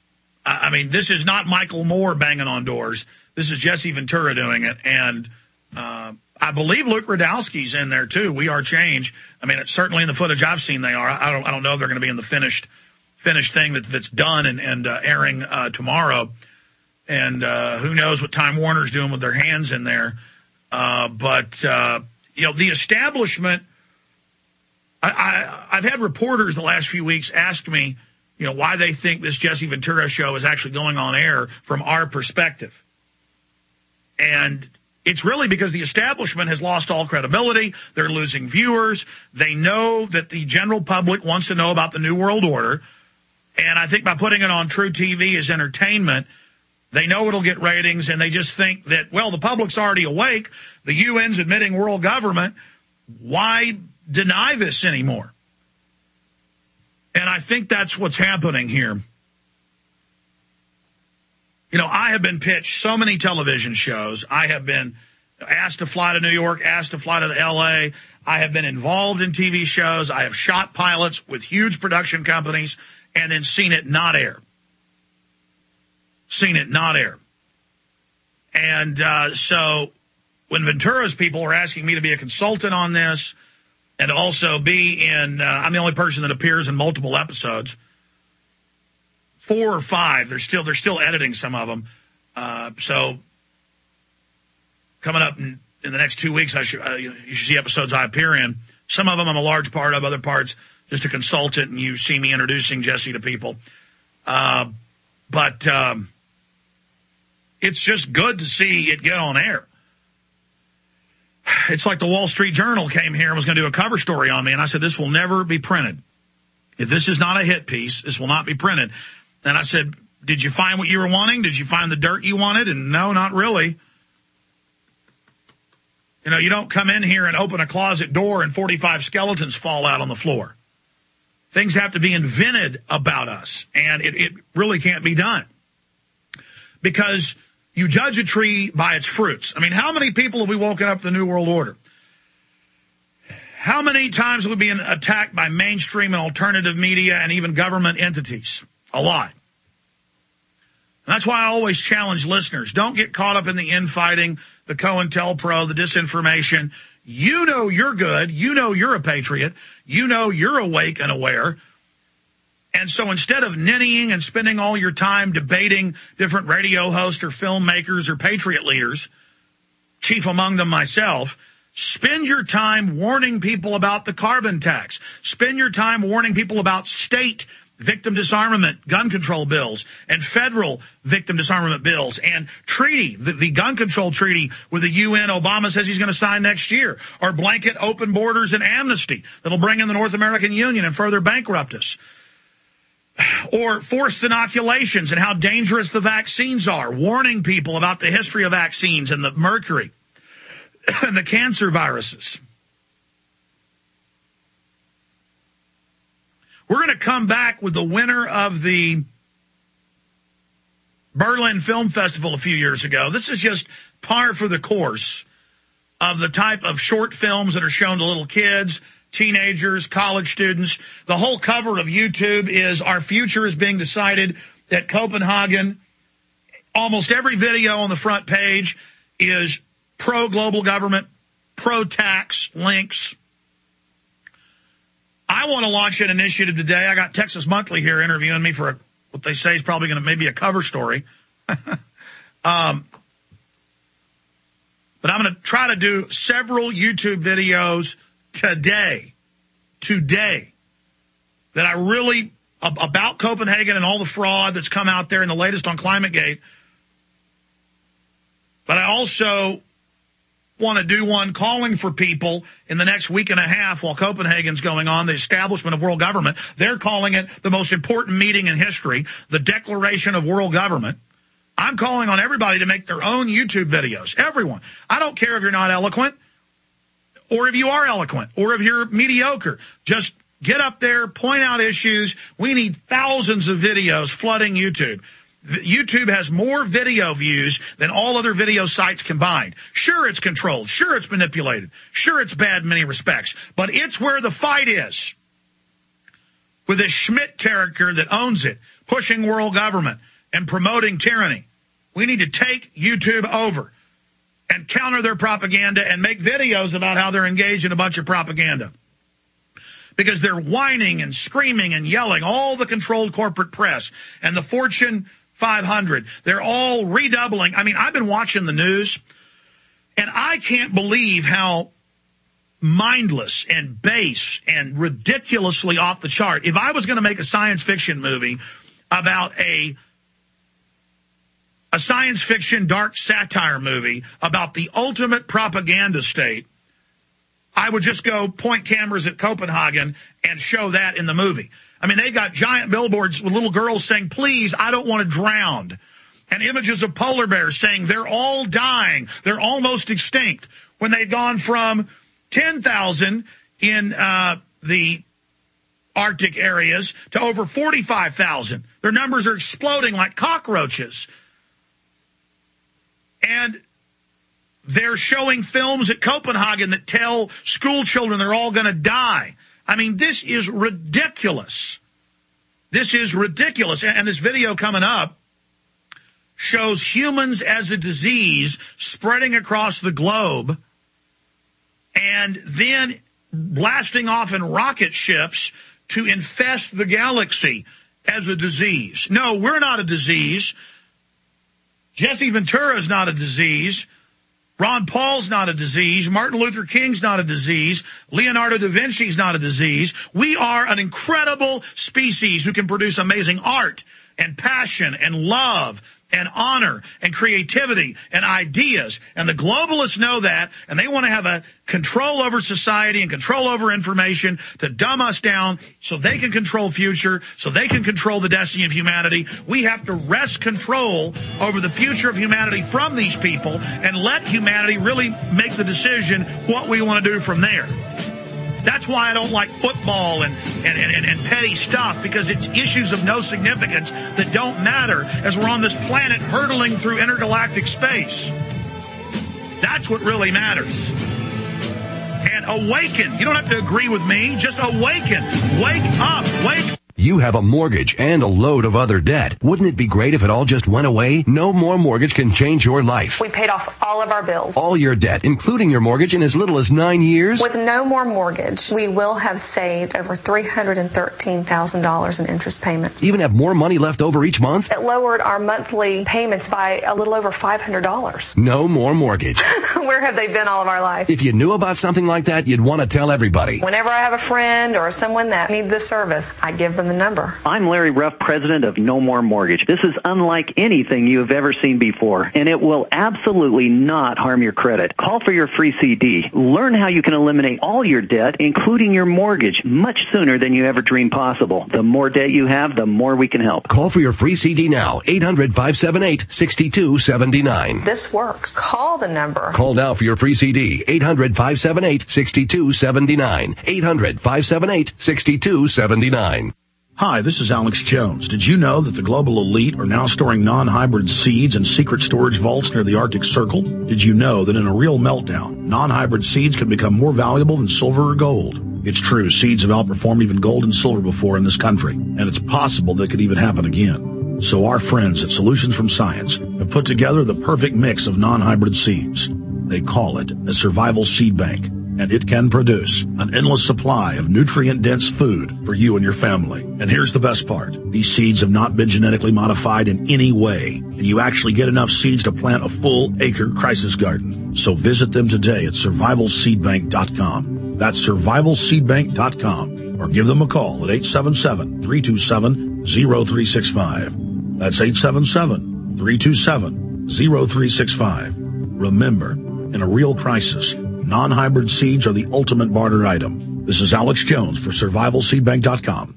I, I mean, this is not Michael Moore banging on doors. This is Jesse Ventura doing it. And Uh, I believe Luke Radowski's in there too. We Are Change. I mean, it's certainly in the footage I've seen they are. I don't I don't know if they're going to be in the finished finished thing that, that's done and, and uh, airing uh, tomorrow. And uh, who knows what Time Warner's doing with their hands in there. Uh, but, uh, you know, the establishment, I, I, I've had reporters the last few weeks ask me, you know, why they think this Jesse Ventura show is actually going on air from our perspective. And it's really because the establishment has lost all credibility. They're losing viewers. They know that the general public wants to know about the New World Order. And I think by putting it on True T V as entertainment, they know it'll get ratings, and they just think that, well, the public's already awake. The U N's admitting world government. Why deny this anymore? And I think that's what's happening here. You know, I have been pitched so many television shows. I have been asked to fly to New York, asked to fly to L A. I have been involved in T V shows. I have shot pilots with huge production companies and then seen it not air. Seen it not air. And uh, so when Ventura's people are asking me to be a consultant on this and also be in, uh, I'm the only person that appears in multiple episodes. Four or five. They're still they're still editing some of them. Uh, so coming up in, in the next two weeks, I should uh, you should see episodes I appear in. Some of them I'm a large part of. Other parts just a consultant, and you see me introducing Jesse to people. Uh, but um, it's just good to see it get on air. It's like the Wall Street Journal came here and was going to do a cover story on me, and I said this will never be printed. If this is not a hit piece, this will not be printed. And I said, did you find what you were wanting? Did you find the dirt you wanted? And no, not really. You know, you don't come in here and open a closet door and forty-five skeletons fall out on the floor. Things have to be invented about us, and it, it really can't be done. Because you judge a tree by its fruits. I mean, how many people have we woken up to the New World Order? How many times have we been attacked by mainstream and alternative media and even government entities? A lot. And that's why I always challenge listeners. Don't get caught up in the infighting, the COINTELPRO, the disinformation. You know you're good. You know you're a patriot. You know you're awake and aware. And so instead of ninnying and spending all your time debating different radio hosts or filmmakers or patriot leaders, chief among them myself, spend your time warning people about the carbon tax. Spend your time warning people about state victim disarmament, gun control bills, and federal victim disarmament bills, and treaty, the, the gun control treaty with the U N Obama says he's going to sign next year, or blanket open borders and amnesty that'll bring in the North American Union and further bankrupt us. Or forced inoculations and how dangerous the vaccines are, warning people about the history of vaccines and the mercury and the cancer viruses. We're going to come back with the winner of the Berlin Film Festival a few years ago. This is just par for the course of the type of short films that are shown to little kids, teenagers, college students. The whole cover of YouTube is "Our future is being decided at Copenhagen." Almost every video on the front page is pro-global government, pro-tax links. I want to launch an initiative today. I got Texas Monthly here interviewing me for a, what they say is probably going to maybe a cover story. um, but I'm going to try to do several YouTube videos today, today, that I really, about Copenhagen and all the fraud that's come out there and the latest on ClimateGate. But I also want to do one calling for people in the next week and a half while Copenhagen's going on, the establishment of world government. They're calling it the most important meeting in history, the Declaration of World Government. I'm calling on everybody to make their own YouTube videos. Everyone. I don't care if you're not eloquent or if you are eloquent or if you're mediocre. Just get up there, point out issues. We need thousands of videos flooding YouTube. YouTube has more video views than all other video sites combined. Sure, it's controlled. Sure, it's manipulated. Sure, it's bad in many respects. But it's where the fight is. With this Schmidt character that owns it, pushing world government and promoting tyranny. We need to take YouTube over. and counter their propaganda and make videos about how they're engaged in a bunch of propaganda. Because they're whining and screaming and yelling, all the controlled corporate press and the Fortune five hundred. They're all redoubling. I mean, I've been watching the news, and I can't believe how mindless and base and ridiculously off the chart. If I was going to make a science fiction movie about a a science fiction dark satire movie about the ultimate propaganda state, I would just go point cameras at Copenhagen and show that in the movie. I mean, they got giant billboards with little girls saying, please, I don't want to drown. And images of polar bears saying they're all dying. They're almost extinct. When they'd gone from ten thousand in uh, the Arctic areas to over forty-five thousand. Their numbers are exploding like cockroaches. And they're showing films at Copenhagen that tell school children they're all going to die. I mean, this is ridiculous. This is ridiculous. And this video coming up shows humans as a disease spreading across the globe and then blasting off in rocket ships to infest the galaxy as a disease. No, we're not a disease. Jesse Ventura is not a disease. Ron Paul's not a disease. Martin Luther King's not a disease. Leonardo da Vinci's not a disease. We are an incredible species who can produce amazing art and passion and love and honor and creativity and ideas. And the globalists know that, and they want to have a control over society and control over information to dumb us down so they can control future, so they can control the destiny of humanity. We have to wrest control over the future of humanity from these people and let humanity really make the decision what we want to do from there. That's why I don't like football and, and, and, and petty stuff, because it's issues of no significance that don't matter as we're on this planet hurtling through intergalactic space. That's what really matters. And awaken. You don't have to agree with me. Just awaken. Wake up. Wake You have a mortgage and a load of other debt. Wouldn't it be great if it all just went away? No More Mortgage can change your life. We paid off all of our bills. All your debt, including your mortgage, in as little as nine years? With No More Mortgage, we will have saved over three hundred thirteen thousand dollars in interest payments. Even have more money left over each month? It lowered our monthly payments by a little over five hundred dollars. No More Mortgage. Where have they been all of our life? If you knew about something like that, you'd want to tell everybody. Whenever I have a friend or someone that needs this service, I give them the number. I'm Larry Ruff, president of No More Mortgage. This is unlike anything you have ever seen before, and it will absolutely not harm your credit. Call for your free C D. Learn how you can eliminate all your debt, including your mortgage, much sooner than you ever dreamed possible. The more debt you have, the more we can help. Call for your free C D now, eight hundred, five seven eight, six two seven nine. This works. Call the number. Call now for your free C D, eight hundred, five seven eight, six two seven nine, eight hundred, five seven eight, six two seven nine. Hi, this is Alex Jones. Did you know that the global elite are now storing non-hybrid seeds in secret storage vaults near the Arctic Circle? Did you know that in a real meltdown, non-hybrid seeds can become more valuable than silver or gold? It's true, seeds have outperformed even gold and silver before in this country, and it's possible that could even happen again. So our friends at Solutions from Science have put together the perfect mix of non-hybrid seeds. They call it a survival seed bank, and it can produce an endless supply of nutrient-dense food for you and your family. And here's the best part. These seeds have not been genetically modified in any way, and you actually get enough seeds to plant a full acre crisis garden. So visit them today at survival seed bank dot com. That's survival seed bank dot com, or give them a call at eight seven seven, three two seven, zero three six five. That's eight seven seven, three two seven, zero three six five. Remember, in a real crisis, non-hybrid seeds are the ultimate barter item. This is Alex Jones for survival seed bank dot com.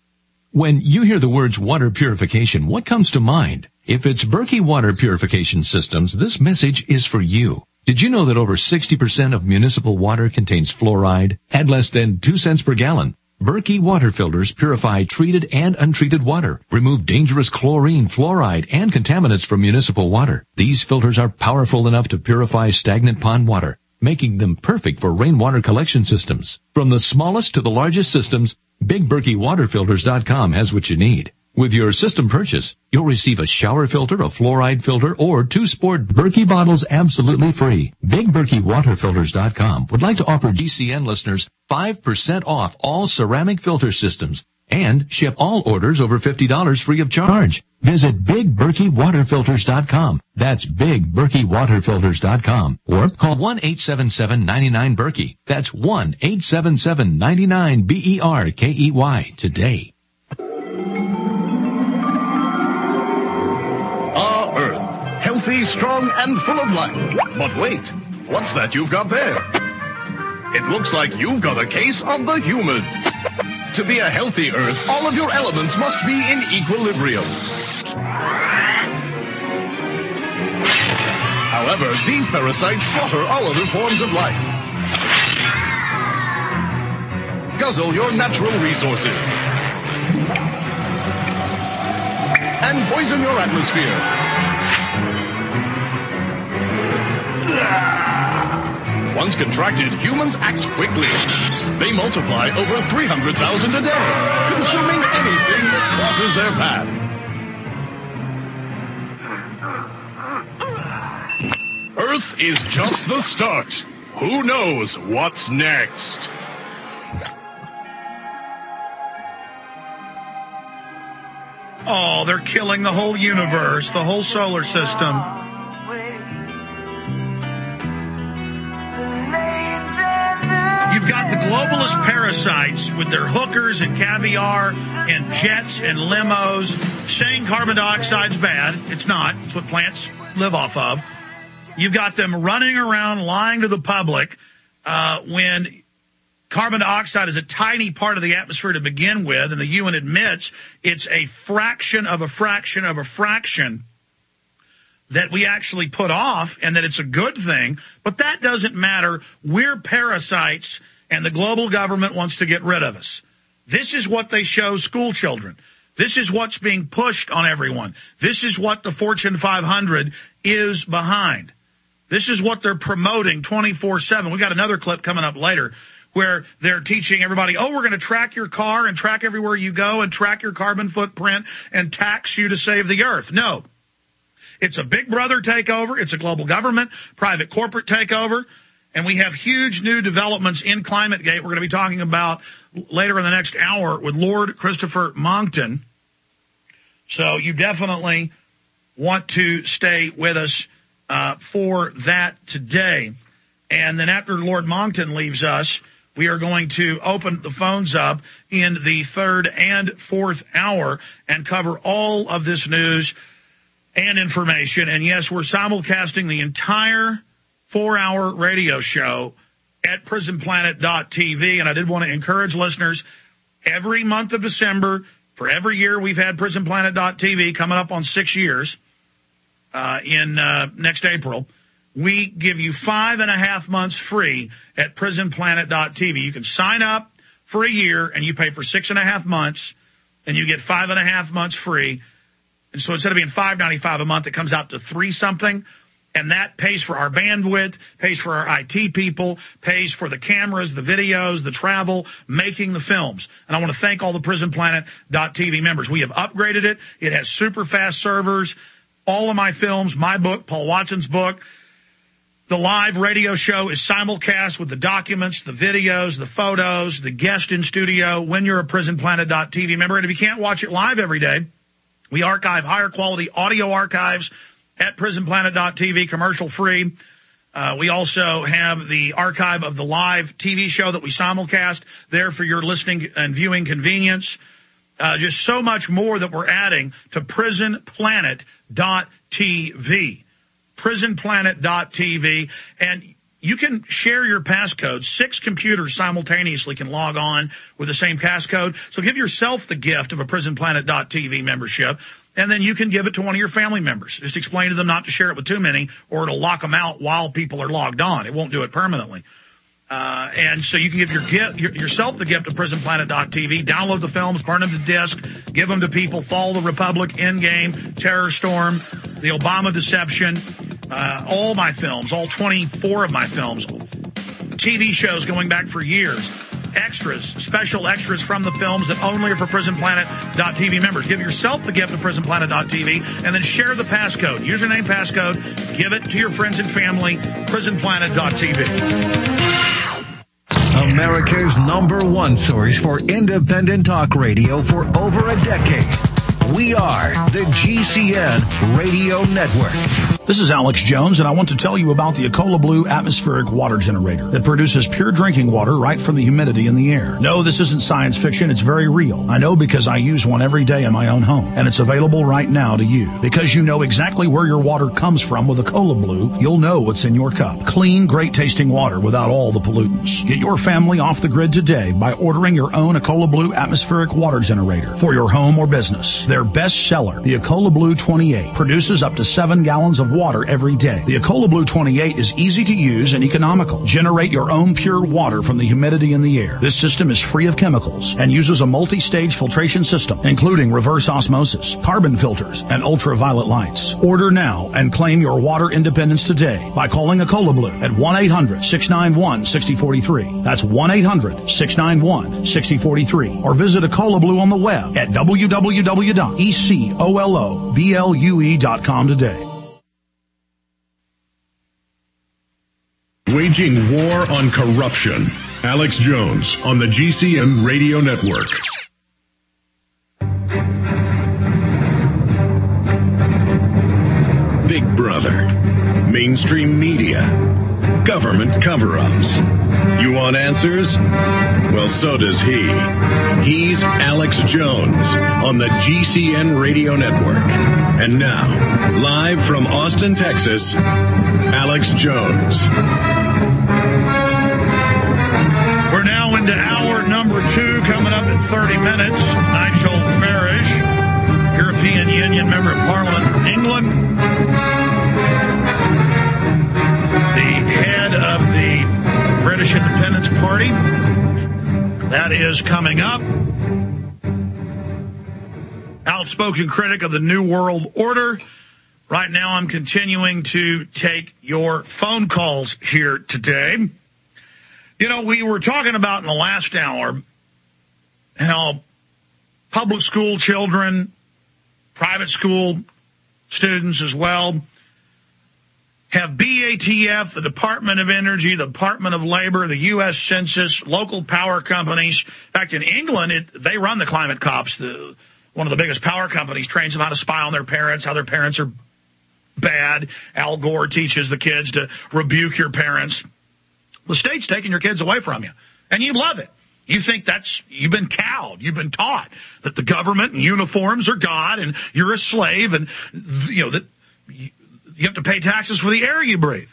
When you hear the words water purification, what comes to mind? If it's Berkey Water Purification Systems, this message is for you. Did you know that over sixty percent of municipal water contains fluoride at less than two cents per gallon? Berkey water filters purify treated and untreated water, remove dangerous chlorine, fluoride, and contaminants from municipal water. These filters are powerful enough to purify stagnant pond water, making them perfect for rainwater collection systems. From the smallest to the largest systems, Big Berkey Water Filters dot com has what you need. With your system purchase, you'll receive a shower filter, a fluoride filter, or two sport Berkey bottles absolutely free. Big Berkey Water Filters dot com would like to offer G C N listeners five percent off all ceramic filter systems and ship all orders over fifty dollars free of charge. Visit Big Berkey Water Filters dot com. That's Big Berkey Water Filters dot com. Or call one eight seven seven, nine nine, Berkey. That's one eight seven seven, nine nine, B E R K E Y today. Ah, Earth. Healthy, strong, and full of life. But wait, what's that you've got there? It looks like you've got a case of the humans. To be a healthy Earth, all of your elements must be in equilibrium. However, these parasites slaughter all other forms of life. Guzzle your natural resources. And poison your atmosphere. Once contracted, humans act quickly. They multiply over three hundred thousand a day, consuming anything that crosses their path. Earth is just the start. Who knows what's next? Oh, they're killing the whole universe, the whole solar system. You've got the globalist parasites with their hookers and caviar and jets and limos saying carbon dioxide's bad. It's not. It's what plants live off of. You've got them running around lying to the public uh, when carbon dioxide is a tiny part of the atmosphere to begin with, and the U N admits it's a fraction of a fraction of a fraction that we actually put off, and that it's a good thing. But that doesn't matter. We're parasites, and the global government wants to get rid of us. This is what they show school children. This is what's being pushed on everyone. This is what the Fortune five hundred is behind. This is what they're promoting twenty-four seven. We got another clip coming up later where they're teaching everybody, oh, we're going to track your car and track everywhere you go and track your carbon footprint and tax you to save the earth. No. It's a big brother takeover. It's a global government, private corporate takeover. And we have huge new developments in ClimateGate we're going to be talking about later in the next hour with Lord Christopher Monckton. So you definitely want to stay with us uh, for that today. And then after Lord Monckton leaves us, we are going to open the phones up in the third and fourth hour and cover all of this news and information. And yes, we're simulcasting the entire four-hour radio show at prison planet dot t v. And I did want to encourage listeners, every month of December, for every year we've had prison planet dot t v, coming up on six years uh, in uh, next April, we give you five and a half months free at prison planet dot t v. You can sign up for a year, and you pay for six and a half months, and you get five and a half months free. And so instead of being five ninety-five a month, it comes out to three something. And that pays for our bandwidth, pays for our I T people, pays for the cameras, the videos, the travel, making the films. And I want to thank all the prison planet dot t v members. We have upgraded it. It has super fast servers. All of my films, my book, Paul Watson's book. The live radio show is simulcast with the documents, the videos, the photos, the guest in studio when you're a prison planet dot t v member. And if you can't watch it live every day, we archive higher quality audio archives at prison planet dot t v, commercial free. Uh, we also have the archive of the live T V show that we simulcast there for your listening and viewing convenience. Uh, just so much more that we're adding to prison planet dot t v. prison planet dot t v. And you can share your passcode. Six computers simultaneously can log on with the same passcode. So give yourself the gift of a prison planet dot t v membership, and then you can give it to one of your family members. Just explain to them not to share it with too many, or it'll lock them out while people are logged on. It won't do it permanently. Uh, and so you can give your, gift, your yourself the gift of prison planet dot t v. Download the films, burn them to disk, give them to people. Follow the Republic, Endgame, Terror Storm, the Obama Deception, uh, all my films, all twenty-four of my films, T V shows going back for years. extras, special extras from the films that only are for prison planet dot t v members. Give yourself the gift of prison planet dot t v and then share the passcode. Username, passcode. Give it to your friends and family. prison planet dot t v. America's number one source for independent talk radio for over a decade. We are the G C N Radio Network. This is Alex Jones, and I want to tell you about the Ecola Blue atmospheric water generator that produces pure drinking water right from the humidity in the air. No, this isn't science fiction. It's very real. I know because I use one every day in my own home, and it's available right now to you. Because you know exactly where your water comes from with Ecola Blue, you'll know what's in your cup. Clean, great-tasting water without all the pollutants. Get your family off the grid today by ordering your own Ecola Blue atmospheric water generator for your home or business. Their best seller, the Ecola Blue twenty-eight, produces up to seven gallons of water every day. The Ecola Blue twenty-eight is easy to use and economical. Generate your own pure water from the humidity in the air. This system is free of chemicals and uses a multi-stage filtration system, including reverse osmosis, carbon filters, and ultraviolet lights. Order now and claim your water independence today by calling Ecola Blue at one eight hundred, six nine one, six zero four three. That's one eight hundred, six nine one, six zero four three. Or visit Ecola Blue on the web at w w w dot e c o l o b l u e dot com today. Waging war on corruption. Alex Jones on the G C N Radio Network. Big Brother. Mainstream media. Government cover-ups. You want answers? Well, so does he. He's Alex Jones on the G C N Radio Network. And now, live from Austin, Texas, Alex Jones. We're now into hour number two, coming up in thirty minutes. Nigel Farage, European Union Member of Parliament from England, the head of the British Independence Party. That is coming up. Outspoken critic of the New World Order. Right now I'm continuing to take your phone calls here today. You know, we were talking about in the last hour how public school children, private school students as well, have B A T F, the Department of Energy, the Department of Labor, the U S Census, local power companies. In fact, in England, it, they run the climate cops. The, one of the biggest power companies trains them how to spy on their parents, how their parents are bad. Al Gore teaches the kids to rebuke your parents. The state's taking your kids away from you, and you love it. You think that's, you've been cowed. You've been taught that the government and uniforms are God, and you're a slave, and, you know, that you have to pay taxes for the air you breathe.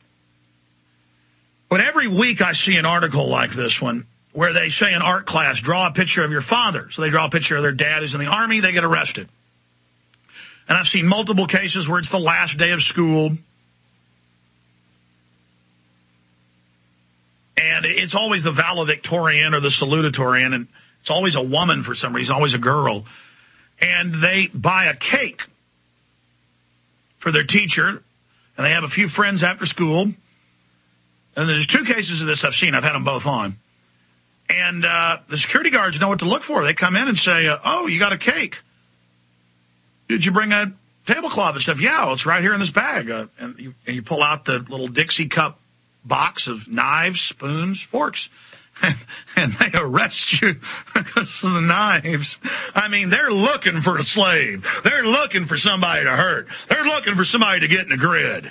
But every week I see an article like this one where they say in art class, draw a picture of your father. So they draw a picture of their dad who's in the army, they get arrested. And I've seen multiple cases where it's the last day of school. And it's always the valedictorian or the salutatorian, and it's always a woman for some reason, always a girl. And they buy a cake for their teacher, and they have a few friends after school. And there's two cases of this I've seen. I've had them both on. And uh, the security guards know what to look for. They come in and say, uh, oh, you got a cake. Did you bring a tablecloth and stuff? Yeah, well, it's right here in this bag. Uh, and, you, and you pull out the little Dixie cup box of knives, spoons, forks, and, and they arrest you because of the knives. I mean, they're looking for a slave. They're looking for somebody to hurt. They're looking for somebody to get in the grid.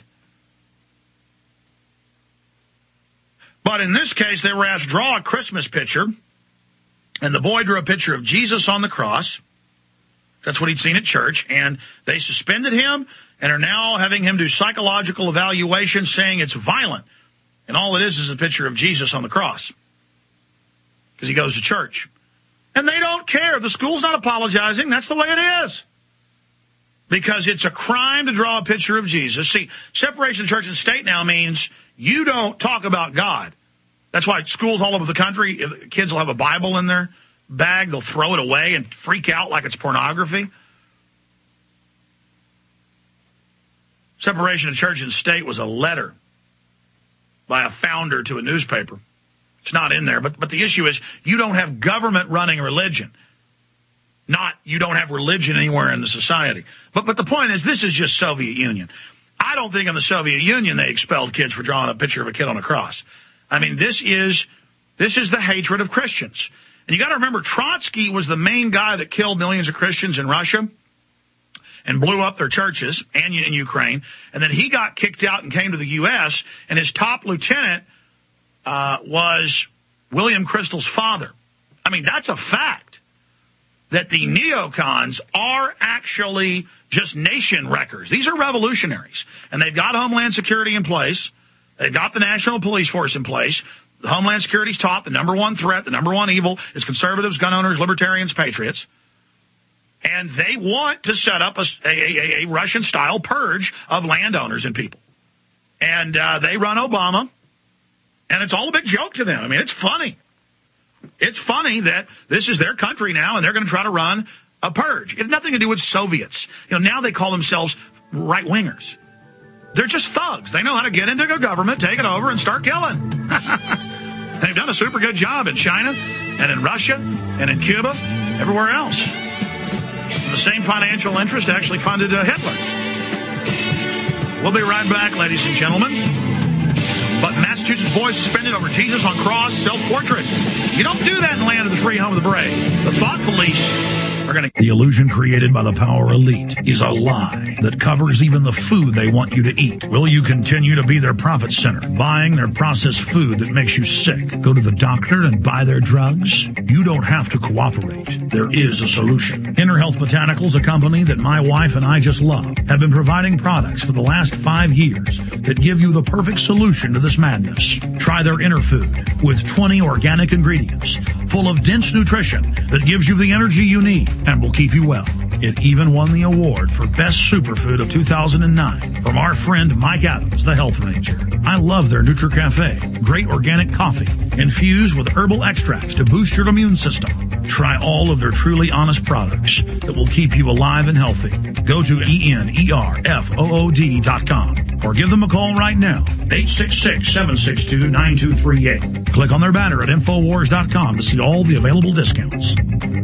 But in this case, they were asked, draw a Christmas picture, and the boy drew a picture of Jesus on the cross. That's what he'd seen at church, and they suspended him and are now having him do psychological evaluation, saying it's violent. And all it is is a picture of Jesus on the cross because he goes to church. And they don't care. The school's not apologizing. That's the way it is. Because it's a crime to draw a picture of Jesus. See, separation of church and state now means you don't talk about God. That's why schools all over the country, if kids will have a Bible in their bag, they'll throw it away and freak out like it's pornography. Separation of church and state was a letter by a founder to a newspaper It's not in there. But, but the issue is you don't have government running religion. Not you don't have religion anywhere in the society. But, but the point is this is just Soviet Union. I don't think in the Soviet Union they expelled kids for drawing a picture of a kid on a cross. I mean, this is this is the hatred of Christians. And you got to remember, Trotsky was the main guy that killed millions of Christians in Russia and blew up their churches and in Ukraine. And then he got kicked out and came to the U S, and his top lieutenant uh, was William Kristol's father. I mean, that's a fact, that the neocons are actually just nation wreckers. These are revolutionaries, and they've got Homeland Security in place. They've got the National Police Force in place. The Homeland Security's taught the number one threat, the number one evil is conservatives, gun owners, libertarians, patriots. And they want to set up a, a, a Russian-style purge of landowners and people. And uh, they run Obama, and it's all a big joke to them. I mean, it's funny. It's funny that this is their country now, and they're going to try to run a purge. It has nothing to do with Soviets. You know, now they call themselves right-wingers. They're just thugs. They know how to get into the government, take it over, and start killing. They've done a super good job in China and in Russia and in Cuba, everywhere else. The same financial interest actually funded uh, Hitler. We'll be right back, ladies and gentlemen. But Massachusetts boy suspended over Jesus on cross self-portrait. You don't do that in the land of the free, home of the brave. The thought police are going to... The illusion created by the power elite is a lie that covers even the food they want you to eat. Will you continue to be their profit center, buying their processed food that makes you sick? Go to the doctor and buy their drugs? You don't have to cooperate. There is a solution. Inner Health Botanicals, a company that my wife and I just love, have been providing products for the last five years that give you the perfect solution to this madness. Try their Inner Food with twenty organic ingredients full of dense nutrition that gives you the energy you need and will keep you well. It even won the award for Best Superfood of two thousand nine from our friend Mike Adams, the Health Ranger. I love their NutriCafe. Great organic coffee infused with herbal extracts to boost your immune system. Try all of their truly honest products that will keep you alive and healthy. Go to E N E R F O O D dot com or give them a call right now, eight six six, seven six two, nine two three eight. Click on their banner at Infowars dot com to see all the available discounts.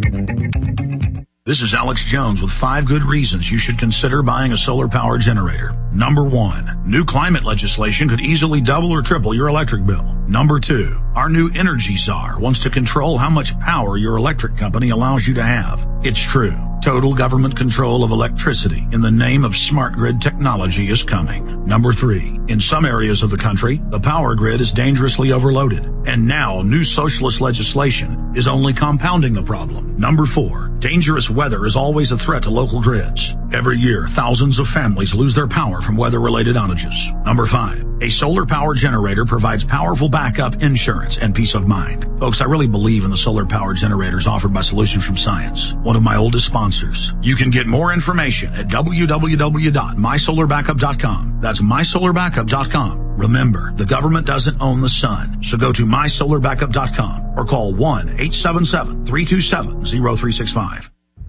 This is Alex Jones with five good reasons you should consider buying a solar power generator. Number one, new climate legislation could easily double or triple your electric bill. Number two, our new energy czar wants to control how much power your electric company allows you to have. It's true. Total government control of electricity in the name of smart grid technology is coming. Number three, in some areas of the country, the power grid is dangerously overloaded. And now new socialist legislation is only compounding the problem. Number four, dangerous weather is always a threat to local grids. Every year, thousands of families lose their power from weather-related outages. Number five, a solar power generator provides powerful backup insurance and peace of mind. Folks, I really believe in the solar power generators offered by Solutions from Science, one of my oldest sponsors. You can get more information at w w w dot my solar backup dot com. That's my solar backup dot com. Remember, the government doesn't own the sun, so go to my solar backup dot com or call one eight seven seven, three two seven, zero three six five.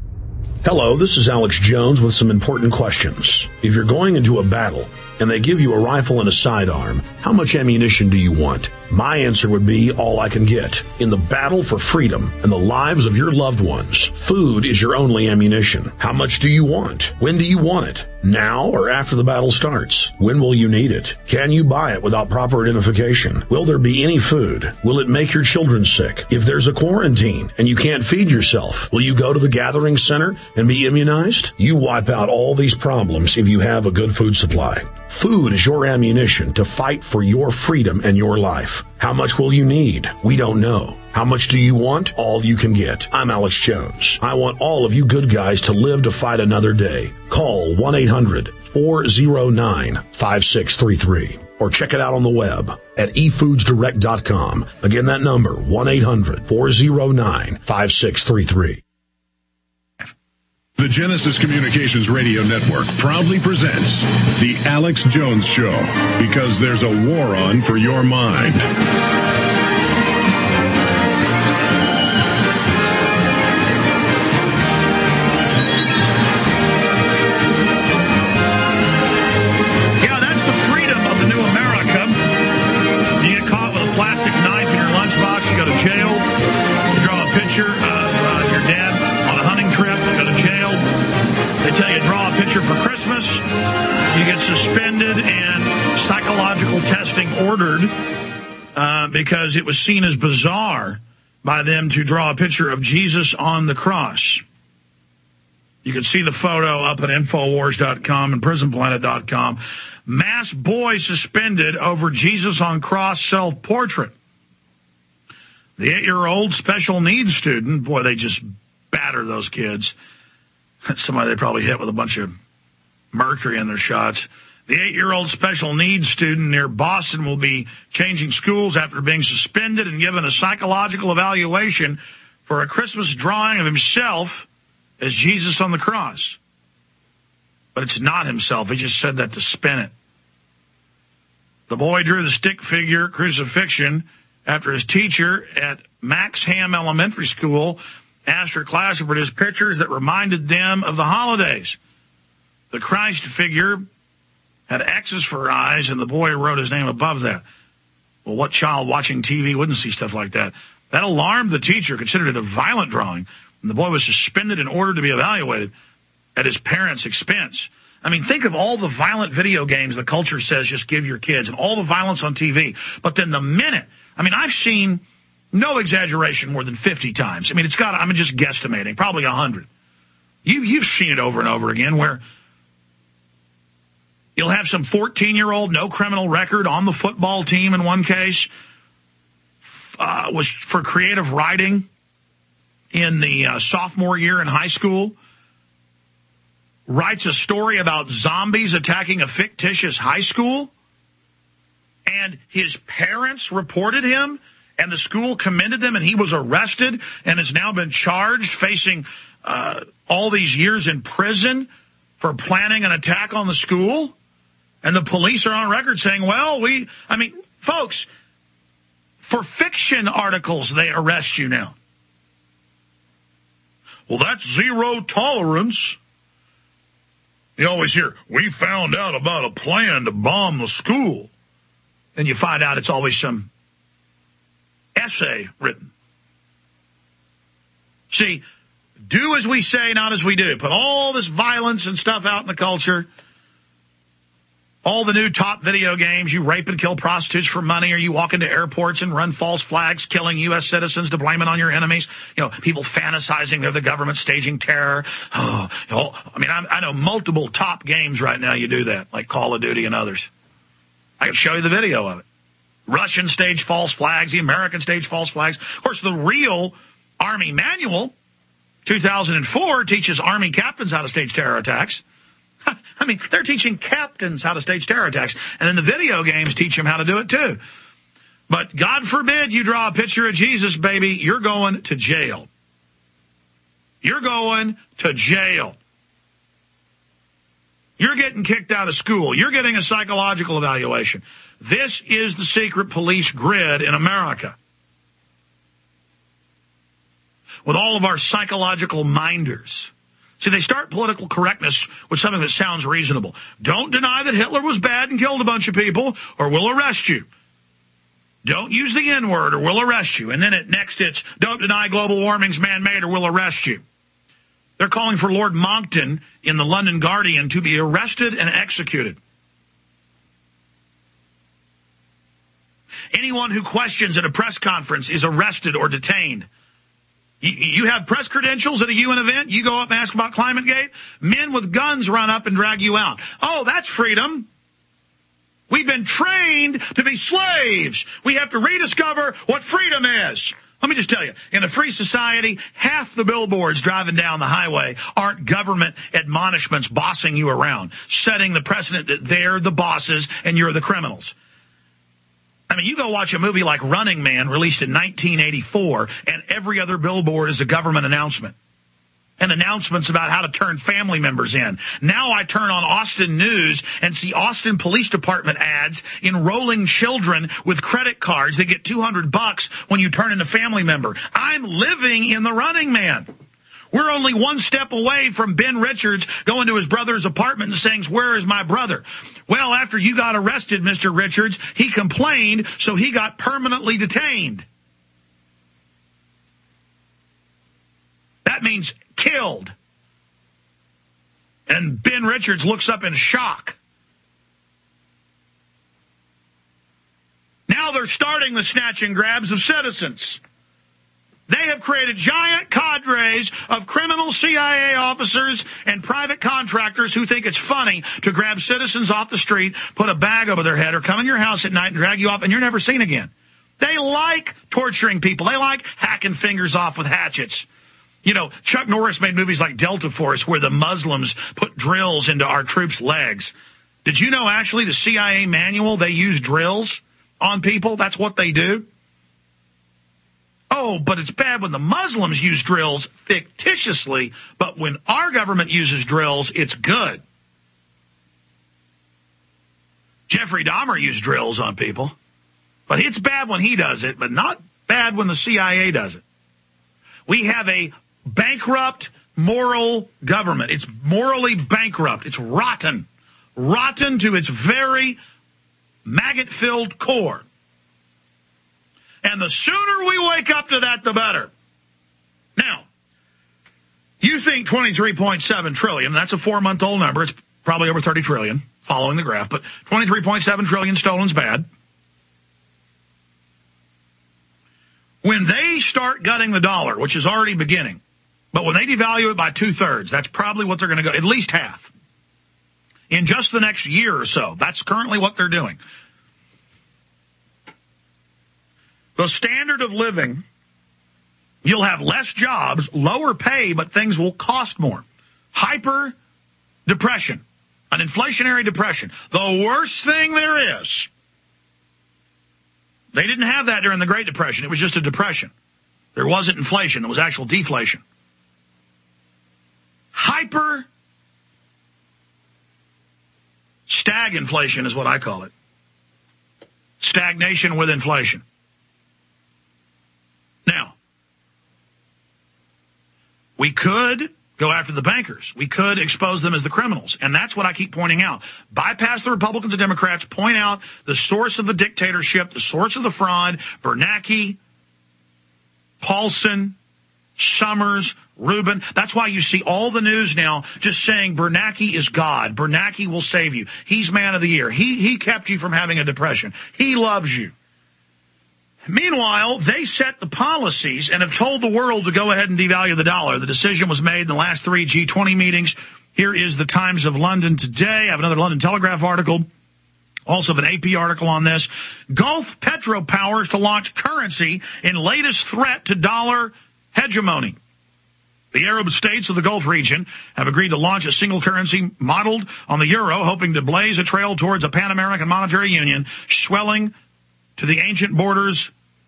Hello, this is Alex Jones with some important questions. If you're going into a battle and they give you a rifle and a sidearm, how much ammunition do you want? My answer would be all I can get. In the battle for freedom and the lives of your loved ones, food is your only ammunition. How much do you want? When do you want it? Now or after the battle starts? When will you need it? Can you buy it without proper identification? Will there be any food? Will it make your children sick? If there's a quarantine and you can't feed yourself, will you go to the gathering center and be immunized? You wipe out all these problems if you have a good food supply. Food is your ammunition to fight for your freedom and your life. How much will you need? We don't know. How much do you want? All you can get. I'm Alex Jones. I want all of you good guys to live to fight another day. Call one eight hundred, four oh nine, five six three three or check it out on the web at e foods direct dot com. Again, that number, one eight hundred, four oh nine, five six three three. The Genesis Communications Radio Network proudly presents The Alex Jones Show, because there's a war on for your mind. Yeah, that's the freedom of the new America. You get caught with a plastic knife in your lunchbox cross. You get suspended and psychological testing ordered uh, because it was seen as bizarre by them to draw a picture of Jesus on the cross. You can see the photo up at Infowars dot com and Prison Planet dot com. Mass boy suspended over Jesus on cross self-portrait. The eight-year-old special needs student, boy, they just batter those kids. That's somebody they probably hit with a bunch of mercury in their shots. The eight-year-old special needs student near Boston will be changing schools after being suspended and given a psychological evaluation for a Christmas drawing of himself as Jesus on the cross. But it's not himself. He just said that to spin it. The boy drew the stick figure crucifixion after his teacher at Max Ham Elementary School asked her class to produce pictures that reminded them of the holidays. The Christ figure had X's for eyes, and the boy wrote his name above that. Well, what child watching T V wouldn't see stuff like that? That alarmed the teacher, considered it a violent drawing, and the boy was suspended and ordered to be evaluated at his parents' expense. I mean, think of all the violent video games the culture says just give your kids, and all the violence on T V. But then the minute, I mean, I've seen, no exaggeration, more than fifty times. I mean, it's got, I'm just guesstimating, probably one hundred. You, you've seen it over and over again where you'll have some fourteen-year-old, no criminal record on the football team in one case, uh, was for creative writing in the uh, sophomore year in high school, writes a story about zombies attacking a fictitious high school, and his parents reported him, and the school commended them, and he was arrested and has now been charged, facing uh, all these years in prison for planning an attack on the school. And the police are on record saying, well, we, I mean, folks, for fiction articles, they arrest you now. Well, that's zero tolerance. You always hear, we found out about a plan to bomb the school. Then you find out it's always some essay written. See, do as we say, not as we do. Put all this violence and stuff out in the culture. All the new top video games, you rape and kill prostitutes for money, or you walk into airports and run false flags, killing U S citizens to blame it on your enemies. You know, people fantasizing they're the government staging terror. Oh, you know, I mean, I, I know multiple top games right now you do that, like Call of Duty and others. I can show you the video of it. Russian stage false flags, the American stage false flags. Of course, the real Army manual, two thousand four, teaches Army captains how to stage terror attacks. I mean, they're teaching captains how to stage terror attacks, and then the video games teach them how to do it too. But God forbid you draw a picture of Jesus, baby, you're going to jail. You're going to jail. You're getting kicked out of school. You're getting a psychological evaluation. This is the secret police grid in America. With all of our psychological minders. See, they start political correctness with something that sounds reasonable. Don't deny that Hitler was bad and killed a bunch of people, or we'll arrest you. Don't use the N-word, or we'll arrest you. And then at next it's, don't deny global warming's man-made, or we'll arrest you. They're calling for Lord Monckton in the London Guardian to be arrested and executed. Anyone who questions at a press conference is arrested or detained. You have press credentials at a U N event, you go up and ask about ClimateGate, men with guns run up and drag you out. Oh, that's freedom. We've been trained to be slaves. We have to rediscover what freedom is. Let me just tell you, in a free society, half the billboards driving down the highway aren't government admonishments bossing you around, setting the precedent that they're the bosses and you're the criminals. I mean, you go watch a movie like Running Man, released in nineteen eighty-four, and every other billboard is a government announcement. And announcements about how to turn family members in. Now I turn on Austin News and see Austin Police Department ads enrolling children with credit cards that get two hundred bucks when you turn in a family member. I'm living in the Running Man. We're only one step away from Ben Richards going to his brother's apartment and saying, where is my brother? Well, after you got arrested, Mister Richards, he complained, so he got permanently detained. That means killed. And Ben Richards looks up in shock. Now they're starting the snatch and grabs of citizens. They have created giant cadres of criminal C I A officers and private contractors who think it's funny to grab citizens off the street, put a bag over their head, or come in your house at night and drag you off, and you're never seen again. They like torturing people. They like hacking fingers off with hatchets. You know, Chuck Norris made movies like Delta Force where the Muslims put drills into our troops' legs. Did you know actually the C I A manual, they use drills on people? That's what they do. Oh, but it's bad when the Muslims use drills fictitiously, but when our government uses drills, it's good. Jeffrey Dahmer used drills on people, but it's bad when he does it, but not bad when the C I A does it. We have a bankrupt moral government. It's morally bankrupt. It's rotten. Rotten to its very maggot-filled core. And the sooner we wake up to that, the better. Now, you think twenty-three point seven trillion, that's a four-month-old number. It's probably over thirty trillion, following the graph, but twenty-three point seven trillion stolen's bad. When they start gutting the dollar, which is already beginning, but when they devalue it by two-thirds, that's probably what they're going to go, at least half. In just the next year or so, that's currently what they're doing. The standard of living, you'll have less jobs, lower pay, but things will cost more. Hyper depression, an inflationary depression, the worst thing there is. They didn't have that during the Great Depression. It was just a depression. There wasn't inflation. It was actual deflation. Hyper stagflation is what I call it. Stagnation with inflation. Now, we could go after the bankers. We could expose them as the criminals. And that's what I keep pointing out. Bypass the Republicans and Democrats. Point out the source of the dictatorship, the source of the fraud, Bernanke, Paulson, Summers, Rubin. That's why you see all the news now just saying Bernanke is God. Bernanke will save you. He's man of the year. He, he kept you from having a depression. He loves you. Meanwhile, they set the policies and have told the world to go ahead and devalue the dollar. The decision was made in the last three G twenty meetings. Here is the Times of London today. I have another London Telegraph article, also an A P article on this. Gulf Petro powers to launch currency in latest threat to dollar hegemony. The Arab states of the Gulf region have agreed to launch a single currency modeled on the euro, hoping to blaze a trail towards a Pan-American monetary union, swelling to the ancient borders.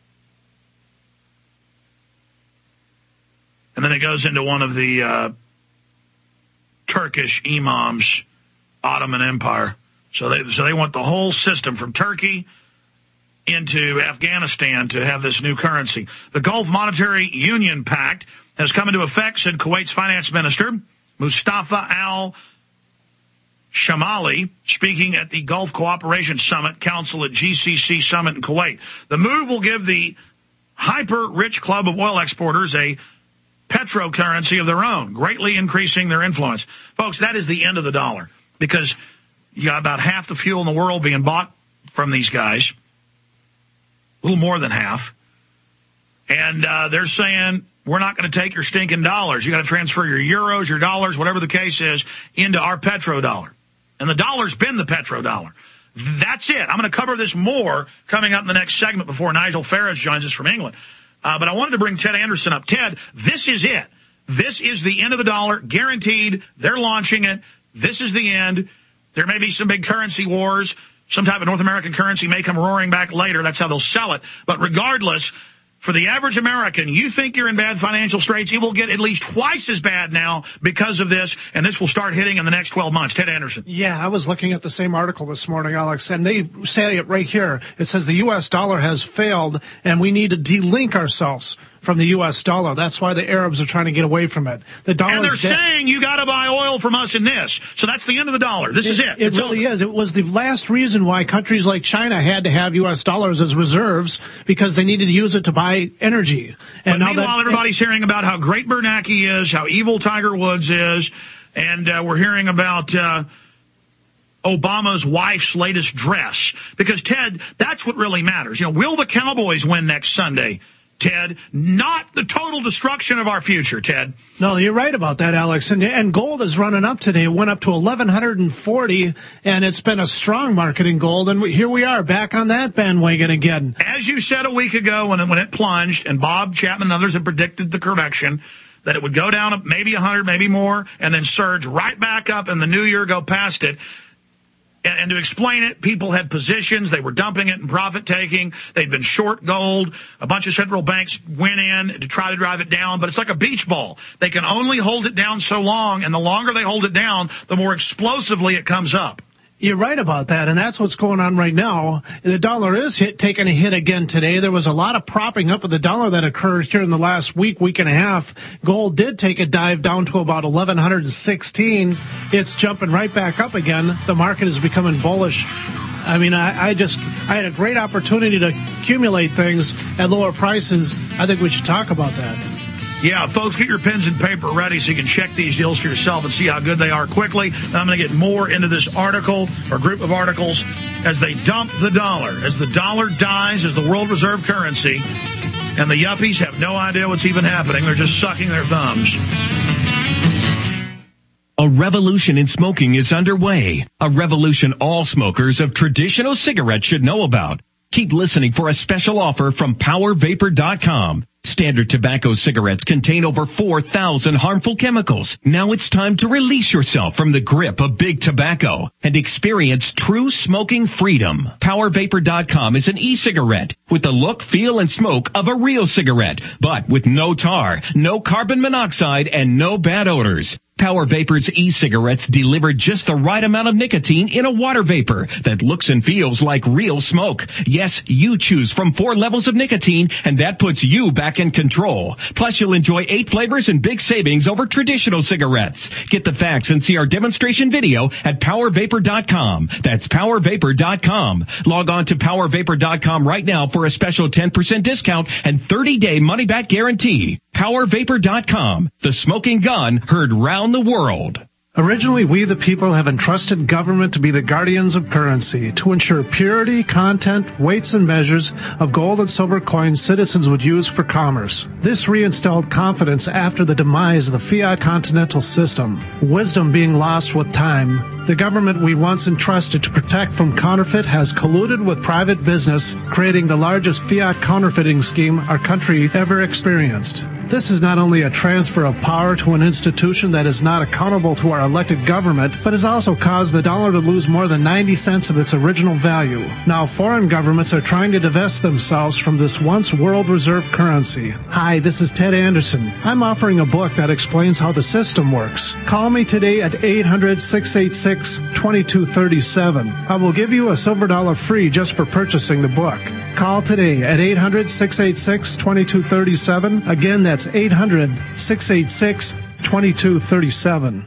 And then it goes into one of the uh, Turkish imams, Ottoman Empire. So they, so they want the whole system from Turkey into Afghanistan to have this new currency. The Gulf Monetary Union Pact has come into effect, said Kuwait's finance minister, Mustafa Al Shamali, speaking at the Gulf Cooperation Summit Council at G C C Summit in Kuwait. The move will give the hyper-rich club of oil exporters a petrocurrency of their own, greatly increasing their influence. Folks, that is the end of the dollar, because you got about half the fuel in the world being bought from these guys, a little more than half, and uh, they're saying, we're not going to take your stinking dollars. You got to transfer your euros, your dollars, whatever the case is, into our petrodollar. And the dollar's been the petrodollar. That's it. I'm going to cover this more coming up in the next segment before Nigel Farage joins us from England. Uh, but I wanted to bring Ted Anderson up. Ted, this is it. This is the end of the dollar, guaranteed. They're launching it. This is the end. There may be some big currency wars. Some type of North American currency may come roaring back later. That's how they'll sell it. But regardless, for the average American, you think you're in bad financial straits, it will get at least twice as bad now because of this, and this will start hitting in the next twelve months. Ted Anderson. Yeah, I was looking at the same article this morning, Alex, and they say it right here. It says the U S dollar has failed, and we need to de-link ourselves from the U S dollar. That's why the Arabs are trying to get away from it. The dollar. And they're dead. saying you got to buy oil from us in this. So that's the end of the dollar. This it, is it. It it's really over. is. It was the last reason why countries like China had to have U S dollars as reserves, because they needed to use it to buy energy. But And now meanwhile, that, everybody's hearing about how great Bernanke is, how evil Tiger Woods is, And uh, we're hearing about uh, Obama's wife's latest dress. Because, Ted, that's what really matters. You know, will the Cowboys win next Sunday, Ted? Not the total destruction of our future, Ted. No, you're right about that, Alex. And, and gold is running up today. It went up to eleven forty, and it's been a strong market in gold. And we, here we are back on that bandwagon again. As you said a week ago when it, when it plunged, and Bob Chapman and others had predicted the correction, that it would go down maybe one hundred, maybe more, and then surge right back up in the new year, go past it. And, and to explain it, people had positions. They were dumping it and profit-taking. They'd been short gold. A bunch of central banks went in to try to drive it down. But it's like a beach ball. They can only hold it down so long, and the longer they hold it down, the more explosively it comes up. You're right about that, and that's what's going on right now. The dollar is hit, taking a hit again today. There was a lot of propping up of the dollar that occurred here in the last week, week and a half. Gold did take a dive down to about eleven sixteen. It's jumping right back up again. The market is becoming bullish. I mean, I, I just, I had a great opportunity to accumulate things at lower prices. I think we should talk about that. Yeah, folks, get your pens and paper ready so you can check these deals for yourself and see how good they are quickly. And I'm going to get more into this article or group of articles as they dump the dollar, as the dollar dies as the world reserve currency, and the yuppies have no idea what's even happening. They're just sucking their thumbs. A revolution in smoking is underway. A revolution all smokers of traditional cigarettes should know about. Keep listening for a special offer from power vapor dot com. Standard tobacco cigarettes contain over four thousand harmful chemicals. Now it's time to release yourself from the grip of big tobacco and experience true smoking freedom. power vapor dot com is an e-cigarette with the look, feel, and smoke of a real cigarette, but with no tar, no carbon monoxide, and no bad odors. Power Vapor's e-cigarettes deliver just the right amount of nicotine in a water vapor that looks and feels like real smoke. Yes, you choose from four levels of nicotine, and that puts you back in control. Plus, you'll enjoy eight flavors and big savings over traditional cigarettes. Get the facts and see our demonstration video at power vapor dot com. That's power vapor dot com. Log on to power vapor dot com right now for a special ten percent discount and thirty day money-back guarantee. power vapor dot com. The smoking gun heard round the world. Originally, we the people have entrusted government to be the guardians of currency, to ensure purity, content, weights, and measures of gold and silver coins citizens would use for commerce. This reinstalled confidence after the demise of the fiat continental system, wisdom being lost with time. The government we once entrusted to protect from counterfeit has colluded with private business, creating the largest fiat counterfeiting scheme our country ever experienced. This is not only a transfer of power to an institution that is not accountable to our elected government, but has also caused the dollar to lose more than ninety cents of its original value. Now foreign governments are trying to divest themselves from this once world reserve currency. Hi, this is Ted Anderson. I'm offering a book that explains how the system works. Call me today at eight hundred, six eight six, two two three seven. I will give you a silver dollar free just for purchasing the book. Call today at eight hundred, six eight six, two two three seven. Again, that's eight hundred, six eight six, two two three seven.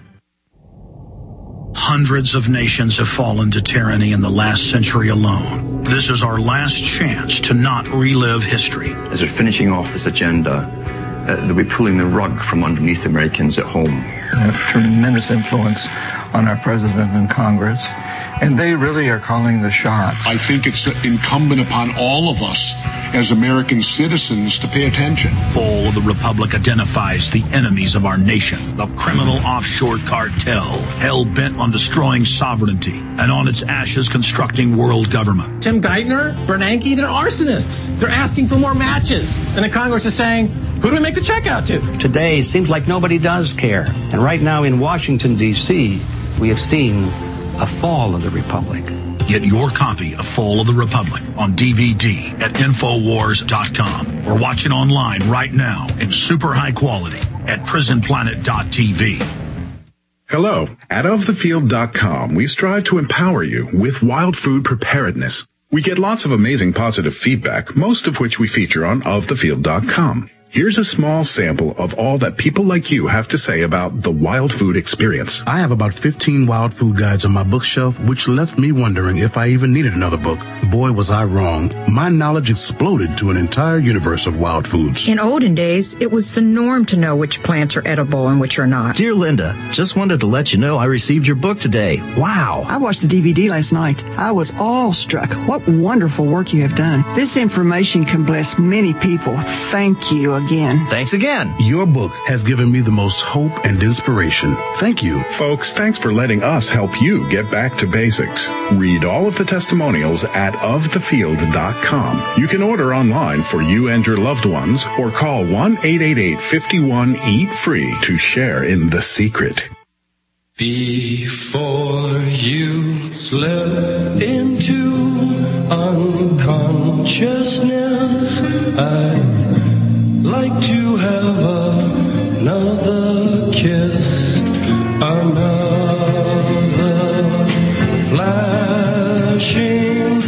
Hundreds of nations have fallen to tyranny in the last century alone. This is our last chance to not relive history. As we're finishing off this agenda, uh, they'll be pulling the rug from underneath Americans at home. We have tremendous influence on our president and Congress, and they really are calling the shots. I think it's incumbent upon all of us as American citizens to pay attention. Fall of the Republic identifies the enemies of our nation, the criminal offshore cartel, hell-bent on destroying sovereignty and on its ashes constructing world government. Tim Geithner, Bernanke, they're arsonists. They're asking for more matches. And the Congress is saying, who do we make the check out to? Today seems like nobody does care. And right now in Washington, D C, we have seen a fall of the Republic. Get your copy of Fall of the Republic on D V D at infowars dot com or watch it online right now in super high quality at prison planet dot t v. Hello. At of the field dot com, we strive to empower you with wild food preparedness. We get lots of amazing positive feedback, most of which we feature on of the field dot com. Here's a small sample of all that people like you have to say about the wild food experience. I have about fifteen wild food guides on my bookshelf, which left me wondering if I even needed another book. Boy, was I wrong. My knowledge exploded to an entire universe of wild foods. In olden days, it was the norm to know which plants are edible and which are not. Dear Linda, just wanted to let you know I received your book today. Wow. I watched the D V D last night. I was awestruck. What wonderful work you have done. This information can bless many people. Thank you again. Thanks again. Your book has given me the most hope and inspiration. Thank you. Folks, thanks for letting us help you get back to basics. Read all of the testimonials at of the field dot com. You can order online for you and your loved ones or call one eight eight eight, five one, eat free to share in the secret. Before you slip into unconsciousness, I'd like to have another kiss, another flashing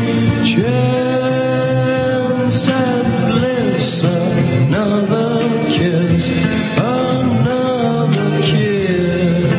chance at bliss, another kiss, another kiss.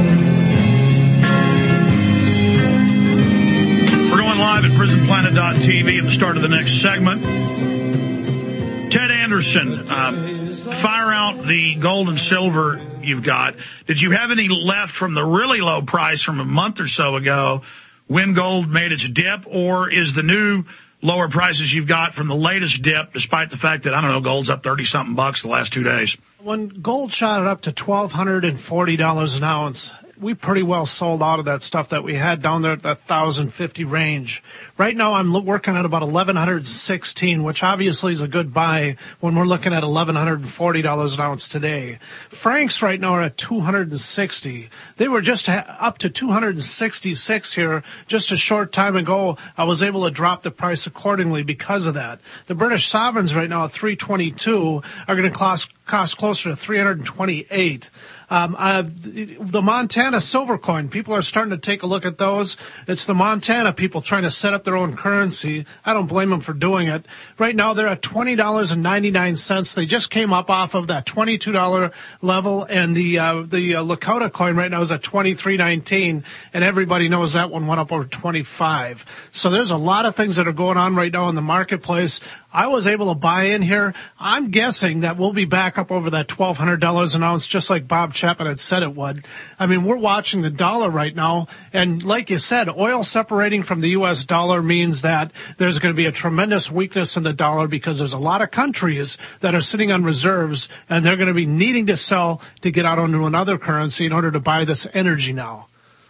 We're going live at prison planet dot t v at the start of the next segment. Ted Anderson, uh, fire out the gold and silver you've got. Did you have any left from the really low price from a month or so ago when gold made its dip, or is the new lower prices you've got from the latest dip, despite the fact that, I don't know, gold's up thirty-something bucks the last two days? When gold shot it up to twelve forty dollars an ounce, we pretty well sold out of that stuff that we had down there at that one thousand fifty range. Right now I'm working at about eleven sixteen, which obviously is a good buy when we're looking at eleven forty dollars an ounce today. Franks right now are at two hundred sixty. They were just up to two hundred sixty-six here just a short time ago. I was able to drop the price accordingly because of that. The British sovereigns right now at three twenty-two are going to cost, cost closer to three hundred twenty-eight. Um, uh, the Montana silver coin, people are starting to take a look at those. It's the Montana people trying to set up their own currency. I don't blame them for doing it. Right now they're at twenty dollars and ninety-nine cents. They just came up off of that twenty-two dollars level, and the uh, the uh, Lakota coin right now is at twenty-three nineteen, and everybody knows that one went up over twenty-five. So there's a lot of things that are going on right now in the marketplace. I was able to buy in here. I'm guessing that we'll be back up over that twelve hundred dollars an ounce, just like Bob Chapman had said it would. I mean, we're watching the dollar right now, and like you said, oil separating from the U S dollar means that there's going to be a tremendous weakness in the dollar because there's a lot of countries that are sitting on reserves, and they're going to be needing to sell to get out onto another currency in order to buy this energy now.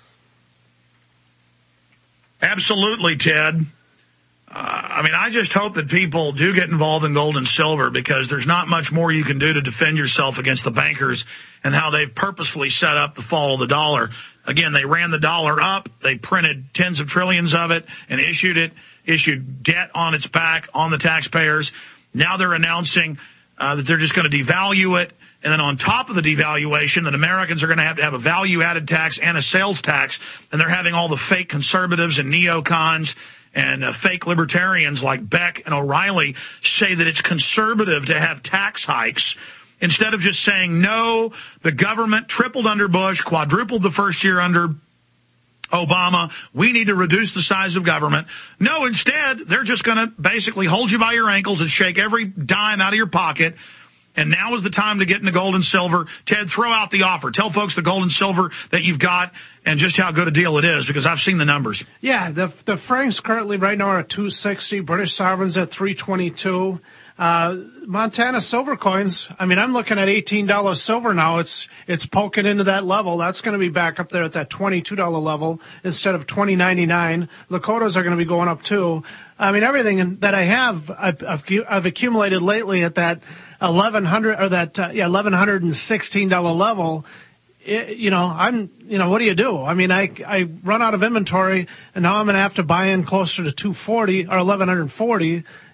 Absolutely, Ted. Uh, I mean, I just hope that people do get involved in gold and silver, because there's not much more you can do to defend yourself against the bankers and how they've purposefully set up the fall of the dollar. Again, they ran the dollar up. They printed tens of trillions of it and issued it, issued debt on its back on the taxpayers. Now they're announcing uh, that they're just going to devalue it. And then on top of the devaluation, that Americans are going to have to have a value-added tax and a sales tax. And they're having all the fake conservatives and neocons and uh, fake libertarians like Beck and O'Reilly say that it's conservative to have tax hikes, instead of just saying, no, the government tripled under Bush, quadrupled the first year under Obama. We need to reduce the size of government. No, instead, they're just going to basically hold you by your ankles and shake every dime out of your pocket. And now is the time to get into gold and silver. Ted, throw out the offer. Tell folks the gold and silver that you've got and just how good a deal it is, because I've seen the numbers. Yeah, the the francs currently right now are at two sixty. British sovereigns at three twenty-two. Uh, Montana silver coins, I mean, I'm looking at eighteen dollars silver now. It's it's poking into that level. That's going to be back up there at that twenty-two dollars level instead of twenty ninety-nine. Lakotas are going to be going up too. I mean, everything that I have, I've, I've, I've accumulated lately at that eleven hundred or that uh, yeah eleven sixteen dollars level. It, you know, I'm, you know, what do you do? I mean, I, I run out of inventory, and now I'm going to have to buy in closer to two forty or eleven forty.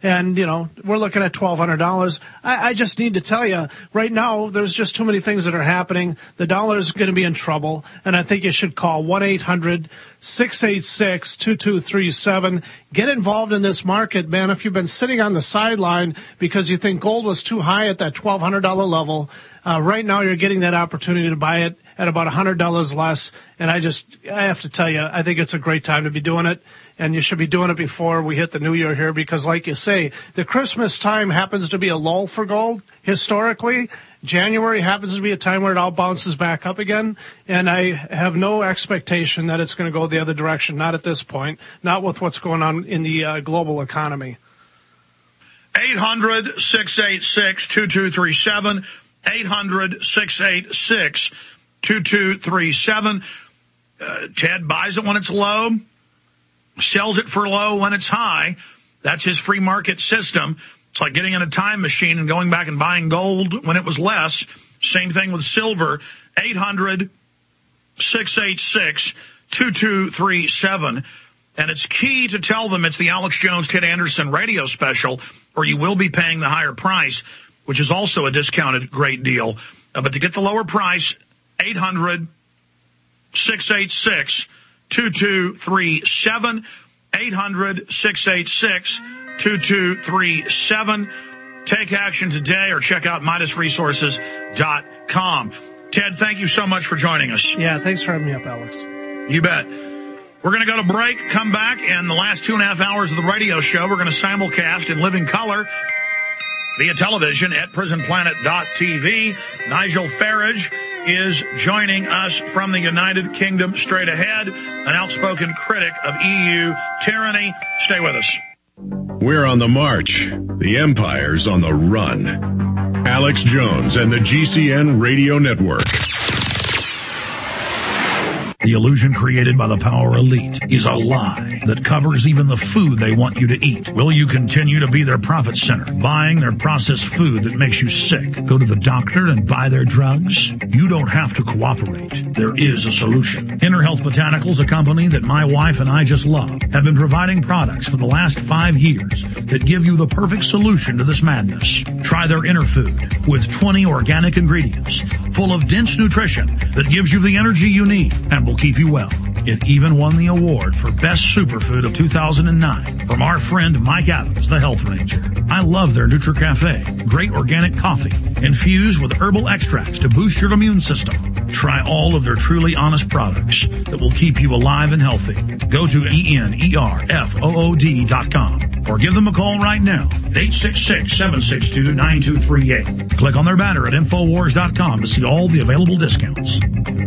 And, you know, we're looking at twelve hundred dollars. I, I just need to tell you, right now, there's just too many things that are happening. The dollar is going to be in trouble, and I think you should call one eight hundred six eight six two two three seven. Get involved in this market, man. If you've been sitting on the sideline because you think gold was too high at that twelve hundred dollars level, uh, right now you're getting that opportunity to buy it at about one hundred dollars less. And I just, I have to tell you, I think it's a great time to be doing it. And you should be doing it before we hit the new year here, because like you say, the Christmas time happens to be a lull for gold historically. January happens to be a time where it all bounces back up again. And I have no expectation that it's going to go the other direction. Not at this point. Not with what's going on in the uh, global economy. eight hundred six eight six two two three seven. eight hundred six eight six two two three seven. Uh, Ted buys it when it's low, sells it for low when it's high. That's his free market system. It's like getting in a time machine and going back and buying gold when it was less. Same thing with silver. eight hundred six eight six two two three seven. And it's key to tell them it's the Alex Jones, Ted Anderson radio special, or you will be paying the higher price, which is also a discounted great deal. Uh, but to get the lower price, eight hundred six eight six two two three seven. eight hundred six eight six two two three seven. Take action today or check out Midas Resources dot com. Ted, thank you so much for joining us. Yeah, thanks for having me up, Alex. You bet. We're going to go to break, come back, and the last two and a half hours of the radio show, we're going to simulcast in living color via television at prison planet dot t v. Nigel Farage is joining us from the United Kingdom straight ahead, an outspoken critic of E U tyranny. Stay with us. We're on the march. The empire's on the run. Alex Jones and the G C N Radio Network. The illusion created by the power elite is a lie that covers even the food they want you to eat. Will you continue to be their profit center, buying their processed food that makes you sick? Go to the doctor and buy their drugs? You don't have to cooperate. There is a solution. Inner Health Botanicals, a company that my wife and I just love, have been providing products for the last five years that give you the perfect solution to this madness. Try their Inner Food with twenty organic ingredients full of dense nutrition that gives you the energy you need and will keep you well. It even won the award for Best Superfood of two thousand nine from our friend Mike Adams, the Health Ranger. I love their NutriCafe. Great organic coffee infused with herbal extracts to boost your immune system. Try all of their truly honest products that will keep you alive and healthy. Go to E N E R F O O D dot com or give them a call right now at eight six six, seven six two, nine two three eight. Click on their banner at Infowars dot com to see all the available discounts.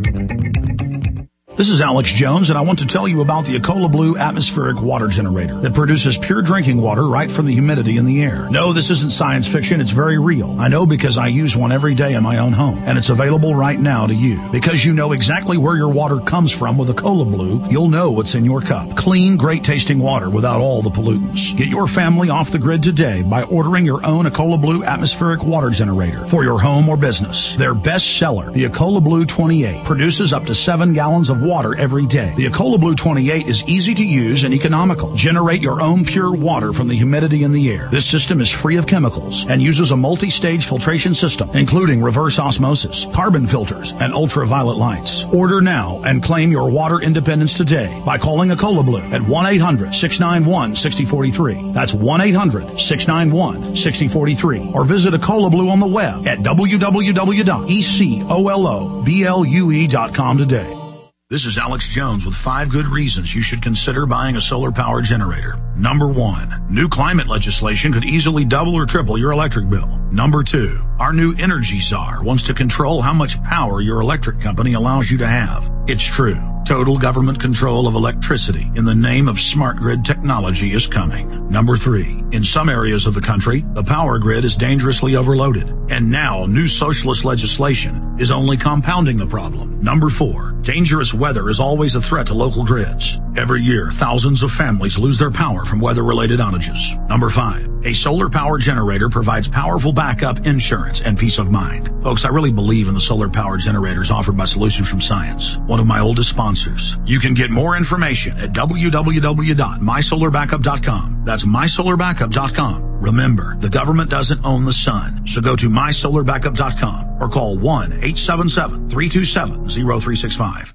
This is Alex Jones, and I want to tell you about the Ecola Blue atmospheric water generator that produces pure drinking water right from the humidity in the air. No, this isn't science fiction. It's very real. I know because I use one every day in my own home, and it's available right now to you. Because you know exactly where your water comes from with Ecola Blue, you'll know what's in your cup. Clean, great-tasting water without all the pollutants. Get your family off the grid today by ordering your own Ecola Blue atmospheric water generator for your home or business. Their best seller, the Ecola Blue twenty-eight, produces up to seven gallons of water water every day. The Ecola Blue twenty-eight is easy to use and economical. Generate your own pure water from the humidity in the air. This system is free of chemicals and uses a multi-stage filtration system, including reverse osmosis, carbon filters, and ultraviolet lights. Order now and claim your water independence today by calling Ecola Blue at one eight hundred, six nine one, six zero four three. That's one eight hundred, six nine one, six zero four three. Or visit Ecola Blue on the web at w w w dot ecoloblu dot com today. This is Alex Jones with five good reasons you should consider buying a solar power generator. Number one, new climate legislation could easily double or triple your electric bill. Number two, our new energy czar wants to control how much power your electric company allows you to have. It's true. Total government control of electricity in the name of smart grid technology is coming. Number three, in some areas of the country, the power grid is dangerously overloaded. And now new socialist legislation is only compounding the problem. Number four, dangerous weather is always a threat to local grids. Every year, thousands of families lose their power from weather-related outages. Number five, a solar power generator provides powerful backup insurance and peace of mind. Folks, I really believe in the solar power generators offered by Solutions from Science, one of my oldest sponsors. You can get more information at w w w dot my solar backup dot com. That's my solar backup dot com. Remember, the government doesn't own the sun, so go to my solar backup dot com or call one eight seven seven, three two seven, zero three six five.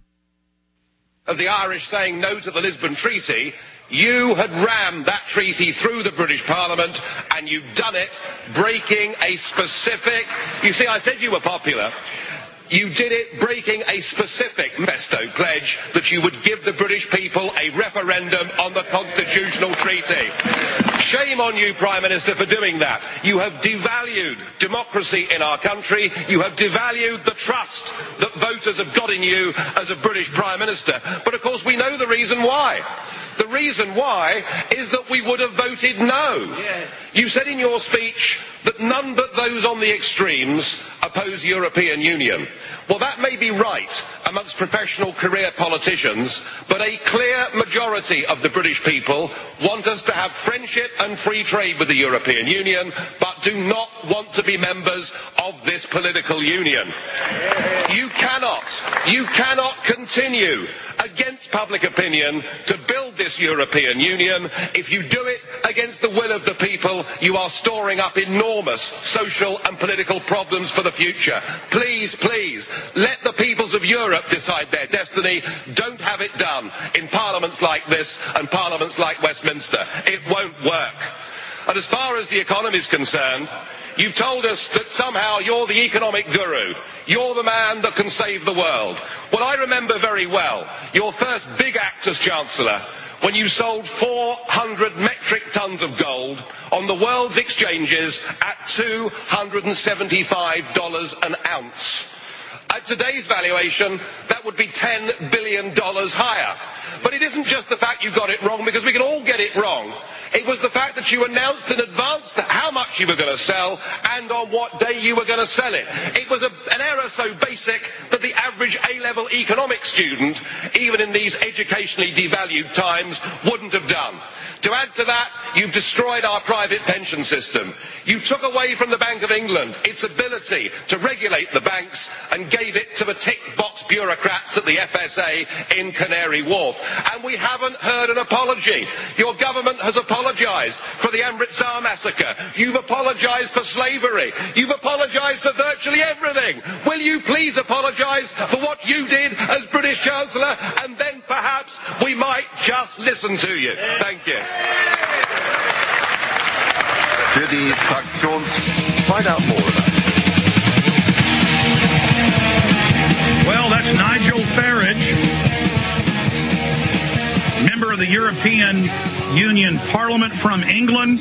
Of the Irish saying no to the Lisbon Treaty, you had rammed that treaty through the British Parliament, and you've done it breaking a specific... You see, I said you were popular. You did it breaking a specific manifesto pledge that you would give the British people a referendum on the constitutional treaty. Shame on you, Prime Minister, for doing that. You have devalued democracy in our country. You have devalued the trust that voters have got in you as a British Prime Minister. But of course we know the reason why. The reason why is that we would have voted no. Yes. You said in your speech that none but those on the extremes oppose European Union. Well, that may be right amongst professional career politicians, but a clear majority of the British people want us to have friendship and free trade with the European Union, but do not want to be members of this political union. You cannot, you cannot continue against public opinion to build this European Union. If you do it against the will of the people, you are storing up enormous social and political problems for the future. Please, please, let the peoples of Europe decide their destiny. Don't have it done in parliaments like this and parliaments like Westminster. It won't work. And as far as the economy is concerned, you've told us that somehow you're the economic guru. You're the man that can save the world. Well, I remember very well your first big act as Chancellor, when you sold four hundred metric tons of gold on the world's exchanges at two hundred seventy-five dollars an ounce. At today's valuation, that would be ten billion dollars higher. But it isn't just the fact you got it wrong, because we can all get it wrong. It was the fact that you announced in advance that how much you were going to sell and on what day you were going to sell it. It was a, an error so basic that the average A-level economics student, even in these educationally devalued times, wouldn't have done. To add to that, you've destroyed our private pension system. You took away from the Bank of England its ability to regulate the banks and gave it to the tick-box bureaucrats at the F S A in Canary Wharf. And we haven't heard an apology. Your government has apologised for the Amritsar massacre. You've apologised for slavery. You've apologised for virtually everything. Will you please apologise for what you did as British Chancellor, and then perhaps we might just listen to you. Thank you. Für die Fraktions... Find out more about it. Well, that's Nigel Farage, member of the European Union Parliament from England,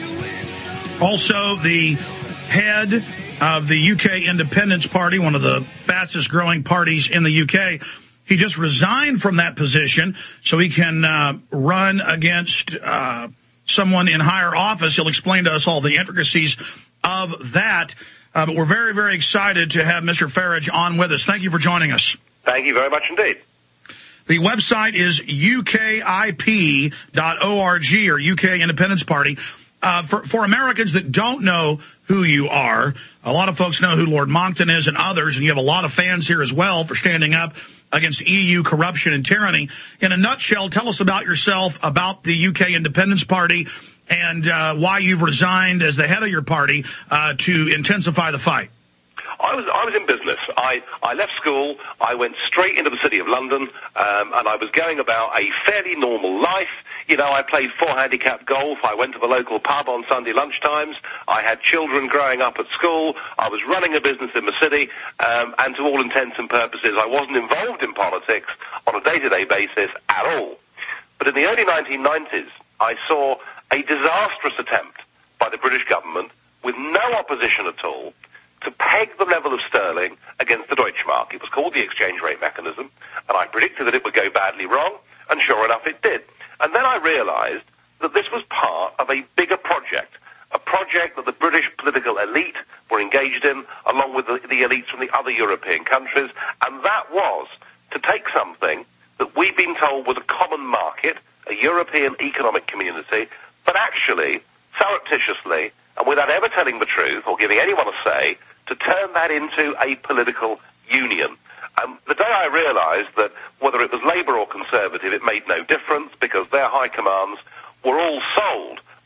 also the head of the U K Independence Party, one of the fastest growing parties in the U K. He just resigned from that position so he can uh, run against uh, someone in higher office. He'll explain to us all the intricacies of that. Uh, but we're very, very excited to have Mister Farage on with us. Thank you for joining us. Thank you very much indeed. The website is U K I P dot org, or U K Independence Party. Uh, for, for Americans that don't know who you are, a lot of folks know who Lord Monckton is and others, and you have a lot of fans here as well for standing up against E U corruption and tyranny. In a nutshell, tell us about yourself, about the U K Independence Party, and uh, why you've resigned as the head of your party uh, to intensify the fight. I was I was in business. I, I left school, I went straight into the City of London, um, and I was going about a fairly normal life. You know, I played four-handicap golf, I went to the local pub on Sunday lunchtimes, I had children growing up at school, I was running a business in the city, um, and to all intents and purposes, I wasn't involved in politics on a day-to-day basis at all. But in the early nineteen nineties, I saw a disastrous attempt by the British government, with no opposition at all, to peg the level of sterling against the Deutschmark. It was called the exchange rate mechanism, and I predicted that it would go badly wrong, and sure enough it did. And then I realized that this was part of a bigger project, a project that the British political elite were engaged in, along with the, the elites from the other European countries, and that was to take something that we've been told was a common market, a European economic community, but actually, surreptitiously, and without ever telling the truth or giving anyone a say, to turn that into a political union. Um, the day I realized that whether it was Labour or Conservative, it made no difference, because their high commands were all sold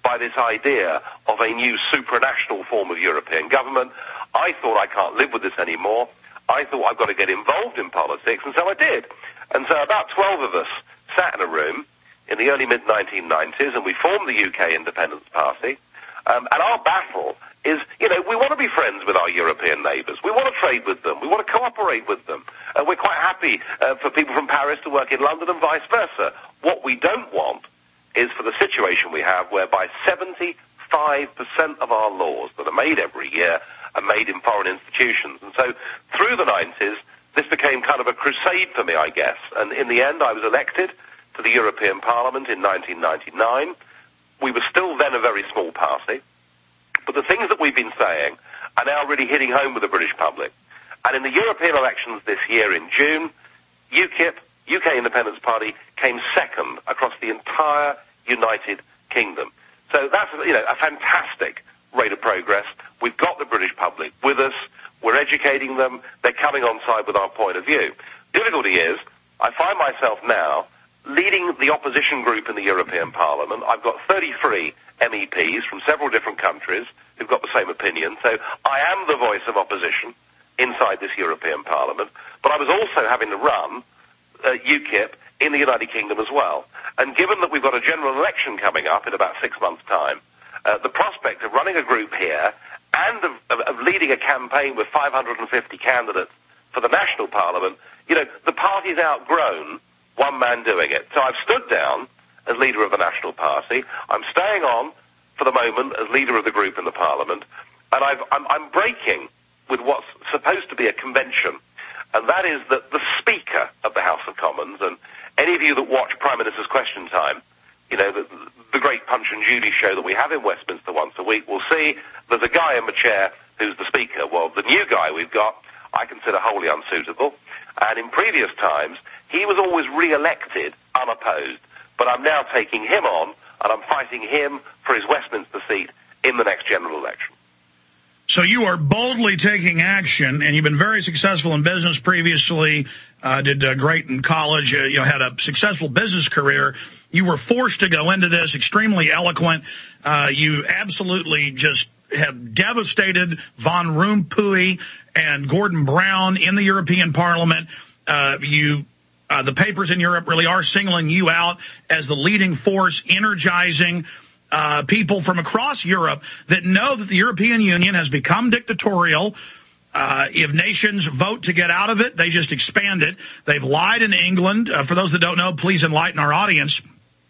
by this idea of a new supranational form of European government. I thought, I can't live with this anymore. I thought, I've got to get involved in politics, and so I did. And so about twelve of us sat in a room in the early mid nineteen nineties, and we formed the U K Independence Party. Um, and our battle is, you know, we want to be friends with our European neighbours. We want to trade with them. We want to cooperate with them. And we're quite happy uh, for people from Paris to work in London and vice versa. What we don't want is for the situation we have whereby seventy-five percent of our laws that are made every year are made in foreign institutions. And so through the nineties, this became kind of a crusade for me, I guess. And in the end, I was elected to the European Parliament in nineteen ninety-nine. We were still then a very small party. But the things that we've been saying are now really hitting home with the British public. And in the European elections this year in June, UKIP, U K Independence Party, came second across the entire United Kingdom. So that's, you know, a fantastic rate of progress. We've got the British public with us. We're educating them. They're coming on side with our point of view. Difficulty is, I find myself now leading the opposition group in the European Parliament. I've got thirty-three M E Ps from several different countries who've got the same opinion. So I am the voice of opposition inside this European Parliament. But I was also having to run uh, UKIP in the United Kingdom as well. And given that we've got a general election coming up in about six months' time, uh, the prospect of running a group here and of, of, of leading a campaign with five hundred fifty candidates for the national parliament, you know, the party's outgrown one man doing it. So I've stood down as leader of the National Party. I'm staying on for the moment as leader of the group in the Parliament, and I've, I'm, I'm breaking with what's supposed to be a convention, and that is that the Speaker of the House of Commons, and any of you that watch Prime Minister's Question Time, you know, the, the great Punch and Judy show that we have in Westminster once a week, will see there's a guy in the chair who's the Speaker. Well, the new guy we've got, I consider wholly unsuitable, and in previous times, he was always re-elected unopposed, but I'm now taking him on, and I'm fighting him for his Westminster seat in the next general election. So you are boldly taking action, and you've been very successful in business previously, uh, did uh, great in college, uh, you know, had a successful business career. You were forced to go into this, extremely eloquent. Uh, you absolutely just have devastated Van Rompuy and Gordon Brown in the European Parliament. Uh, you... Uh, the papers in Europe really are singling you out as the leading force, energizing uh, people from across Europe that know that the European Union has become dictatorial. Uh, if nations vote to get out of it, they just expand it. They've lied in England. Uh, for those that don't know, please enlighten our audience.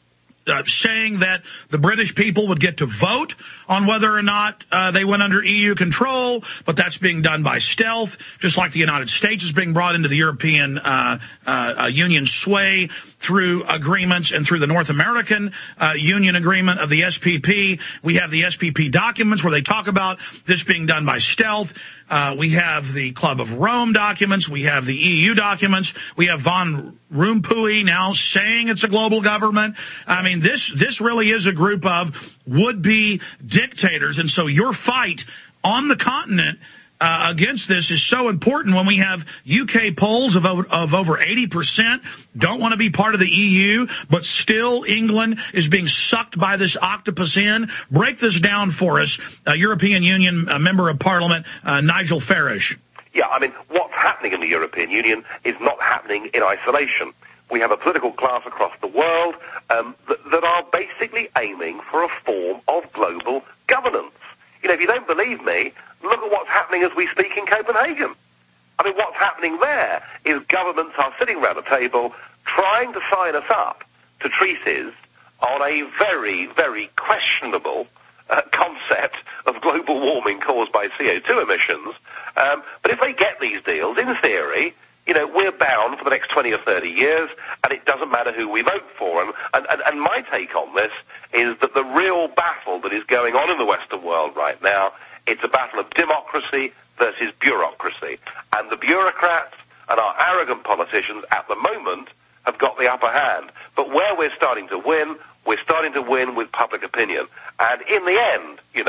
Uh, saying that the British people would get to vote on whether or not uh, they went under E U control, but that's being done by stealth, just like the United States is being brought into the European uh, uh, Union sway through agreements and through the North American uh, Union agreement of the S P P. We have the S P P documents where they talk about this being done by stealth. Uh, we have the Club of Rome documents. We have the E U documents. We have Van Rompuy now saying it's a global government. I mean, this this really is a group of would-be dictators. And so your fight on the continent uh, against this is so important when we have U K polls of, of over eighty percent don't want to be part of the E U, but still England is being sucked by this octopus in. Break this down for us, uh, European Union uh, Member of Parliament uh, Nigel Farage. Yeah, I mean, what's happening in the European Union is not happening in isolation. We have a political class across the world um, that, that are basically aiming for a form of global governance. You know, if you don't believe me, look at what's happening as we speak in Copenhagen. I mean, what's happening there is governments are sitting around a table trying to sign us up to treaties on a very, very questionable uh, concept of global warming caused by C O two emissions. Um, but if they get these deals, in theory, you know, we're bound for the next twenty or thirty years, and it doesn't matter who we vote for. And, and, and my take on this is that the real battle that is going on in the Western world right now, it's a battle of democracy versus bureaucracy. And the bureaucrats and our arrogant politicians at the moment have got the upper hand. But where we're starting to win, we're starting to win with public opinion. And in the end, you know,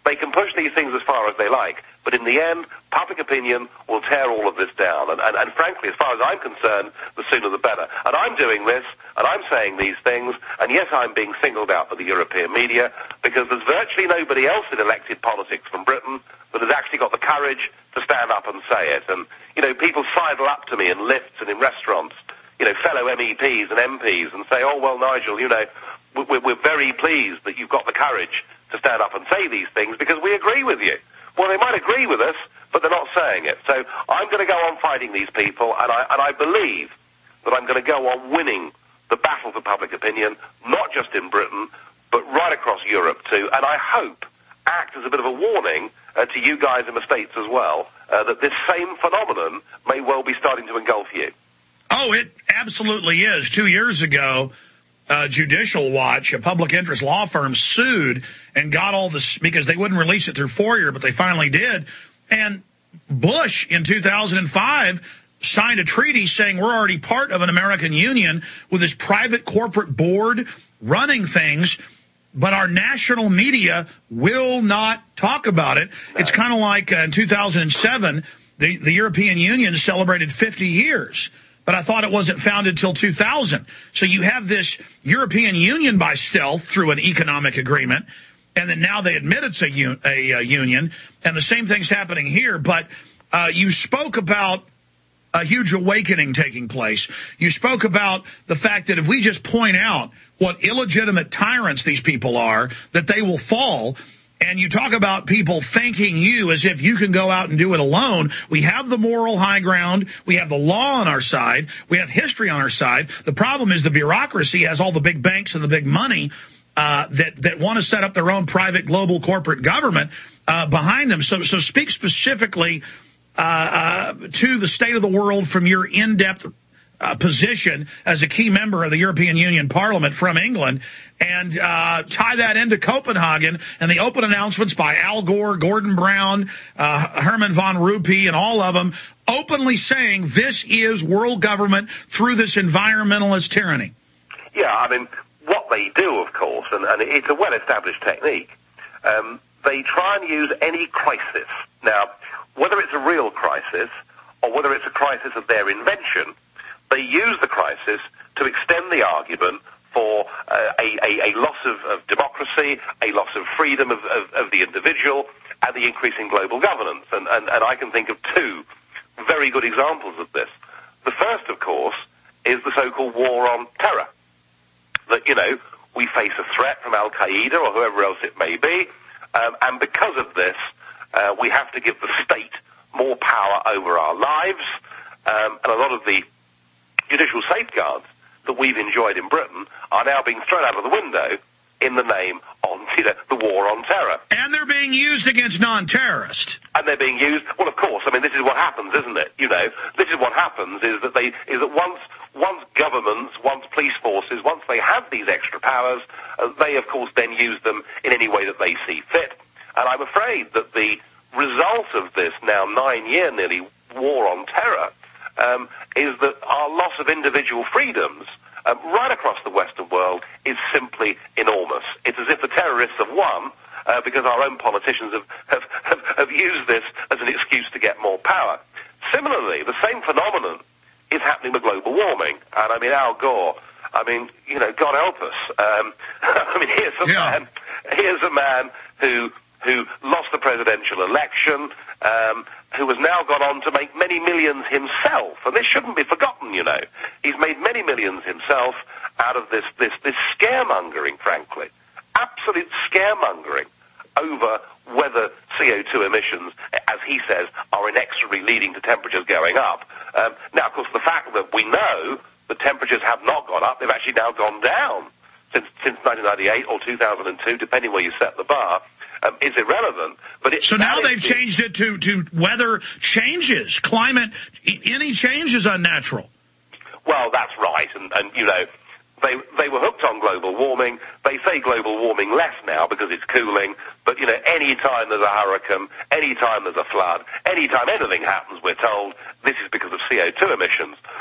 They can push these things as far as they like, but in the end, public opinion will tear all of this down. And, and, and frankly, as far as I'm concerned, the sooner the better. And I'm doing this, and I'm saying these things, and yes, I'm being singled out by the European media, because there's virtually nobody else in elected politics from Britain that has actually got the courage to stand up and say it. And, you know, people sidle up to me in lifts and in restaurants, you know, fellow M E Ps and M Ps, and say, oh, well, Nigel, you know, we're, we're very pleased that you've got the courage to stand up and say these things because we agree with you. Well, they might agree with us, but they're not saying it. So I'm going to go on fighting these people, and I, and I believe that I'm going to go on winning the battle for public opinion, not just in Britain, but right across Europe too. And I hope act as a bit of a warning uh, to you guys in the States as well, uh, that this same phenomenon may well be starting to engulf you. Oh, it absolutely is. Two years ago, Uh, Judicial Watch, a public interest law firm, sued and got all this because they wouldn't release it through FOIA, but they finally did. And Bush in two thousand five signed a treaty saying we're already part of an American Union with this private corporate board running things, but our national media will not talk about it. No. It's kind of like uh, in two thousand seven, the, the European Union celebrated fifty years. But I thought it wasn't founded till two thousand. So you have this European Union by stealth through an economic agreement, and then now they admit it's a, un a, a union, and the same thing's happening here. But uh, you spoke about a huge awakening taking place. You spoke about the fact that if we just point out what illegitimate tyrants these people are, that they will fall. And you talk about people thanking you as if you can go out and do it alone. We have the moral high ground. We have the law on our side. We have history on our side. The problem is the bureaucracy has all the big banks and the big money uh, that, that want to set up their own private global corporate government uh, behind them. So, so speak specifically uh, uh, to the state of the world from your in-depth Uh, position as a key member of the European Union Parliament from England, and uh, tie that into Copenhagen and the open announcements by Al Gore, Gordon Brown, uh, Herman von Rompuy, and all of them openly saying this is world government through this environmentalist tyranny. Yeah, I mean, what they do, of course, and, and it's a well-established technique, um, they try and use any crisis. Now, whether it's a real crisis or whether it's a crisis of their invention, they use the crisis to extend the argument for uh, a, a, a loss of, of democracy, a loss of freedom of, of, of the individual, and the increase in global governance. And, and, and I can think of two very good examples of this. The first, of course, is the so-called war on terror. That, you know, we face a threat from Al-Qaeda or whoever else it may be, um, and because of this, uh, we have to give the state more power over our lives, um, and a lot of the judicial safeguards that we've enjoyed in Britain are now being thrown out of the window in the name of, you know, the war on terror. And they're being used against non-terrorists. And they're being used, well, of course, I mean, this is what happens, isn't it? You know, this is what happens is that they, is that once, once governments, once police forces, once they have these extra powers, uh, they, of course, then use them in any way that they see fit. And I'm afraid that the result of this now nine-year nearly war on terror Um, is that our loss of individual freedoms um, right across the Western world is simply enormous. It's as if the terrorists have won uh, because our own politicians have, have, have, have used this as an excuse to get more power. Similarly, the same phenomenon is happening with global warming. And I mean, Al Gore, I mean, you know, God help us. Um, I mean, here's a yeah. man, here's a man who, who lost the presidential election, um, who has now gone on to make many millions himself. And this shouldn't be forgotten, you know. He's made many millions himself out of this, this, this scaremongering, frankly. Absolute scaremongering over whether C O two emissions, as he says, are inexorably leading to temperatures going up. Um, now, of course, the fact that we know that temperatures have not gone up, they've actually now gone down since, since nineteen ninety-eight or two thousand two, depending where you set the bar, Um, is irrelevant. But it, so now they've changed it to, to weather changes, climate, any change is unnatural. Well, that's right. And, and you know, they, they were hooked on global warming. They say global warming less now because it's cooling. But, you know, any time there's a hurricane, any time there's a flood, any time anything happens, we're told this is because of C O two emissions.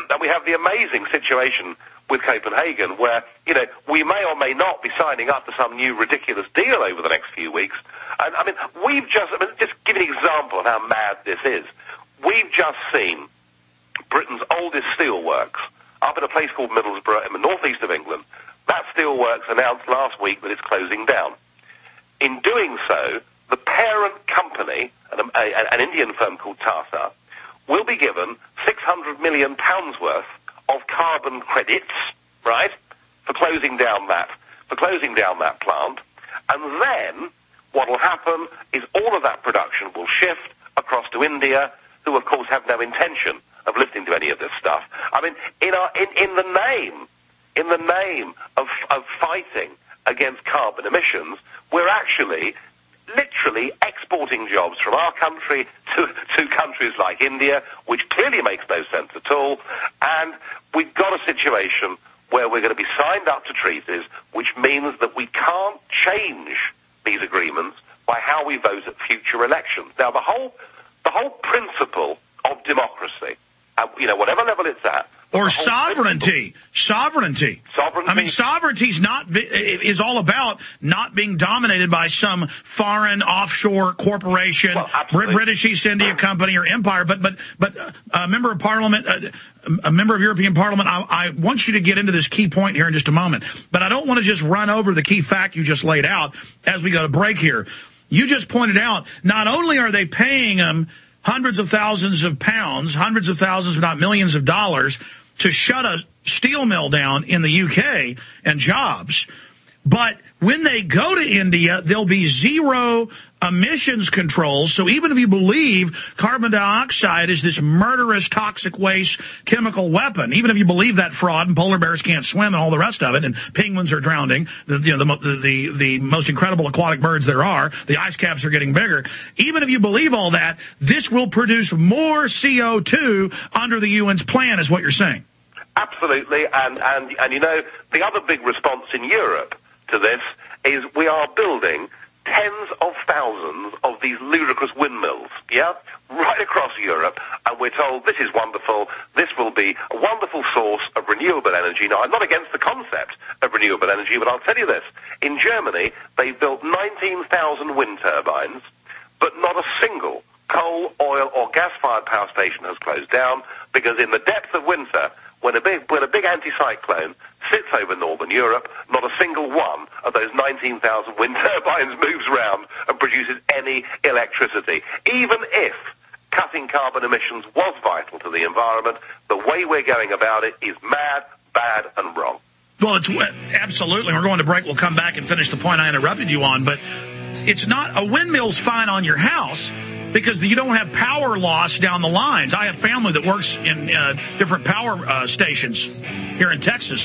and we have the amazing situation with Copenhagen where, you know, we may or may not be signing up to some new ridiculous deal over the next few weeks. And, I mean, we've just, I mean, just give you an example of how mad this is. We've just seen Britain's oldest steelworks up at a place called Middlesbrough in the northeast of England. That steelworks announced last week that it's closing down. In doing so, the parent company, an, a, an Indian firm called Tata, will be given six hundred million pounds worth of carbon credits, right, for closing down that, for closing down that plant. And then what will happen is all of that production will shift across to India, who of course have no intention of listening to any of this stuff. I mean, in our, in, in the name, in the name of, of fighting against carbon emissions, we're actually literally exporting jobs from our country to, to countries like India, which clearly makes no sense at all. And we've got a situation where we're going to be signed up to treaties, which means that we can't change these agreements by how we vote at future elections. Now, the whole, the whole principle of democracy, uh, you know, whatever level it's at, or sovereignty, sovereignty. Sovereignty. I mean, sovereignty's not is all about not being dominated by some foreign offshore corporation, well, British East India Company or empire. But but but uh, a member of Parliament, uh, a member of European Parliament. I, I want you to get into this key point here in just a moment. But I don't want to just run over the key fact you just laid out as we go to break here. You just pointed out not only are they paying them hundreds of thousands of pounds, hundreds of thousands, if not millions of dollars, to shut a steel mill down in the U K and jobs. But when they go to India, there'll be zero emissions controls. So even if you believe carbon dioxide is this murderous, toxic waste chemical weapon, even if you believe that fraud and polar bears can't swim and all the rest of it, and penguins are drowning, the, you know, the, the, the most incredible aquatic birds there are, the ice caps are getting bigger. Even if you believe all that, this will produce more C O two under the U N's plan, is what you're saying. Absolutely, and, and, and you know, the other big response in Europe to this is we are building tens of thousands of these ludicrous windmills, yeah, right across Europe, and we're told this is wonderful, this will be a wonderful source of renewable energy. Now, I'm not against the concept of renewable energy, but I'll tell you this. In Germany, they built nineteen thousand wind turbines, but not a single coal, oil, or gas-fired power station has closed down, because in the depth of winter, when a big, when a big anticyclone sits over northern Europe, not a single one of those nineteen thousand wind turbines moves around and produces any electricity. Even if cutting carbon emissions was vital to the environment, the way we're going about it is mad, bad, and wrong. Well, it's absolutely. We're going to break. We'll come back and finish the point I interrupted you on. But it's not, a windmill's fine on your house because you don't have power loss down the lines. I have family that works in uh, different power uh, stations here in Texas.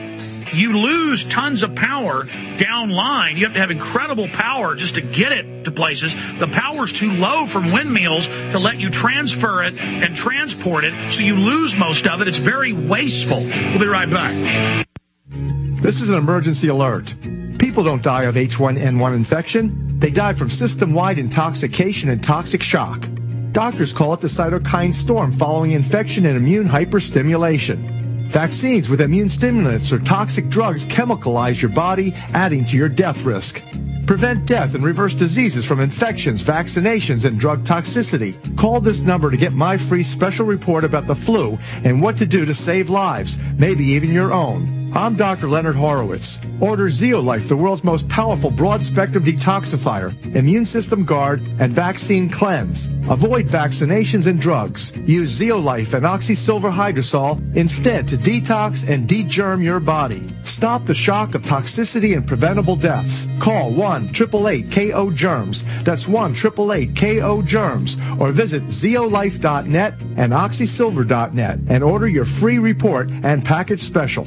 You lose tons of power down line. You have to have incredible power just to get it to places. The power's too low from windmills to let you transfer it and transport it, so you lose most of it. It's very wasteful. We'll be right back. This is an emergency alert. People don't die of H one N one infection. They die from system-wide intoxication and toxic shock. Doctors call it the cytokine storm following infection and immune hyperstimulation. Vaccines with immune stimulants or toxic drugs chemicalize your body, adding to your death risk. Prevent death and reverse diseases from infections, vaccinations, and drug toxicity. Call this number to get my free special report about the flu and what to do to save lives, maybe even your own. I'm Doctor Leonard Horowitz. Order Zeolife, the world's most powerful broad-spectrum detoxifier, immune system guard, and vaccine cleanse. Avoid vaccinations and drugs. Use Zeolife and Oxysilver Hydrosol instead to detox and de-germ your body. Stop the shock of toxicity and preventable deaths. Call one eight eight eight K O germs. That's one eight eight eight K O germs. Or visit zeolife dot net and oxysilver dot net and order your free report and package special.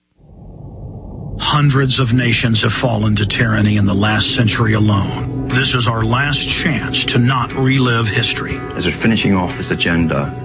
Hundreds of nations have fallen to tyranny in the last century alone. This is our last chance to not relive history. As we're finishing off this agenda,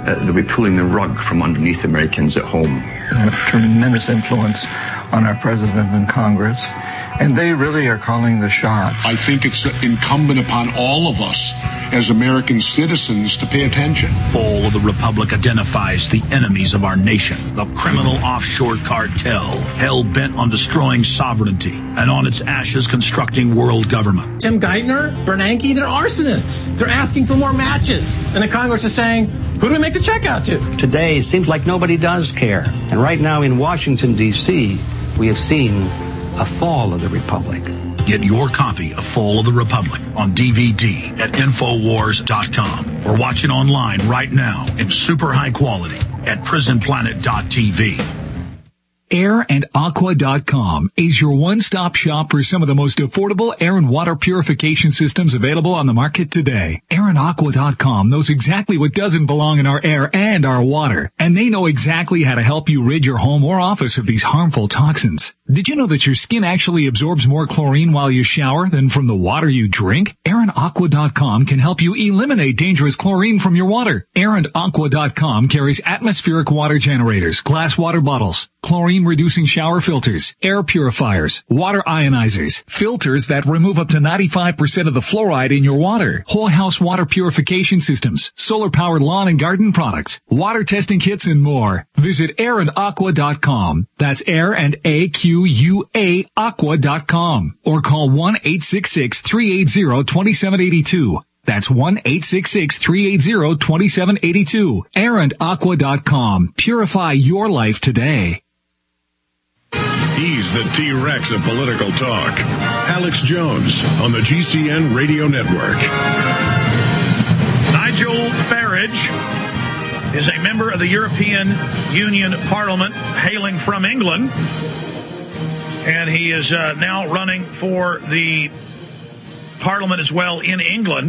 uh, they'll be pulling the rug from underneath Americans at home. They have tremendous influence on our president and Congress, and they really are calling the shots. I think it's incumbent upon all of us as American citizens to pay attention. Fall of the Republic identifies the enemies of our nation, the criminal offshore cartel, hell-bent on destroying sovereignty and on its ashes constructing world government. Tim Geithner, Bernanke, they're arsonists. They're asking for more matches. And the Congress is saying, who do we make the check out to? Today, it seems like nobody does care. And right now in Washington, D C, we have seen a fall of the Republic. Get your copy of Fall of the Republic on D V D at Infowars dot com or watch it online right now in super high quality at Prison Planet dot T V. air and aqua dot com is your one-stop shop for some of the most affordable air and water purification systems available on the market today. air and aqua dot com knows exactly what doesn't belong in our air and our water, and they know exactly how to help you rid your home or office of these harmful toxins. Did you know that your skin actually absorbs more chlorine while you shower than from the water you drink? air and aqua dot com can help you eliminate dangerous chlorine from your water. air and aqua dot com carries atmospheric water generators, glass water bottles, chlorine-reducing shower filters, air purifiers, water ionizers, filters that remove up to ninety-five percent of the fluoride in your water, whole house water purification systems, solar-powered lawn and garden products, water testing kits, and more. Visit air and aqua dot com. That's air and A Q U A aqua dot com. Or call one eight six six, three eight zero, two seven eight two. That's one eight six six, three eight zero, two seven eight two. air and aqua dot com. Purify your life today. He's the T-Rex of political talk. Alex Jones on the G C N Radio Network. Nigel Farage is a member of the European Union Parliament hailing from England. And he is uh, now running for the Parliament as well in England.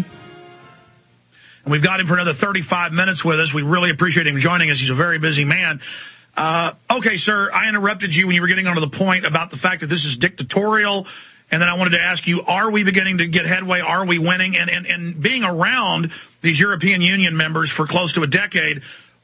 And we've got him for another thirty-five minutes with us. We really appreciate him joining us. He's a very busy man. Uh, okay, sir, I interrupted you when you were getting onto the point about the fact that this is dictatorial. And then I wanted to ask you, are we beginning to get headway? Are we winning? And, and, and being around these European Union members for close to a decade,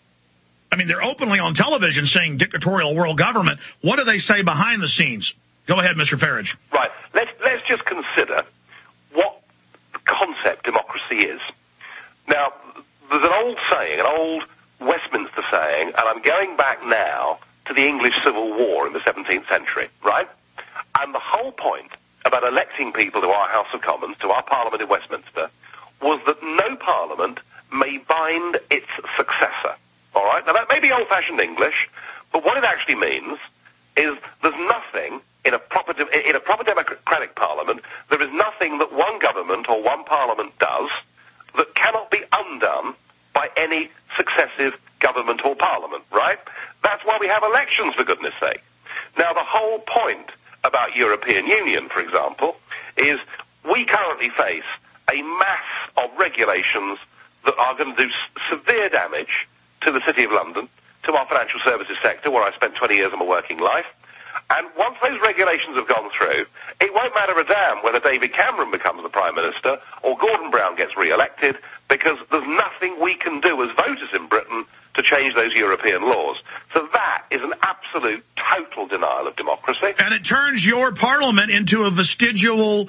I mean, they're openly on television saying dictatorial world government. What do they say behind the scenes? Go ahead, Mister Farage. Right. Let's, let's just consider what the concept democracy is. Now, there's an old saying, an old Westminster saying, and I'm going back now to the English Civil War in the seventeenth century, right? And the whole point about electing people to our House of Commons, to our Parliament in Westminster, was that no Parliament may bind its successor, all right? Now, that may be old-fashioned English, but what it actually means is there's nothing in a proper, de- in a proper democratic Parliament, there is nothing that one government or one Parliament does that cannot be undone by any successive government or parliament, right? That's why we have elections, for goodness sake. Now, the whole point about European Union, for example, is we currently face a mass of regulations that are going to do s- severe damage to the City of London, to our financial services sector, where I spent twenty years of my working life. And once those regulations have gone through, it won't matter a damn whether David Cameron becomes the Prime Minister or Gordon Brown gets re-elected, because there's nothing we can do as voters in Britain to change those European laws. So that is an absolute, total denial of democracy. And it turns your parliament into a vestigial,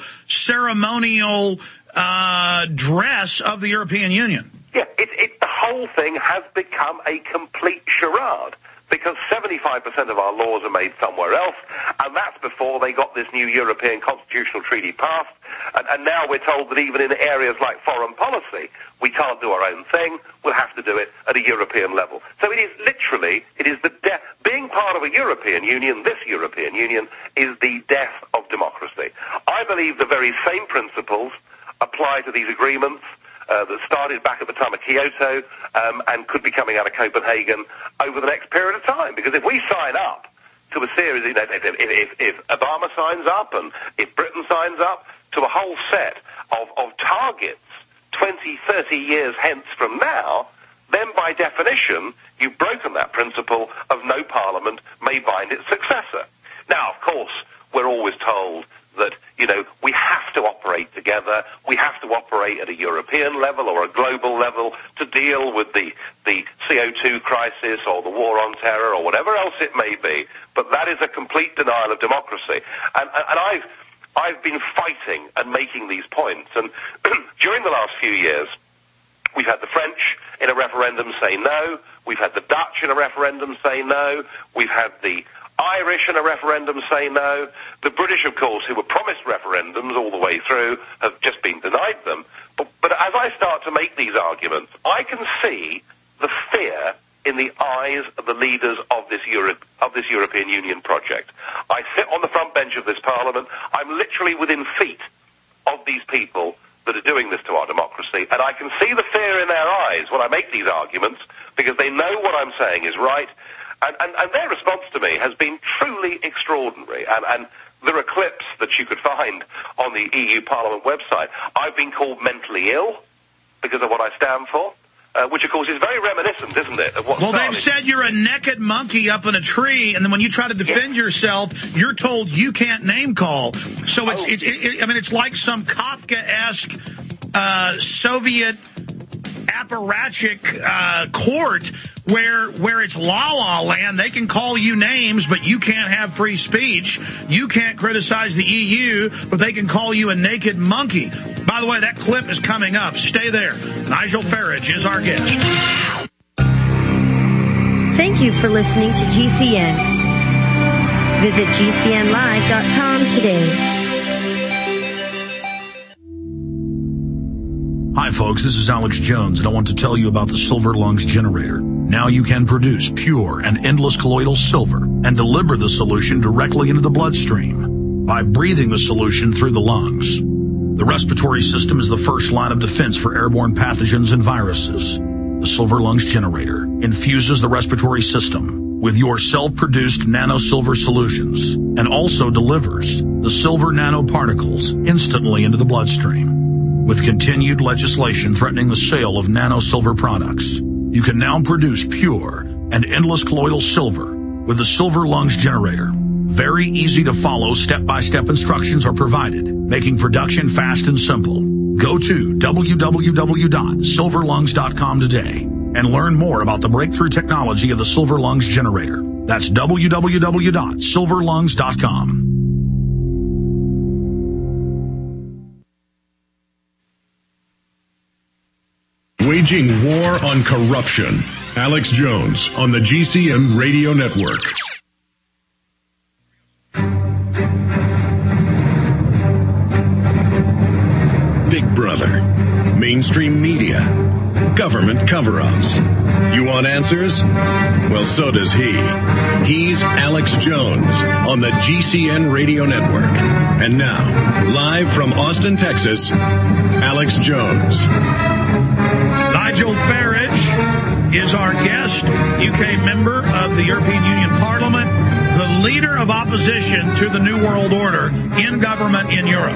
ceremonial uh, dress of the European Union. Yeah, it, it, the whole thing has become a complete charade, because seventy-five percent of our laws are made somewhere else, and that's before they got this new European constitutional treaty passed. And, and now we're told that even in areas like foreign policy, we can't do our own thing. We'll have to do it at a European level. So it is literally, it is the death. Being part of a European Union, this European Union, is the death of democracy. I believe the very same principles apply to these agreements Uh, that started back at the time of Kyoto um, and could be coming out of Copenhagen over the next period of time. Because if we sign up to a series, you know, if, if, if, if Obama signs up and if Britain signs up to a whole set of, of targets twenty, thirty years hence from now, then by definition, you've broken that principle of no parliament may bind its successor. Now, of course, we're always told that, you know, we have to operate together, we have to operate at a European level or a global level to deal with the, the C O two crisis or the war on terror or whatever else it may be. But that is a complete denial of democracy. And, and I've, I've been fighting and making these points. And during the last few years, we've had the French in a referendum say no. We've had the Dutch in a referendum say no. We've had the Irish in a referendum say no. The British, of course, who were promised referendums all the way through, have just been denied them. But, but as I start to make these arguments, I can see the fear in the eyes of the leaders of this Europe, of this European Union project. I sit on the front bench of this Parliament. I'm literally within feet of these people that are doing this to our democracy, and I can see the fear in their eyes when I make these arguments, because they know what I'm saying is right. And, and, and their response to me has been truly extraordinary. And, and there are clips that you could find on the E U Parliament website. I've been called mentally ill because of what I stand for, uh, which, of course, is very reminiscent, isn't it, of what Well, started. they've said you're a naked monkey up in a tree, and then when you try to defend yeah. yourself, you're told you can't name call. So it's, oh. it's it, it, I mean, it's like some Kafka-esque uh, Soviet apparatchik uh, court where where it's la-la land. They can call you names, but you can't have free speech. You can't criticize the E U, but they can call you a naked monkey. By the way, that clip is coming up. Stay there. Nigel Farage is our guest. Thank you for listening to G C N. Visit G C N live dot com today. Hi, folks. This is Alex Jones, and I want to tell you about the Silver Lungs generator. Now you can produce pure and endless colloidal silver and deliver the solution directly into the bloodstream by breathing the solution through the lungs. The respiratory system is the first line of defense for airborne pathogens and viruses. The Silver Lungs generator infuses the respiratory system with your self-produced nano-silver solutions and also delivers the silver nanoparticles instantly into the bloodstream. With continued legislation threatening the sale of nano-silver products, you can now produce pure and endless colloidal silver with the Silver Lungs generator. Very easy to follow step-by-step instructions are provided, making production fast and simple. Go to w w w dot silver lungs dot com today and learn more about the breakthrough technology of the Silver Lungs generator. That's w w w dot silver lungs dot com. Waging war on corruption. Alex Jones on the G C N Radio Network. Big Brother. Mainstream media. Government cover-ups. You want answers? Well, so does he. He's Alex Jones on the G C N Radio Network. And now, live from Austin, Texas, Alex Jones. Nigel Farage is our guest, U K member of the European Union Parliament, the leader of opposition to the New World Order in government in Europe.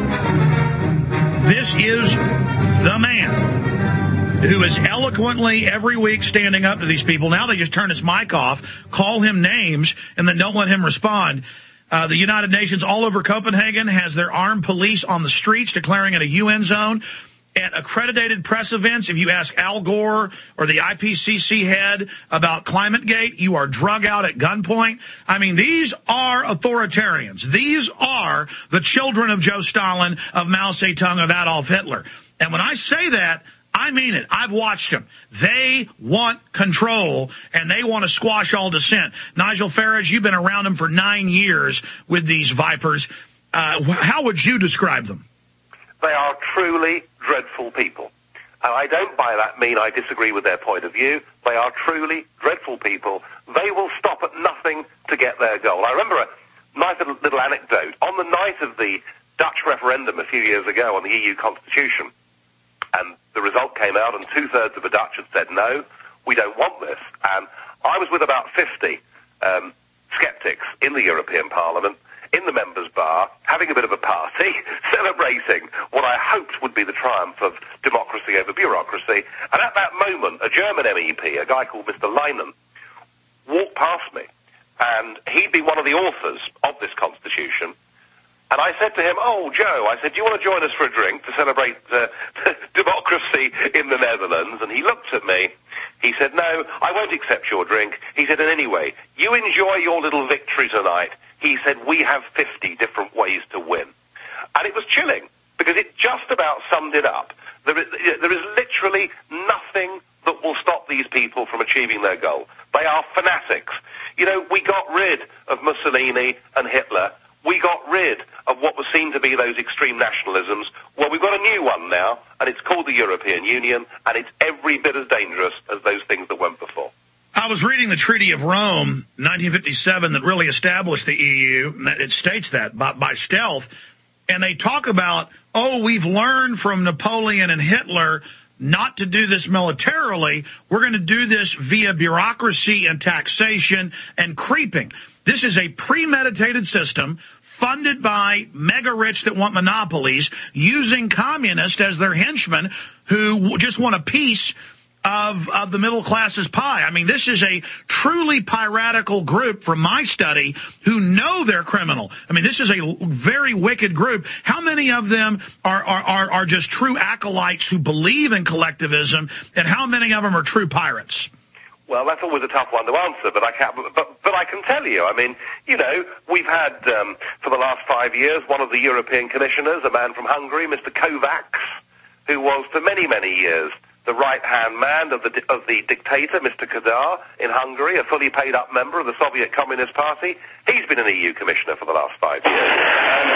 This is the man who is eloquently every week standing up to these people. Now they just turn his mic off, call him names, and then don't let him respond. Uh, the United Nations all over Copenhagen has their armed police on the streets declaring it a U N zone. At accredited press events, if you ask Al Gore or the I P C C head about ClimateGate, you are drug out at gunpoint. I mean, these are authoritarians. These are the children of Joe Stalin, of Mao Zedong, of Adolf Hitler. And when I say that, I mean it. I've watched them. They want control, and they want to squash all dissent. Nigel Farage, you've been around them for nine years with these vipers. Uh, how would you describe them? They are truly dreadful people. And I don't by that mean I disagree with their point of view. They are truly dreadful people. They will stop at nothing to get their goal. I remember a nice little, little anecdote. On the night of the Dutch referendum a few years ago on the E U Constitution, and the result came out and two-thirds of the Dutch had said, no, we don't want this. And I was with about fifty um, skeptics in the European Parliament, in the members' bar, having a bit of a party, celebrating what I hoped would be the triumph of democracy over bureaucracy. And at that moment, a German M E P, a guy called Mister Leinen, walked past me. And he'd been one of the authors of this constitution. And I said to him, oh, Joe, I said, do you want to join us for a drink to celebrate uh, democracy in the Netherlands? And he looked at me. He said, no, I won't accept your drink. He said, and anyway, you enjoy your little victory tonight. He said, we have fifty different ways to win. And it was chilling, because it just about summed it up. There is, there is literally nothing that will stop these people from achieving their goal. They are fanatics. You know, we got rid of Mussolini and Hitler. We got rid of what was seen to be those extreme nationalisms. Well, we've got a new one now, and it's called the European Union, and it's every bit as dangerous as those things that went before. I was reading the Treaty of Rome, nineteen fifty-seven, that really established the E U. It states that by, by stealth. And they talk about, oh, we've learned from Napoleon and Hitler not to do this militarily. We're going to do this via bureaucracy and taxation and creeping. This is a premeditated system funded by mega-rich that want monopolies, using communists as their henchmen who just want a piece of, of the middle class's pie. I mean, this is a truly piratical group from my study who know they're criminal. I mean, this is a very wicked group. How many of them are, are, are, are just true acolytes who believe in collectivism, and how many of them are true pirates? Well, that's always a tough one to answer, but I can, but, but I can tell you. I mean, you know, we've had, um, for the last five years, one of the European commissioners, a man from Hungary, Mister Kovacs, who was for many, many years the right-hand man of the of the dictator, Mister Kadar, in Hungary, a fully paid-up member of the Soviet Communist Party. He's been an E U commissioner for the last five years. And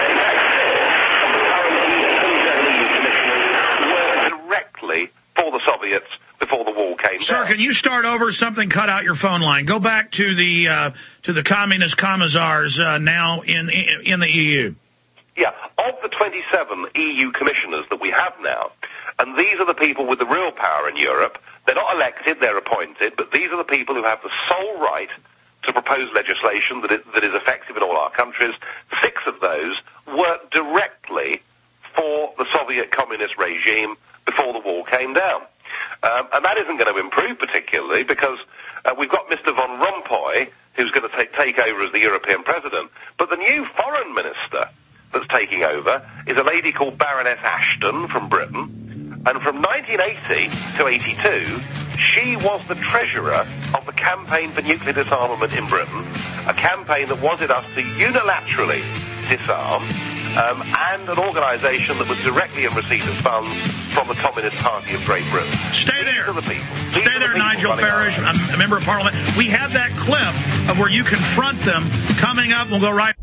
the current E U commissioners were directly for the Soviets before the wall came Sir, down. can you start over? Something cut out your phone line. Go back to the uh, to the communist commissars uh, now in, in in the E U. Yeah, of the twenty-seven E U commissioners that we have now, and these are the people with the real power in Europe. They're not elected, they're appointed, but these are the people who have the sole right to propose legislation that is, that is effective in all our countries. Six of those work directly for the Soviet communist regime before the wall came down. Um, and that isn't going to improve particularly, because uh, we've got Mister Van Rompuy, who's going to take, take over as the European president, but the new foreign minister that's taking over is a lady called Baroness Ashton from Britain, and from nineteen eighty to eighty-two, she was the treasurer of the Campaign for Nuclear Disarmament in Britain, a campaign that wanted us to unilaterally disarm, um, and an organisation that was directly in receipt of funds from the Communist Party of Great Britain. Stay there. These are the people. Stay These there, the Nigel Farage, a member of Parliament. We have that clip of where you confront them coming up. We'll go right.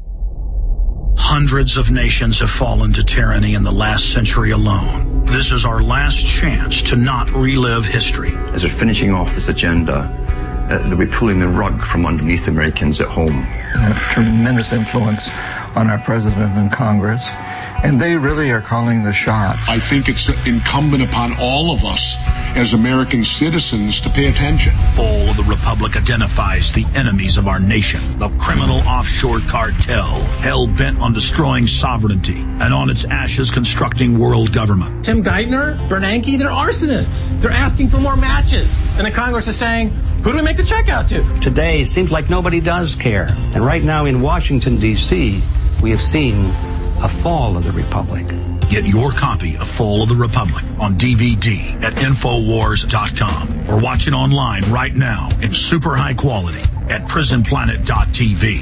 Hundreds of nations have fallen to tyranny in the last century alone. This is our last chance to not relive history. As we're finishing off this agenda, uh, they'll be pulling the rug from underneath Americans at home. They have tremendous influence on our president and Congress, and they really are calling the shots. I think it's incumbent upon all of us as American citizens to pay attention. Fall of the Republic identifies the enemies of our nation, the criminal offshore cartel, hell-bent on destroying sovereignty and on its ashes constructing world government. Tim Geithner, Bernanke, they're arsonists. They're asking for more matches. And the Congress is saying, who do we make the check out to? Today, it seems like nobody does care. And right now in Washington, D C, we have seen a fall of the Republic. Get your copy of Fall of the Republic on D V D at Infowars dot com or watch it online right now in super high quality at Prison Planet dot T V.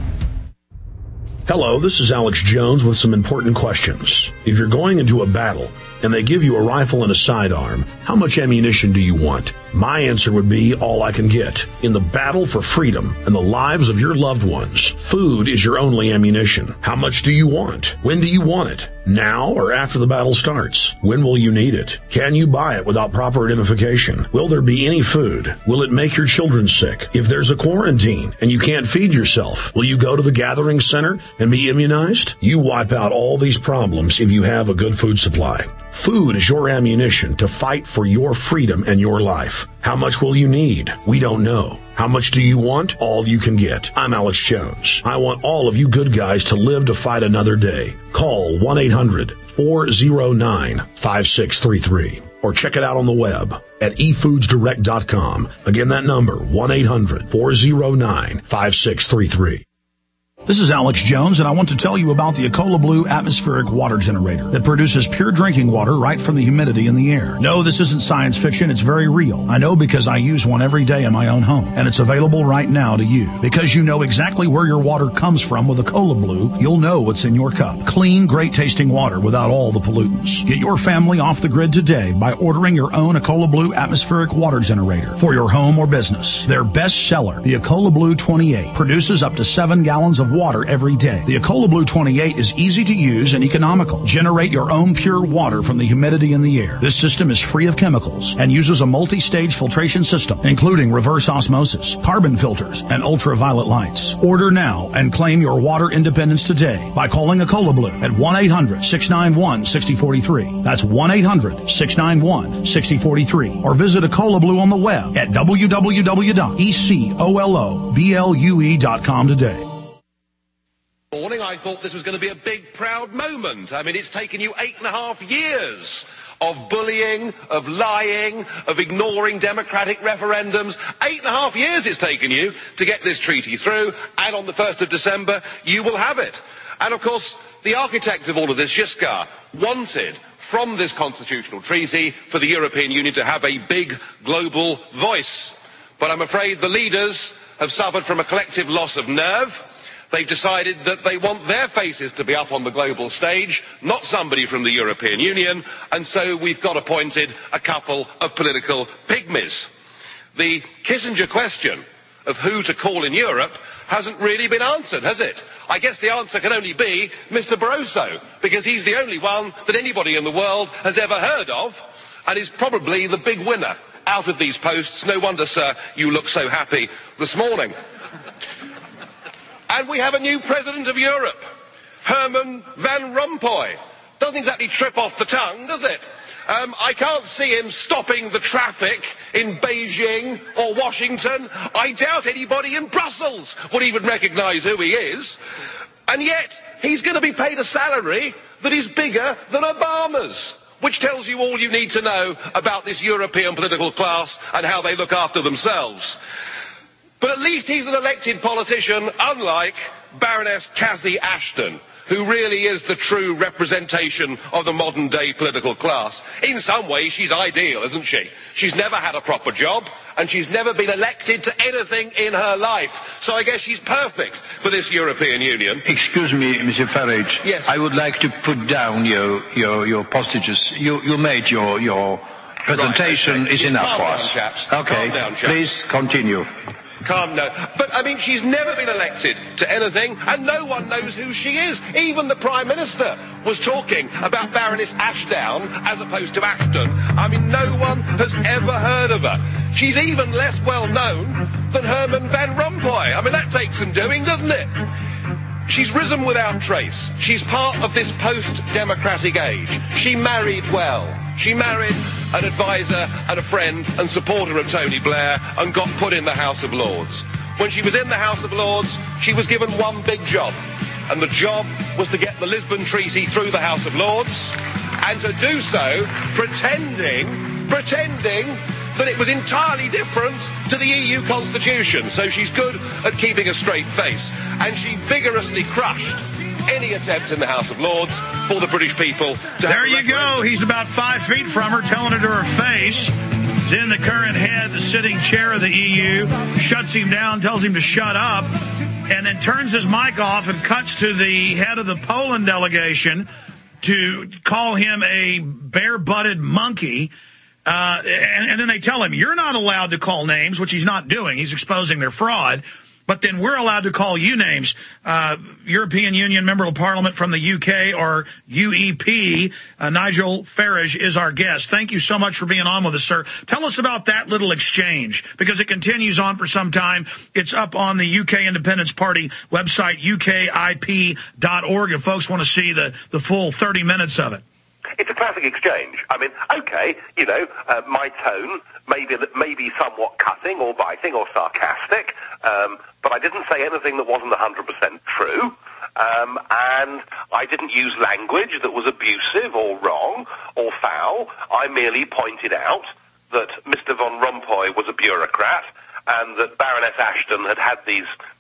Hello, this is Alex Jones with some important questions. If you're going into a battle and they give you a rifle and a sidearm, how much ammunition do you want? My answer would be all I can get. In the battle for freedom and the lives of your loved ones, food is your only ammunition. How much do you want? When do you want it? Now or after the battle starts? When will you need it? Can you buy it without proper identification? Will there be any food? Will it make your children sick? If there's a quarantine and you can't feed yourself, will you go to the gathering center and be immunized? You wipe out all these problems if you have a good food supply. Food is your ammunition to fight for your freedom and your life. How much will you need? We don't know. How much do you want? All you can get. I'm Alex Jones. I want all of you good guys to live to fight another day. Call one eight hundred four oh nine five six three three or check it out on the web at e foods direct dot com. Again, that number, one eight hundred four oh nine five six three three. This is Alex Jones, and I want to tell you about the Ecola Blue atmospheric water generator that produces pure drinking water right from the humidity in the air. No, this isn't science fiction. It's very real. I know because I use one every day in my own home, and it's available right now to you. Because you know exactly where your water comes from with Ecola Blue, you'll know what's in your cup. Clean, great-tasting water without all the pollutants. Get your family off the grid today by ordering your own Ecola Blue atmospheric water generator for your home or business. Their best seller, the Ecola Blue twenty-eight, produces up to seven gallons of water every day. The Ecola Blue twenty-eight is easy to use and economical. Generate your own pure water from the humidity in the air. This system is free of chemicals and uses a multi-stage filtration system, including reverse osmosis, carbon filters, and ultraviolet lights. Order now and claim your water independence today by calling Ecola Blue at one eight hundred, six nine one, six zero four three. That's one eight hundred, six nine one, six zero four three. Or visit Ecola Blue on the web at w w w dot ecola blue dot com today. Morning, I thought this was going to be a big, proud moment. I mean, it's taken you eight and a half years of bullying, of lying, of ignoring democratic referendums. Eight and a half years it's taken you to get this treaty through, and on the first of December, you will have it. And of course, the architect of all of this, Giscard, wanted from this constitutional treaty for the European Union to have a big global voice. But I'm afraid the leaders have suffered from a collective loss of nerve. They've decided that they want their faces to be up on the global stage, not somebody from the European Union, and so we've got appointed a couple of political pygmies. The Kissinger question of who to call in Europe hasn't really been answered, has it? I guess the answer can only be Mister Barroso, because he's the only one that anybody in the world has ever heard of, and is probably the big winner out of these posts. No wonder, sir, you look so happy this morning. And we have a new president of Europe, Herman Van Rompuy. Doesn't exactly trip off the tongue, does it? Um, I can't see him stopping the traffic in Beijing or Washington. I doubt anybody in Brussels would even recognise who he is. And yet, he's going to be paid a salary that is bigger than Obama's, which tells you all you need to know about this European political class and how they look after themselves. But at least he's an elected politician, unlike Baroness Cathy Ashton, who really is the true representation of the modern day political class. In some ways, she's ideal, isn't she? She's never had a proper job, and she's never been elected to anything in her life. So I guess she's perfect for this European Union. Excuse me, Mister Farage. Yes. I would like to put down your your, your postages. You you made your your presentation. Right, okay. Is Just enough calm for down, us. chaps. Okay. Calm down, chaps. Please continue. Calm no. But, I mean, she's never been elected to anything, and no one knows who she is. Even the Prime Minister was talking about Baroness Ashdown as opposed to Ashton. I mean, no one has ever heard of her. She's even less well known than Herman Van Rompuy. I mean, that takes some doing, doesn't it? She's risen without trace. She's part of this post-democratic age. She married well. She married an advisor and a friend and supporter of Tony Blair and got put in the House of Lords. When she was in the House of Lords, she was given one big job. And the job was to get the Lisbon Treaty through the House of Lords, and to do so pretending, pretending that it was entirely different to the E U Constitution. So she's good at keeping a straight face. And she vigorously crushed any attempt in the House of Lords for the British people to There have a you referendum. go. He's about five feet from her, telling her to her face. Then the current head, the sitting chair of the E U, shuts him down, tells him to shut up, and then turns his mic off and cuts to the head of the Poland delegation to call him a bare-butted monkey. Uh, and, and then they tell him, you're not allowed to call names, which he's not doing. He's exposing their fraud. But then we're allowed to call you names. Uh, European Union Member of Parliament from the U K, or U E P, uh, Nigel Farage is our guest. Thank you so much for being on with us, sir. Tell us about that little exchange, because it continues on for some time. It's up on the U K Independence Party website, U K I P dot org, if folks want to see the, the full thirty minutes of it. It's a classic exchange. I mean, okay, you know, uh, my tone may be, may be somewhat cutting or biting or sarcastic, um, but I didn't say anything that wasn't one hundred percent true, um, and I didn't use language that was abusive or wrong or foul. I merely pointed out that Mister Van Rompuy was a bureaucrat and that Baroness Ashton had had these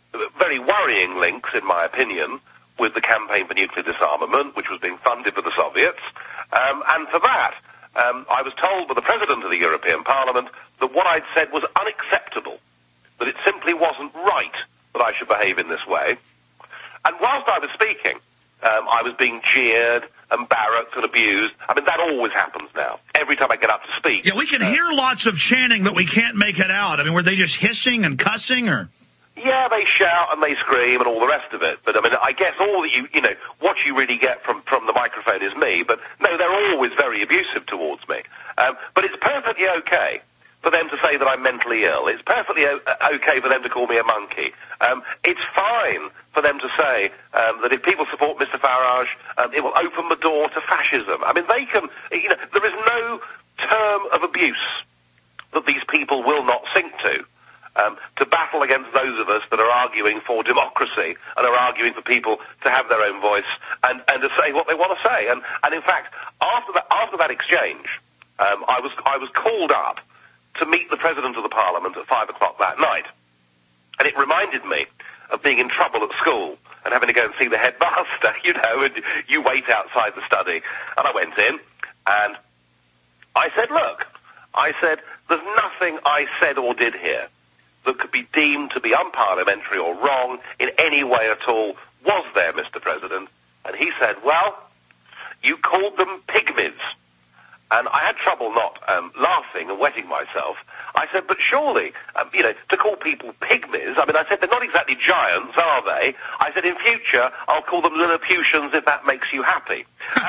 very worrying links, in my opinion, with the campaign for nuclear disarmament, which was being funded by the Soviets. Um, and for that, um, I was told by the President of the European Parliament that what I'd said was unacceptable, that it simply wasn't right that I should behave in this way. And whilst I was speaking, um, I was being jeered and barracked and abused. I mean, that always happens now, every time I get up to speak. Yeah, we can hear lots of chanting, but we can't make it out. I mean, were they just hissing and cussing, or...? Yeah, they shout and they scream and all the rest of it. But, I mean, I guess all that you, you know, what you really get from, from the microphone is me. But, no, they're always very abusive towards me. Um, but it's perfectly okay for them to say that I'm mentally ill. It's perfectly o- okay for them to call me a monkey. Um, it's fine for them to say um, that if people support Mister Farage, um, it will open the door to fascism. I mean, they can, you know, there is no term of abuse that these people will not sink to. Um, to battle against those of us that are arguing for democracy and are arguing for people to have their own voice and, and to say what they want to say. And, and in fact, after that, after that exchange, um, I was I was called up to meet the President of the Parliament at five o'clock that night. And it reminded me of being in trouble at school and having to go and see the headmaster, you know, and you wait outside the study. And I went in and I said, look, I said, there's nothing I said or did here that could be deemed to be unparliamentary or wrong in any way at all. Was there, Mister President? And he said, well, you called them pygmies. And I had trouble not um, laughing and wetting myself. I said, but surely, um, you know, to call people pygmies, I mean, I said, they're not exactly giants, are they? I said, in future, I'll call them Lilliputians if that makes you happy.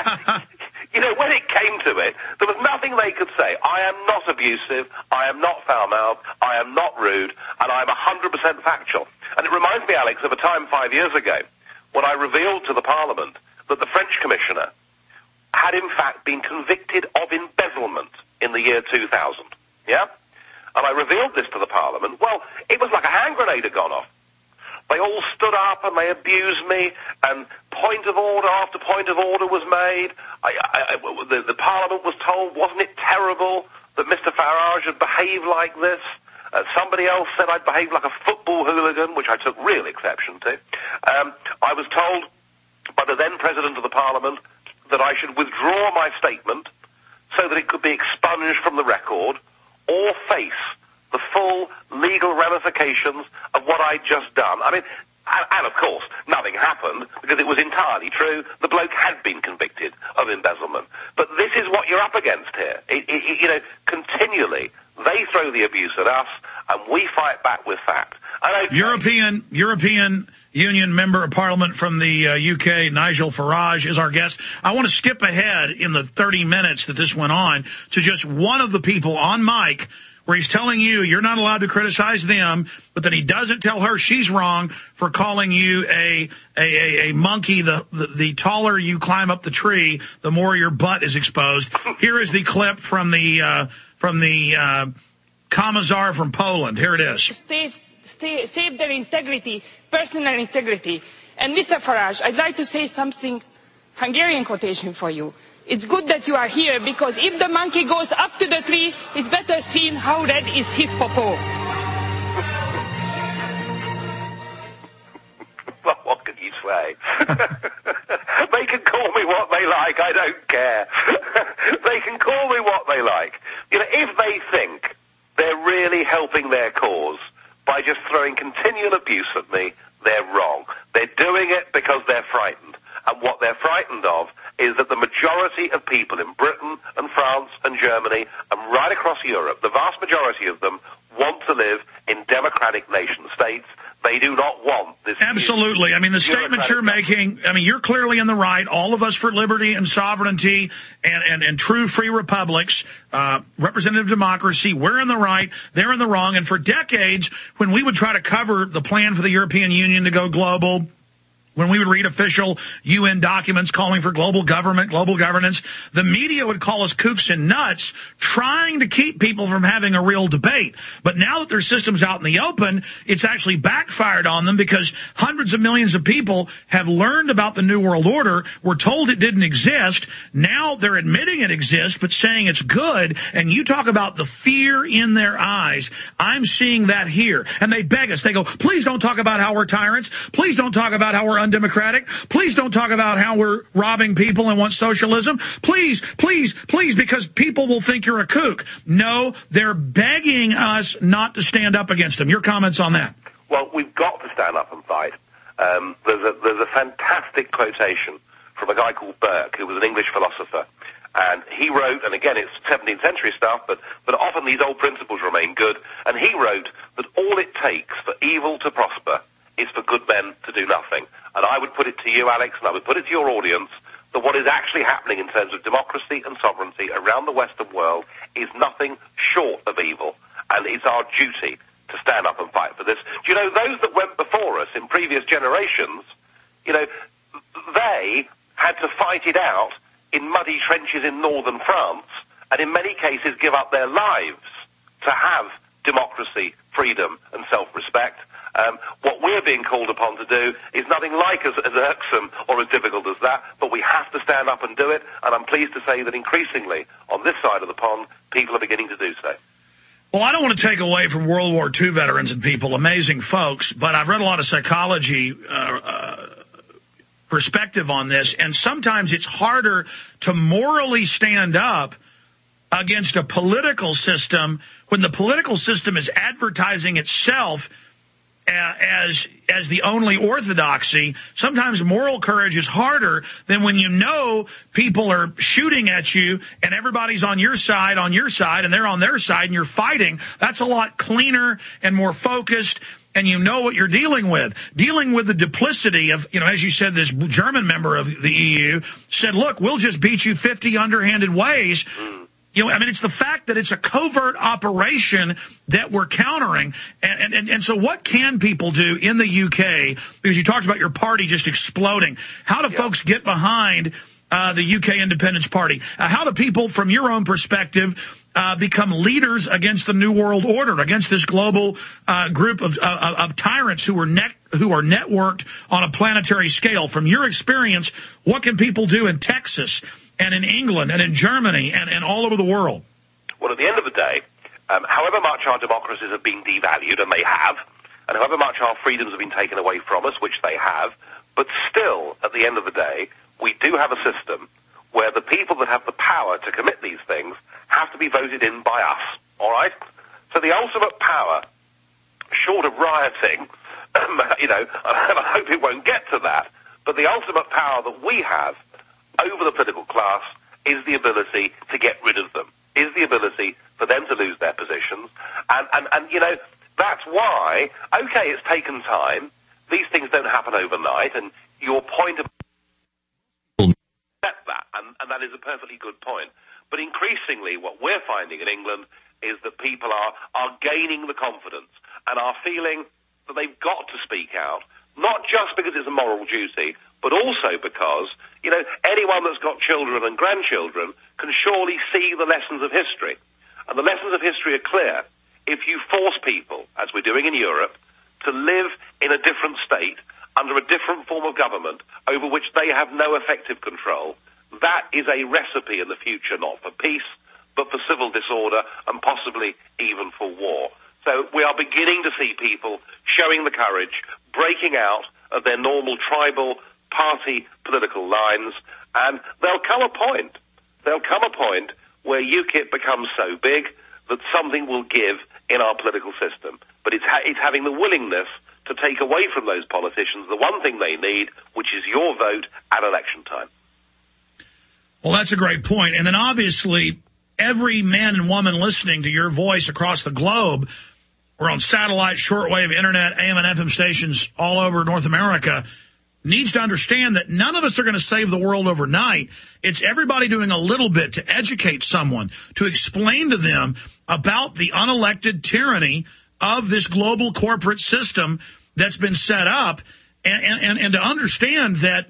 You know, when it came to it, there was nothing they could say. I am not abusive, I am not foul-mouthed, I am not rude, and I'm one hundred percent factual. And it reminds me, Alex, of a time five years ago when I revealed to the Parliament that the French commissioner had in fact been convicted of embezzlement in the year two thousand. Yeah? And I revealed this to the Parliament. Well, it was like a hand grenade had gone off. They all stood up and they abused me, and point of order after point of order was made. I, I, I, the, the Parliament was told, wasn't it terrible that Mister Farage had behaved like this? Uh, somebody else said I'd behaved like a football hooligan, which I took real exception to. Um, I was told by the then President of the Parliament that I should withdraw my statement so that it could be expunged from the record or face the full legal ramifications of what I'd just done. I mean, and, and of course, nothing happened because it was entirely true. The bloke had been convicted of embezzlement. But this is what you're up against here. It, it, you know, continually, they throw the abuse at us, and we fight back with fact. Okay. European, European Union Member of Parliament from the uh, U K, Nigel Farage, is our guest. I want to skip ahead in the thirty minutes that this went on to just one of the people on mic where he's telling you you're not allowed to criticize them, but then he doesn't tell her she's wrong for calling you a a, a, a monkey. The, the the taller you climb up the tree, the more your butt is exposed. Here is the clip from the uh, from the uh, Commissar from Poland. Here it is. State, stay, save their integrity, personal integrity. And Mister Farage, I'd like to say something, Hungarian quotation for you. It's good that you are here, because if the monkey goes up to the tree, it's better seen how red is his popo. Well, what can you say? They can call me what they like, I don't care. They can call me what they like. You know, if they think they're really helping their cause by just throwing continual abuse at me, they're wrong. They're doing it because they're frightened. And what they're frightened of is that the majority of people in Britain and France and Germany and right across Europe, the vast majority of them, want to live in democratic nation states. They do not want this. Absolutely. I mean, the statements you're making, I mean, you're clearly in the right. All of us for liberty and sovereignty and, and, and true free republics, uh, representative democracy, we're in the right, they're in the wrong. And for decades, when we would try to cover the plan for the European Union to go global, When we would read official U N documents calling for global government, global governance, the media would call us kooks and nuts, trying to keep people from having a real debate. But now that their system's out in the open, it's actually backfired on them because hundreds of millions of people have learned about the New World Order, were told it didn't exist. Now they're admitting it exists, but saying it's good. And you talk about the fear in their eyes. I'm seeing that here. And they beg us. They go, please don't talk about how we're tyrants. Please don't talk about how we're undemocratic. Please don't talk about how we're robbing people and want socialism. Please, please, please, because people will think you're a kook. No, they're begging us not to stand up against them. Your comments on that? Well, we've got to stand up and fight. Um, there's a there's a fantastic quotation from a guy called Burke, who was an English philosopher. And he wrote, and again, it's seventeenth century stuff, but, but often these old principles remain good. And he wrote that all it takes for evil to prosper is for good men to do nothing. And I would put it to you, Alex, and I would put it to your audience, that what is actually happening in terms of democracy and sovereignty around the Western world is nothing short of evil. And it's our duty to stand up and fight for this. Do you know, those that went before us in previous generations, you know, they had to fight it out in muddy trenches in northern France, and in many cases give up their lives to have democracy, freedom, and self-respect. Um, what we're being called upon to do is nothing like as, as irksome or as difficult as that, but we have to stand up and do it, and I'm pleased to say that increasingly on this side of the pond, people are beginning to do so. Well, I don't want to take away from World War Two veterans and people, amazing folks, but I've read a lot of psychology uh, uh, perspective on this, and sometimes it's harder to morally stand up against a political system when the political system is advertising itself as as the only orthodoxy. Sometimes moral courage is harder than when you know people are shooting at you and everybody's on your side, on your side, and they're on their side, and you're fighting. That's a lot cleaner and more focused, and you know what you're dealing with. Dealing with the duplicity of, you know, as you said, this German member of the E U said, look, we'll just beat you fifty underhanded ways. You know, I mean, it's the fact that it's a covert operation that we're countering. And, and, and so what can people do in the U K? Because you talked about your party just exploding. How do yeah. folks get behind uh, the U K Independence Party? Uh, how do people, from your own perspective, uh, become leaders against the New World Order, against this global uh, group of, uh, of tyrants who are net, who are networked on a planetary scale? From your experience, what can people do in Texas and in England and in Germany and, and all over the world? Well, at the end of the day, um, however much our democracies have been devalued, and they have, and however much our freedoms have been taken away from us, which they have, but still, at the end of the day, we do have a system where the people that have the power to commit these things have to be voted in by us, all right? So the ultimate power, short of rioting, you know, and I hope it won't get to that, but the ultimate power that we have over the political class is the ability to get rid of them, is the ability for them to lose their positions. And, and, and you know, that's why, okay, it's taken time. These things don't happen overnight, and your point of that, and, and that is a perfectly good point. But increasingly, what we're finding in England is that people are, are gaining the confidence and are feeling that they've got to speak out, not just because it's a moral duty, but also because, you know, anyone that's got children and grandchildren can surely see the lessons of history. And the lessons of history are clear. If you force people, as we're doing in Europe, to live in a different state, under a different form of government, over which they have no effective control, that is a recipe in the future, not for peace, but for civil disorder and possibly even for war. So we are beginning to see people showing the courage, breaking out of their normal tribal party political lines, and there'll come a point, there'll come a point where UKIP becomes so big that something will give in our political system. But it's, ha- it's having the willingness to take away from those politicians the one thing they need, which is your vote at election time. Well, that's a great point. And then obviously every man and woman listening to your voice across the globe, we're on satellite, shortwave, internet, A M and F M stations all over North America, needs to understand that none of us are going to save the world overnight. It's everybody doing a little bit to educate someone, to explain to them about the unelected tyranny of this global corporate system that's been set up. And, and, and to understand that,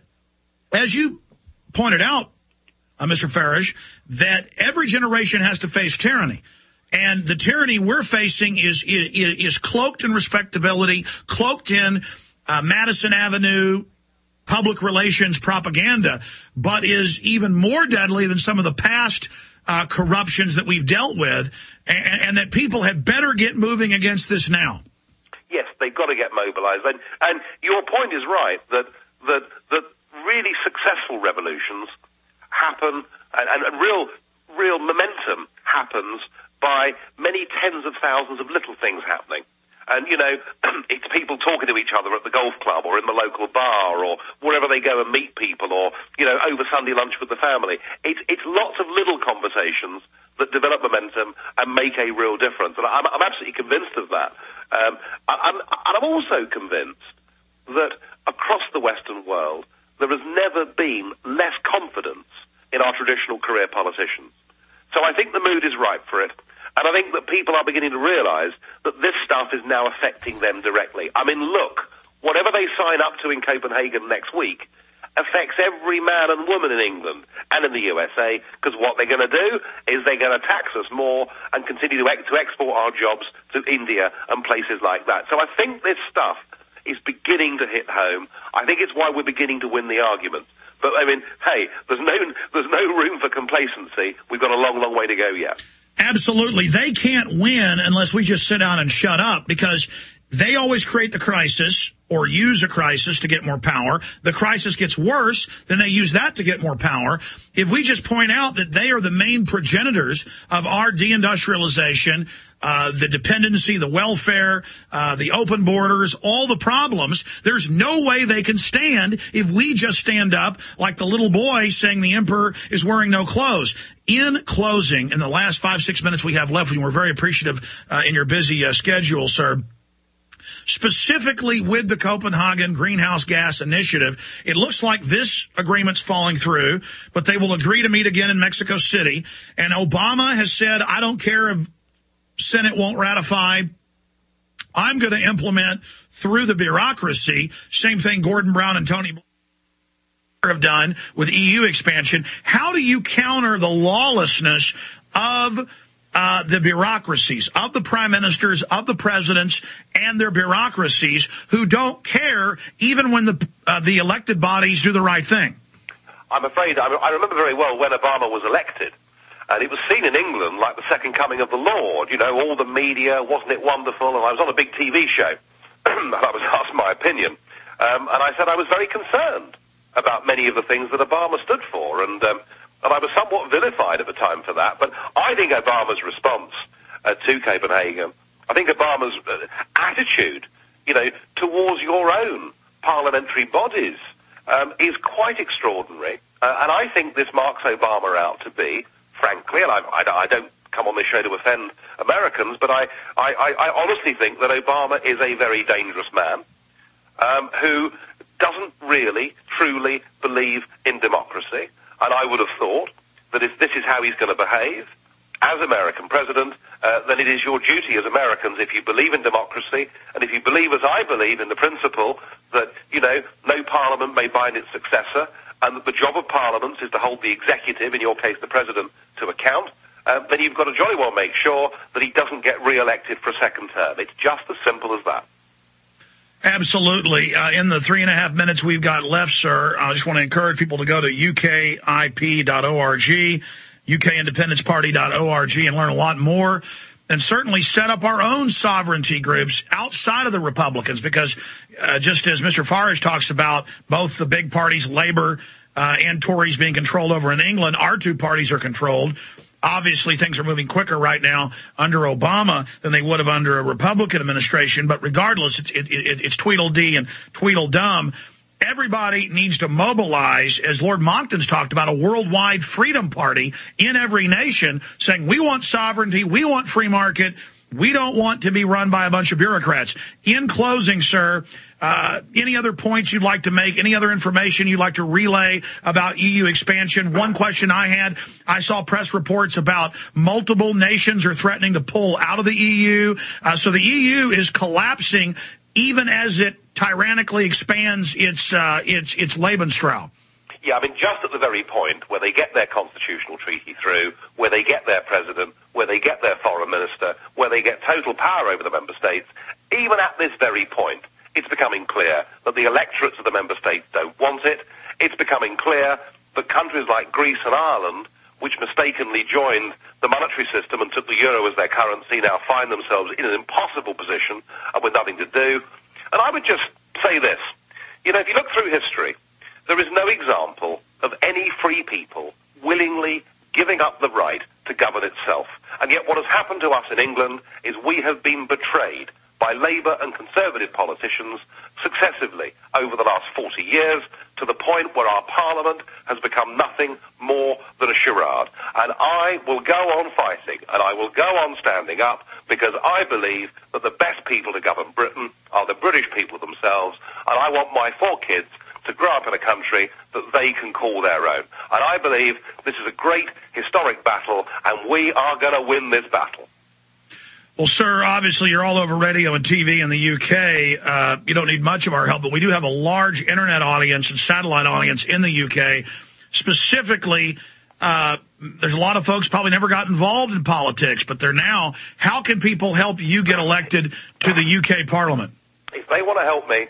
as you pointed out, uh, Mister Farage, that every generation has to face tyranny. And the tyranny we're facing is is, is cloaked in respectability, cloaked in uh, Madison Avenue public relations propaganda, but is even more deadly than some of the past uh, corruptions that we've dealt with, and, and that people had better get moving against this now. Yes, they've got to get mobilized. And, and your point is right, that, that, that really successful revolutions happen, and, and real, real momentum happens by many tens of thousands of little things happening. And, you know, it's people talking to each other at the golf club or in the local bar or wherever they go and meet people, or, you know, over Sunday lunch with the family. It's, it's lots of little conversations that develop momentum and make a real difference. And I'm, I'm absolutely convinced of that. Um, I'm, and I'm also convinced that across the Western world, there has never been less confidence in our traditional career politicians. So I think the mood is right for it. And I think that people are beginning to realize that this stuff is now affecting them directly. I mean, look, whatever they sign up to in Copenhagen next week affects every man and woman in England and in the U S A, because what they're going to do is they're going to tax us more and continue to, ex- to export our jobs to India and places like that. So I think this stuff is beginning to hit home. I think it's why we're beginning to win the argument. But, I mean, hey, there's no, there's no room for complacency. We've got a long, long way to go yet. Absolutely. They can't win unless we just sit down and shut up, because they always create the crisis or use a crisis to get more power. The crisis gets worse, then they use that to get more power. If we just point out that they are the main progenitors of our deindustrialization, uh, the dependency, the welfare, uh, the open borders, all the problems, there's no way they can stand if we just stand up like the little boy saying the emperor is wearing no clothes. In closing, in the last five, six minutes we have left, and we're very appreciative uh, in your busy uh, schedule, sir, specifically with the Copenhagen Greenhouse Gas Initiative, it looks like this agreement's falling through, but they will agree to meet again in Mexico City. And Obama has said, I don't care if Senate won't ratify, I'm going to implement through the bureaucracy. Same thing Gordon Brown and Tony Blair have done with E U expansion. How do you counter the lawlessness of Uh, the bureaucracies, of the prime ministers, of the presidents, and their bureaucracies who don't care even when the uh, the elected bodies do the right thing? I'm afraid, I, I remember very well when Obama was elected, and it was seen in England like the second coming of the Lord. You know, all the media, wasn't it wonderful? And I was on a big T V show, and I was asked my opinion, um, and I said I was very concerned about many of the things that Obama stood for, and um, And I was somewhat vilified at the time for that. But I think Obama's response uh, to Copenhagen, I think Obama's uh, attitude, you know, towards your own parliamentary bodies um, is quite extraordinary. Uh, and I think this marks Obama out to be, frankly, and I, I, I don't come on this show to offend Americans, but I, I, I honestly think that Obama is a very dangerous man um, who doesn't really, truly believe in democracy. And I would have thought that if this is how he's going to behave as American president, uh, then it is your duty as Americans, if you believe in democracy, and if you believe, as I believe, in the principle that, you know, no parliament may bind its successor, and that the job of parliaments is to hold the executive, in your case the president, to account, uh, then you've got to jolly well make sure that he doesn't get re-elected for a second term. It's just as simple as that. Absolutely. Uh, in the three and a half minutes we've got left, sir, I just want to encourage people to go to U K I P dot org, U K Independence Party dot org, and learn a lot more. And certainly set up our own sovereignty groups outside of the Republicans, because uh, just as Mister Farage talks about both the big parties, Labour uh, and Tories, being controlled over in England, our two parties are controlled. Obviously, things are moving quicker right now under Obama than they would have under a Republican administration. But regardless, it's, it, it, it's Tweedledee and Tweedledum. Everybody needs to mobilize, as Lord Monckton's talked about, a worldwide freedom party in every nation, saying we want sovereignty, we want free market, we don't want to be run by a bunch of bureaucrats. In closing, sir, uh, any other points you'd like to make, any other information you'd like to relay about E U expansion? One question I had, I saw press reports about multiple nations are threatening to pull out of the E U. Uh, so the E U is collapsing even as it tyrannically expands its uh, its its Lebensraum? Yeah, I mean, just at the very point where they get their constitutional treaty through, where they get their president, where they get their foreign minister, where they get total power over the member states, even at this very point, it's becoming clear that the electorates of the member states don't want it. It's becoming clear that countries like Greece and Ireland, which mistakenly joined the monetary system and took the euro as their currency, now find themselves in an impossible position and with nothing to do. And I would just say this. You know, if you look through history, there is no example of any free people willingly giving up the right to govern itself. And yet what has happened to us in England is we have been betrayed by Labour and Conservative politicians successively over the last forty years, to the point where our Parliament has become nothing more than a charade. And I will go on fighting, and I will go on standing up, because I believe that the best people to govern Britain are the British people themselves, and I want my four kids to grow up in a country that they can call their own. And I believe this is a great historic battle, and we are going to win this battle. Well, sir, obviously you're all over radio and T V in the U K. Uh, you don't need much of our help, but we do have a large internet audience and satellite audience in the U K. Specifically, uh, there's a lot of folks probably never got involved in politics, but they're now. How can people help you get elected to the U K Parliament? If they want to help me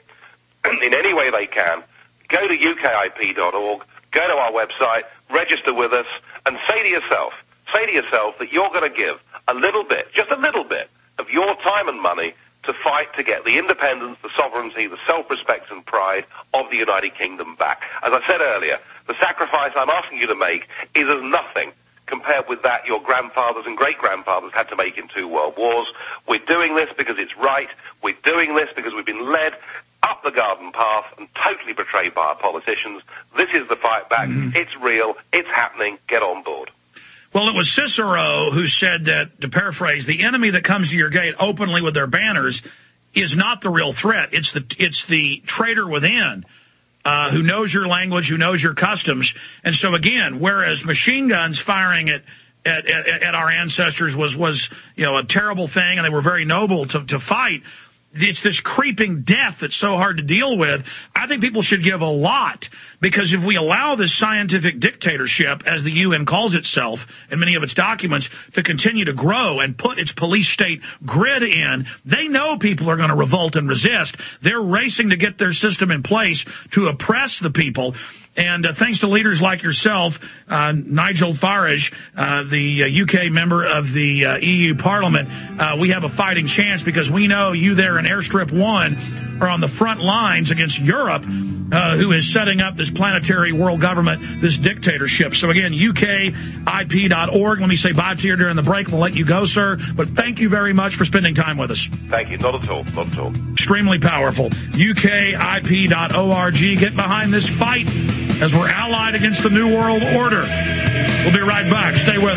in any way they can, go to U K I P dot org, go to our website, register with us, and say to yourself, say to yourself that you're going to give a little bit, just a little bit, of your time and money to fight to get the independence, the sovereignty, the self-respect and pride of the United Kingdom back. As I said earlier, the sacrifice I'm asking you to make is as nothing compared with that your grandfathers and great-grandfathers had to make in two world wars. We're doing this because it's right. We're doing this because we've been led up the garden path and totally betrayed by our politicians. This is the fight back. Mm-hmm. It's real. It's happening. Get on board. Well, it was Cicero who said that, to paraphrase, the enemy that comes to your gate openly with their banners is not the real threat. It's the it's the traitor within, uh, who knows your language, who knows your customs. And so, again, whereas machine guns firing at at, at, at our ancestors was, was you know, a terrible thing, and they were very noble to, to fight, it's this creeping death that's so hard to deal with. I think people should give a lot, because if we allow this scientific dictatorship, as the U N calls itself in many of its documents, to continue to grow and put its police state grid in, they know people are going to revolt and resist. They're racing to get their system in place to oppress the people. And uh, thanks to leaders like yourself, uh, Nigel Farage, uh, the uh, U K member of the uh, E U Parliament, uh, we have a fighting chance, because we know you there in Airstrip One are on the front lines against Europe, uh, who is setting up this planetary world government, this dictatorship. So again, U K I P dot org. Let me say bye to you during the break. We'll let you go, sir. But thank you very much for spending time with us. Thank you. Not at all. Not at all. Extremely powerful. U K I P dot org. Get behind this fight, as we're allied against the New World Order. We'll be right back. Stay with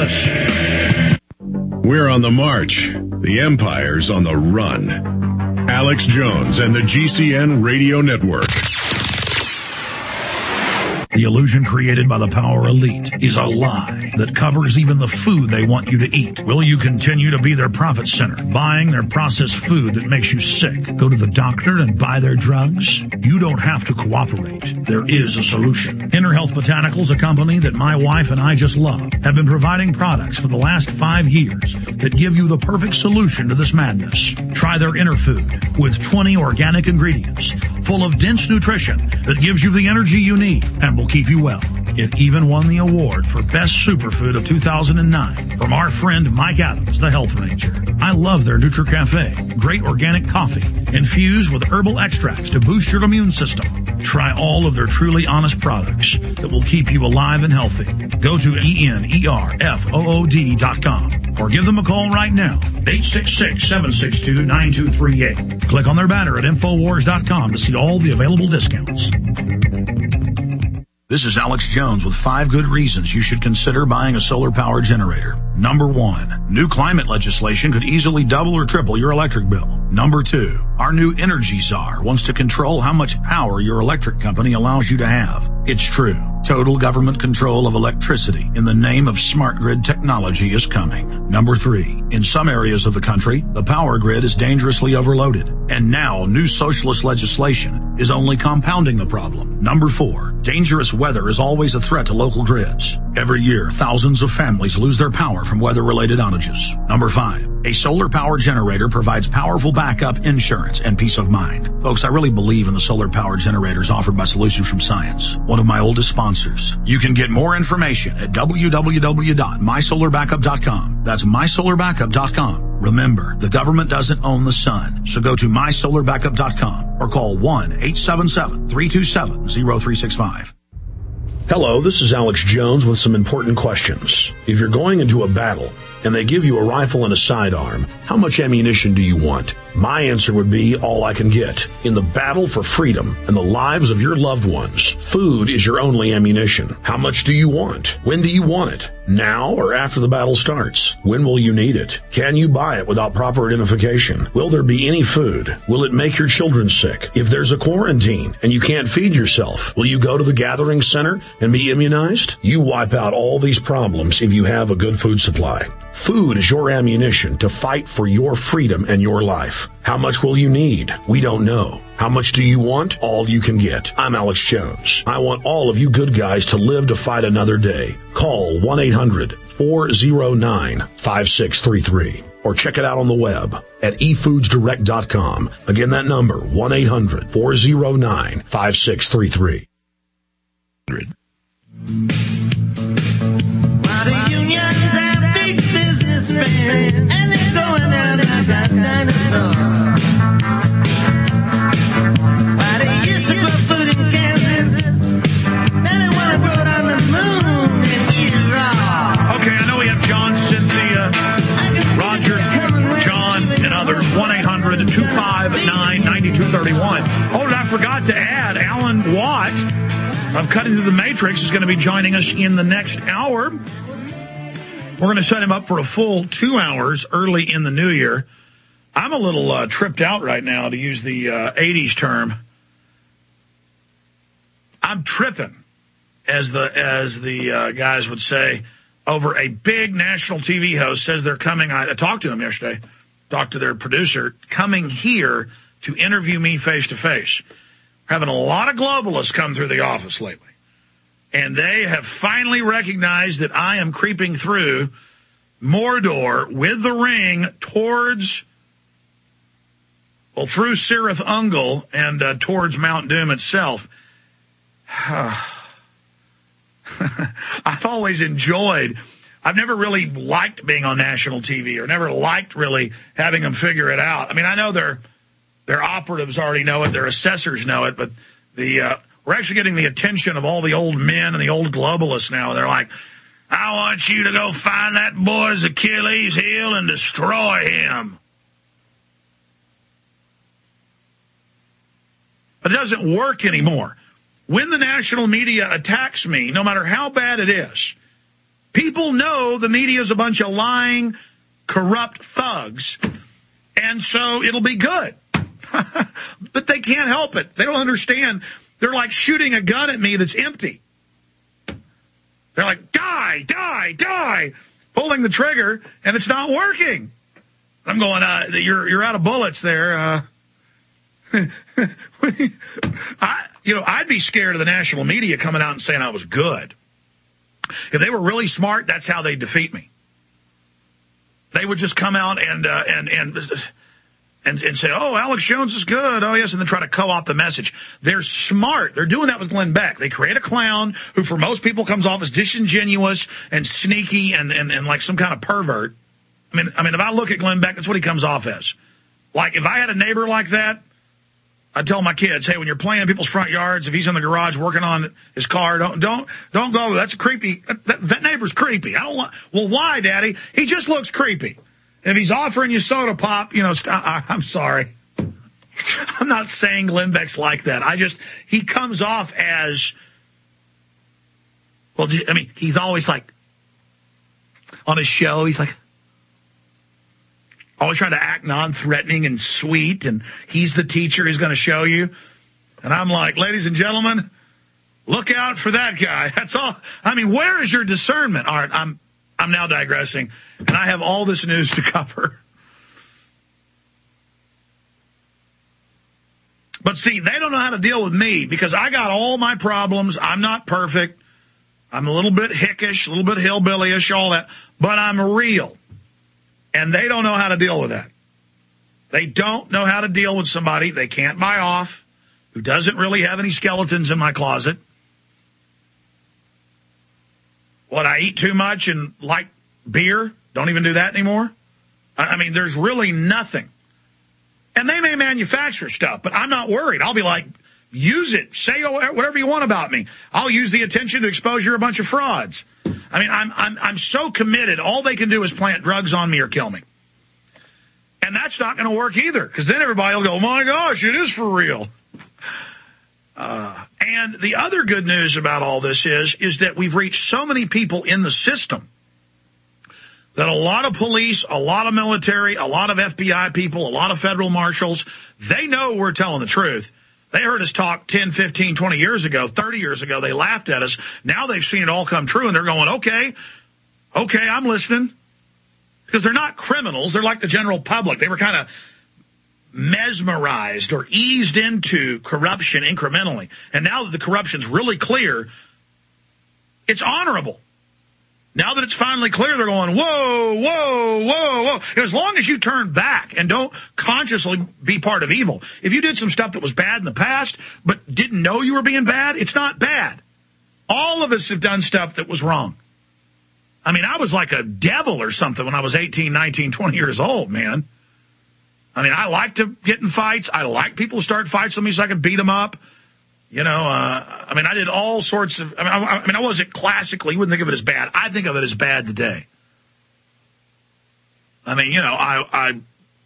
us. We're on the march. The empire's on the run. Alex Jones and the G C N Radio Network. The illusion created by the power elite is a lie that covers even the food they want you to eat. Will you continue to be their profit center, buying their processed food that makes you sick? Go to the doctor and buy their drugs? You don't have to cooperate. There is a solution. Inner Health Botanicals, a company that my wife and I just love, have been providing products for the last five years that give you the perfect solution to this madness. Try their Inner Food with twenty organic ingredients full of dense nutrition that gives you the energy you need and will keep you well. It even won the award for Best Superfood of two thousand nine from our friend Mike Adams, the Health Ranger. I love their NutriCafe. Great organic coffee infused with herbal extracts to boost your immune system. Try all of their truly honest products that will keep you alive and healthy. Go to E N E R F O O D dot com or give them a call right now, eight six six, seven six two, nine two three eight. Click on their banner at Infowars dot com to see all the available discounts. This is Alex Jones with five good reasons you should consider buying a solar power generator. Number one, new climate legislation could easily double or triple your electric bill. Number two, our new Energy Czar wants to control how much power your electric company allows you to have. It's true. Total government control of electricity in the name of smart grid technology is coming. Number three, in some areas of the country, the power grid is dangerously overloaded. And now new socialist legislation is only compounding the problem. Number four, dangerous weather is always a threat to local grids. Every year, thousands of families lose their power from weather-related outages. Number five, a solar power generator provides powerful backup, insurance, and peace of mind. Folks, I really believe in the solar power generators offered by Solutions from Science, one of my oldest sponsors. You can get more information at w w w dot my solar backup dot com. That's my solar backup dot com. Remember, the government doesn't own the sun, so go to my solar backup dot com or call one eight seven seven, three two seven, zero three six five. Hello, this is Alex Jones with some important questions. If you're going into a battle and they give you a rifle and a sidearm, how much ammunition do you want? My answer would be all I can get. In the battle for freedom and the lives of your loved ones, food is your only ammunition. How much do you want? When do you want it? Now or after the battle starts? When will you need it? Can you buy it without proper identification? Will there be any food? Will it make your children sick? If there's a quarantine and you can't feed yourself, will you go to the gathering center and be immunized? You wipe out all these problems if you have a good food supply. Food is your ammunition to fight for your freedom and your life. How much will you need? We don't know. How much do you want? All you can get. I'm Alex Jones. I want all of you good guys to live to fight another day. Call one eight hundred, four oh nine, five six three three or check it out on the web at e foods direct dot com. Again, that number, one eight hundred, four oh nine, five six three three. And they're going out as a dinosaur. Why they used to grow food in Kansas, then they want to grow it on the moon and eat it raw. Okay, I know we have John, Cynthia, Roger, John, and others. one eight hundred, two five nine, nine two three one. Oh, and I forgot to add, Alan Watt of Cutting Through the Matrix is going to be joining us in the next hour. We're going to set him up for a full two hours early in the new year. I'm a little uh, tripped out right now, to use the uh, eighties term. I'm tripping, as the as the uh, guys would say, over a big national T V host says they're coming. I, I talked to him yesterday, talked to their producer, coming here to interview me face to face. Having a lot of globalists come through the office lately. And they have finally recognized that I am creeping through Mordor with the ring towards, well, through Cirith Ungol and uh, towards Mount Doom itself. I've always enjoyed, I've never really liked being on national T V or never liked really having them figure it out. I mean, I know their, their operatives already know it, their assessors know it, but the... Uh, We're actually getting the attention of all the old men and the old globalists now. They're like, I want you to go find that boy's Achilles heel and destroy him. But it doesn't work anymore. When the national media attacks me, no matter how bad it is, people know the media is a bunch of lying, corrupt thugs, and so it'll be good. But they can't help it. They don't understand. They're like shooting a gun at me that's empty. They're like, die, die, die, pulling the trigger, and it's not working. I'm going, uh, you're you're out of bullets there. Uh, I, you know, I'd be scared of the national media coming out and saying I was good. If they were really smart, that's how they'd defeat me. They would just come out and uh, and and. And, and say, oh, Alex Jones is good. Oh, yes. And then try to co-opt the message. They're smart. They're doing that with Glenn Beck. They create a clown who, for most people, comes off as disingenuous and sneaky and, and, and like some kind of pervert. I mean, I mean, if I look at Glenn Beck, that's what he comes off as. Like, if I had a neighbor like that, I'd tell my kids, hey, when you're playing in people's front yards, if he's in the garage working on his car, don't don't don't go. That's creepy. That, that neighbor's creepy. I don't want. Well, why, Daddy? He just looks creepy. If he's offering you soda pop, you know, st- I'm sorry. I'm not saying Glenn Beck's like that. I just, he comes off as, well, I mean, he's always like, on his show, he's like, always trying to act non-threatening and sweet, and he's the teacher he's going to show you. And I'm like, ladies and gentlemen, Look out for that guy. That's all. I mean, where is your discernment? All right, I'm I'm now digressing, and I have all this news to cover. But see, they don't know how to deal with me because I got all my problems. I'm not perfect. I'm a little bit hickish, a little bit hillbillyish, all that. But I'm real. And they don't know how to deal with that. They don't know how to deal with somebody they can't buy off, who doesn't really have any skeletons in my closet. What, I eat too much and like beer? Don't even do that anymore? I mean, there's really nothing. And they may manufacture stuff, but I'm not worried. I'll be like, use it. Say whatever you want about me. I'll use the attention to expose you're a bunch of frauds. I mean, I'm I'm I'm so committed. All they can do is plant drugs on me or kill me. And that's not going to work either, because then everybody will go, oh my gosh, it is for real. Uh, and the other good news about all this is, is that we've reached so many people in the system that a lot of police, a lot of military, a lot of F B I people, a lot of federal marshals, they know we're telling the truth. They heard us talk ten, fifteen, twenty years ago, thirty years ago. They laughed at us. Now they've seen it all come true, and they're going, okay, okay, I'm listening. Because they're not criminals. They're like the general public. They were kind of mesmerized or eased into corruption incrementally. And now that the corruption's really clear, it's honorable. Now that it's finally clear, they're going, whoa, whoa, whoa, whoa. As long as you turn back and don't consciously be part of evil. If you did some stuff that was bad in the past, but didn't know you were being bad, it's not bad. All of us have done stuff that was wrong. I mean, I was like a devil or something when I was eighteen, nineteen, twenty years old, man. I mean, I like to get in fights. I like people to start fights with me so I could beat them up. You know, uh, I mean, I did all sorts of, I mean, I, I mean, I wasn't classically, you wouldn't think of it as bad. I think of it as bad today. I mean, you know, I, I,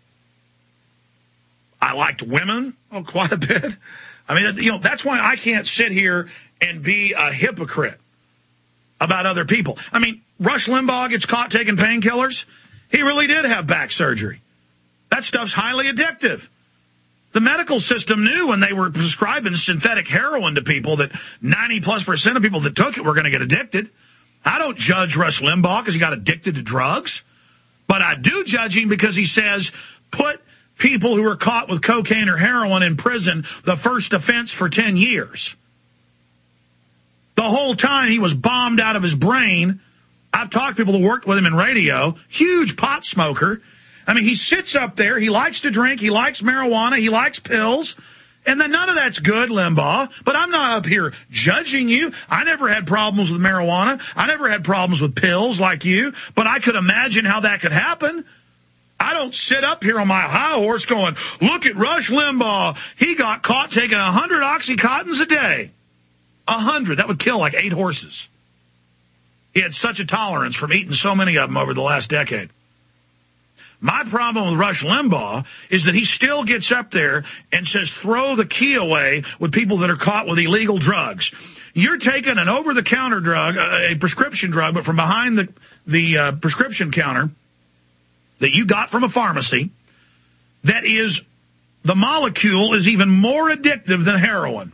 I liked women oh, quite a bit. I mean, you know, that's why I can't sit here and be a hypocrite about other people. I mean, Rush Limbaugh gets caught taking painkillers. He really did have back surgery. That stuff's highly addictive. The medical system knew when they were prescribing synthetic heroin to people that ninety plus percent of people that took it were going to get addicted. I don't judge Rush Limbaugh because he got addicted to drugs, but I do judge him because he says put people who are caught with cocaine or heroin in prison the first offense for ten years. The whole time he was bombed out of his brain. I've talked to people that worked with him in radio, huge pot smoker. I mean, he sits up there, he likes to drink, he likes marijuana, he likes pills, and then none of that's good, Limbaugh. But I'm not up here judging you. I never had problems with marijuana. I never had problems with pills like you, but I could imagine how that could happen. I don't sit up here on my high horse going, look at Rush Limbaugh. He got caught taking one hundred Oxycontins a day. one hundred. That would kill like eight horses. He had such a tolerance from eating so many of them over the last decade. My problem with Rush Limbaugh is that he still gets up there and says, throw the key away with people that are caught with illegal drugs. You're taking an over-the-counter drug, a prescription drug, but from behind the, the uh, prescription counter that you got from a pharmacy, that is, the molecule is even more addictive than heroin.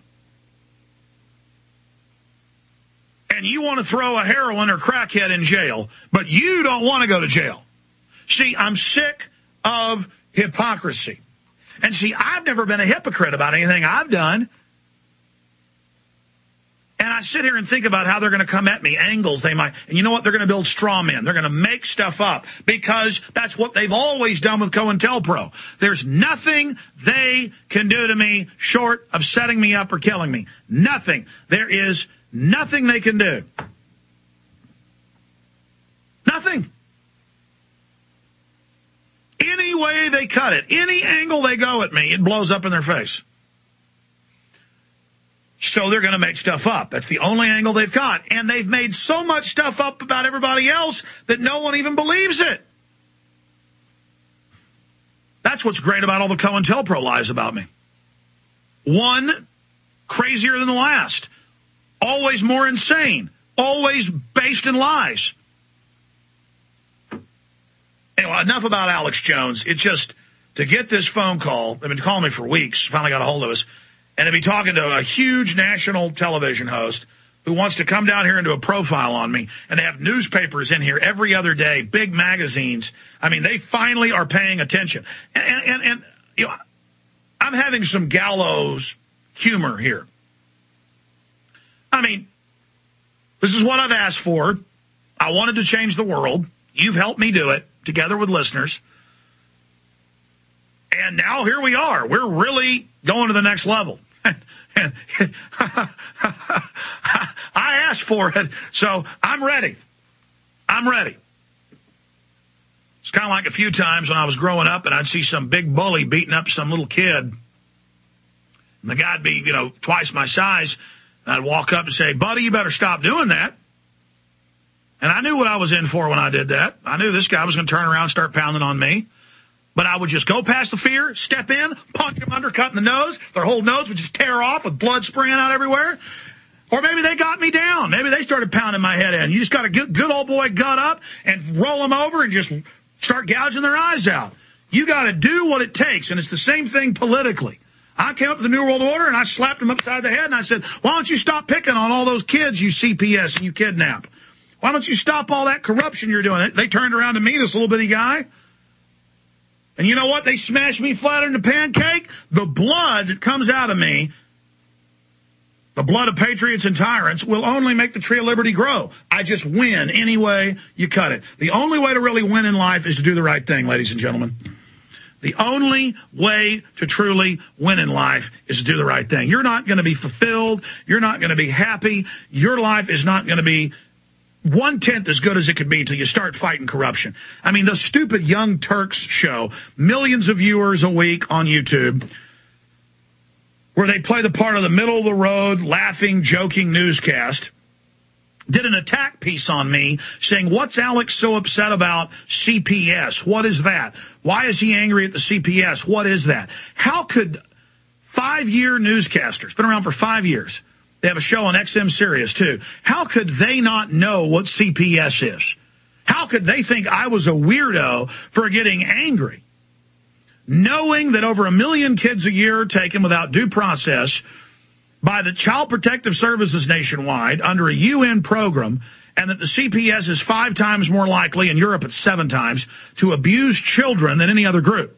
And you want to throw a heroin or crackhead in jail, but you don't want to go to jail. See, I'm sick of hypocrisy. And see, I've never been a hypocrite about anything I've done. And I sit here and think about how they're going to come at me, angles they might. And you know what? They're going to build straw men. They're going to make stuff up because that's what they've always done with COINTELPRO. There's nothing they can do to me short of setting me up or killing me. Nothing. There is nothing they can do. Nothing. Any way they cut it, any angle they go at me, it blows up in their face. So they're going to make stuff up. That's the only angle they've got. And they've made so much stuff up about everybody else that no one even believes it. That's what's great about all the COINTELPRO lies about me. One crazier than the last. Always more insane. Always based in lies. Anyway, enough about Alex Jones. It's just, to get this phone call, they've been calling me for weeks, finally got a hold of us, and to be talking to a huge national television host who wants to come down here and do a profile on me, and they have newspapers in here every other day, big magazines. I mean, they finally are paying attention. And, and, and you know, I'm having some gallows humor here. I mean, this is what I've asked for. I wanted to change the world. You've helped me do it, together with listeners. And now here we are. We're really going to the next level. I asked for it, so I'm ready. I'm ready. It's kind of like a few times when I was growing up and I'd see some big bully beating up some little kid. And the guy'd be, you know, twice my size. And I'd walk up and say, buddy, you better stop doing that. And I knew what I was in for when I did that. I knew this guy was going to turn around and start pounding on me. But I would just go past the fear, step in, punch him undercut in the nose. Their whole nose would just tear off with blood spraying out everywhere. Or maybe they got me down. Maybe they started pounding my head in. You just got to get good old boy gut up and roll them over and just start gouging their eyes out. You got to do what it takes. And it's the same thing politically. I came up with the New World Order and I slapped him upside the head and I said, why don't you stop picking on all those kids you C P S and you kidnap? Why don't you stop all that corruption you're doing? They turned around to me, this little bitty guy. And you know what? They smashed me flat into pancake. The blood that comes out of me, the blood of patriots and tyrants, will only make the tree of liberty grow. I just win any way you cut it. The only way to really win in life is to do the right thing, ladies and gentlemen. The only way to truly win in life is to do the right thing. You're not going to be fulfilled. You're not going to be happy. Your life is not going to be one-tenth as good as it could be until you start fighting corruption. I mean, the stupid Young Turks show, millions of viewers a week on YouTube, where they play the part of the middle-of-the-road, laughing, joking newscast, did an attack piece on me saying, what's Alex so upset about C P S? What is that? Why is he angry at the C P S? What is that? How could five-year newscasters, been around for five years, they have a show on X M Sirius, too. How could they not know what C P S is? How could they think I was a weirdo for getting angry? Knowing that over a million kids a year are taken without due process by the Child Protective Services nationwide under a U N program, and that the C P S is five times more likely, in Europe it's seven times, to abuse children than any other group.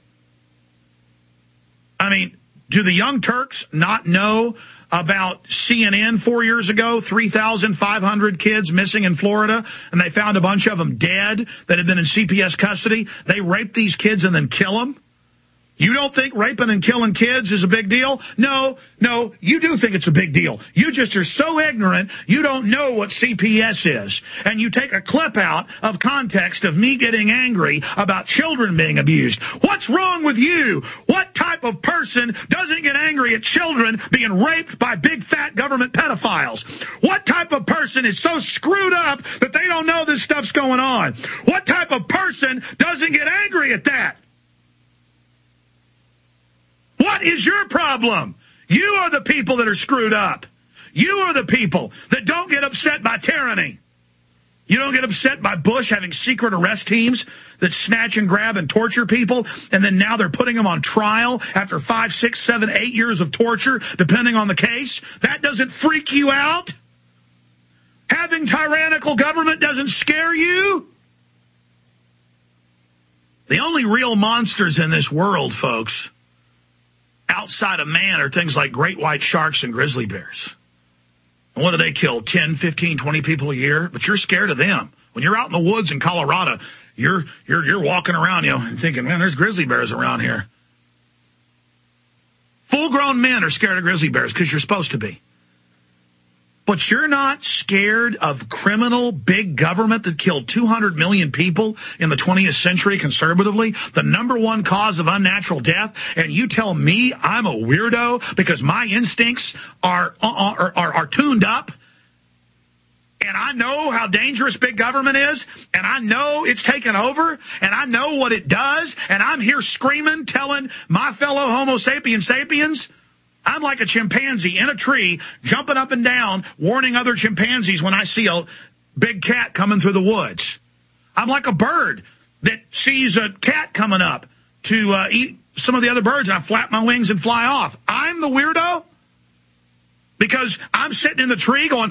I mean, do the Young Turks not know about C N N four years ago, three thousand five hundred kids missing in Florida, and they found a bunch of them dead that had been in C P S custody? They rape these kids and then kill them? You don't think raping and killing kids is a big deal? No, no, you do think it's a big deal. You just are so ignorant, you don't know what C P S is. And you take a clip out of context of me getting angry about children being abused. What's wrong with you? What type of person doesn't get angry at children being raped by big fat government pedophiles? What type of person is so screwed up that they don't know this stuff's going on? What type of person doesn't get angry at that? What is your problem? You are the people that are screwed up. You are the people that don't get upset by tyranny. You don't get upset by Bush having secret arrest teams that snatch and grab and torture people, and then now they're putting them on trial after five, six, seven, eight years of torture, depending on the case. That doesn't freak you out? Having tyrannical government doesn't scare you? The only real monsters in this world, folks, outside of man, are things like great white sharks and grizzly bears. And what do they kill? ten, fifteen, twenty people a year? But you're scared of them. When you're out in the woods in Colorado, you're you're you're walking around, you know, and thinking, man, there's grizzly bears around here. Full-grown men are scared of grizzly bears because you're supposed to be. But you're not scared of criminal big government that killed two hundred million people in the twentieth century conservatively, the number one cause of unnatural death, and you tell me I'm a weirdo because my instincts are are, are, are tuned up, and I know how dangerous big government is, and I know it's taken over, and I know what it does, and I'm here screaming, telling my fellow Homo sapiens sapiens, I'm like a chimpanzee in a tree, jumping up and down, warning other chimpanzees when I see a big cat coming through the woods. I'm like a bird that sees a cat coming up to uh, eat some of the other birds, and I flap my wings and fly off. I'm the weirdo? Because I'm sitting in the tree going,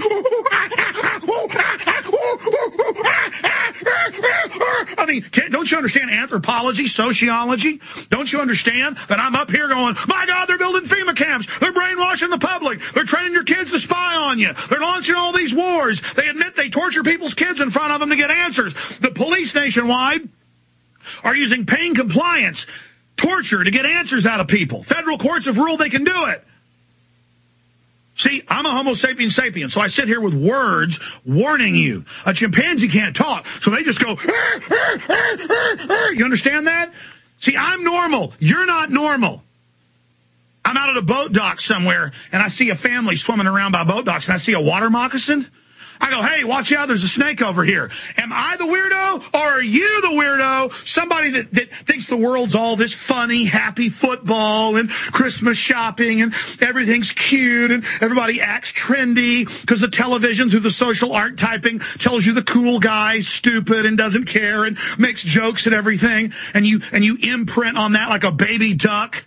I mean, can't, don't you understand anthropology, sociology? Don't you understand that I'm up here going, my God, they're building FEMA camps. They're brainwashing the public. They're training your kids to spy on you. They're launching all these wars. They admit they torture people's kids in front of them to get answers. The police nationwide are using pain compliance, torture to get answers out of people. Federal courts have ruled they can do it. See, I'm a Homo sapien sapien, so I sit here with words warning you. A chimpanzee can't talk, so they just go, arr, arr, arr, arr, arr. You understand that? See, I'm normal. You're not normal. I'm out at a boat dock somewhere, and I see a family swimming around by boat docks, and I see a water moccasin. I go, hey, watch out, there's a snake over here. Am I the weirdo, or are you the weirdo? Somebody that, that thinks the world's all this funny, happy football and Christmas shopping and everything's cute and everybody acts trendy because the television through the social archetyping tells you the cool guy's stupid and doesn't care and makes jokes and everything, and you and you imprint on that like a baby duck.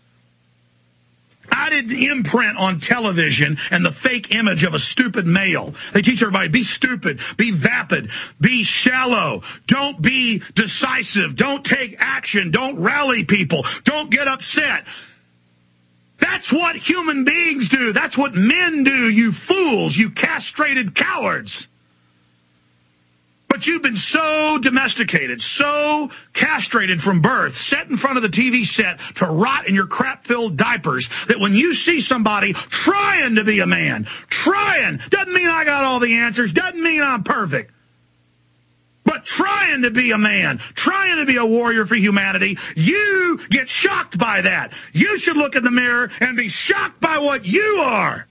I didn't imprint on television and the fake image of a stupid male. They teach everybody, be stupid, be vapid, be shallow, don't be decisive, don't take action, don't rally people, don't get upset. That's what human beings do. That's what men do, you fools, you castrated cowards. But you've been so domesticated, so castrated from birth, set in front of the T V set to rot in your crap-filled diapers, that when you see somebody trying to be a man, trying, doesn't mean I got all the answers, doesn't mean I'm perfect, but trying to be a man, trying to be a warrior for humanity, you get shocked by that. You should look in the mirror and be shocked by what you are.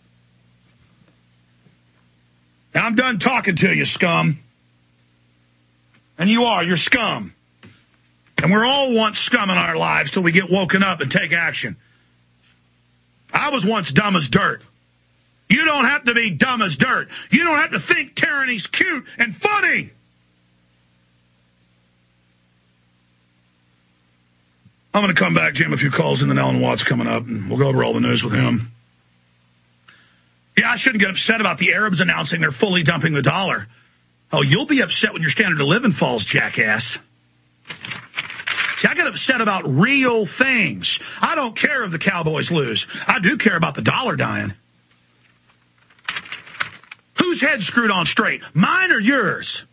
Now, I'm done talking to you, scum. And you are, you're scum. And we're all once scum in our lives till we get woken up and take action. I was once dumb as dirt. You don't have to be dumb as dirt. You don't have to think tyranny's cute and funny. I'm going to come back, jam a few calls, and then Alan Watts coming up, and we'll go over all the news with him. Yeah, I shouldn't get upset about the Arabs announcing they're fully dumping the dollar. Oh, you'll be upset when your standard of living falls, jackass. See, I get upset about real things. I don't care if the Cowboys lose. I do care about the dollar dying. Whose head's screwed on straight? Mine or yours?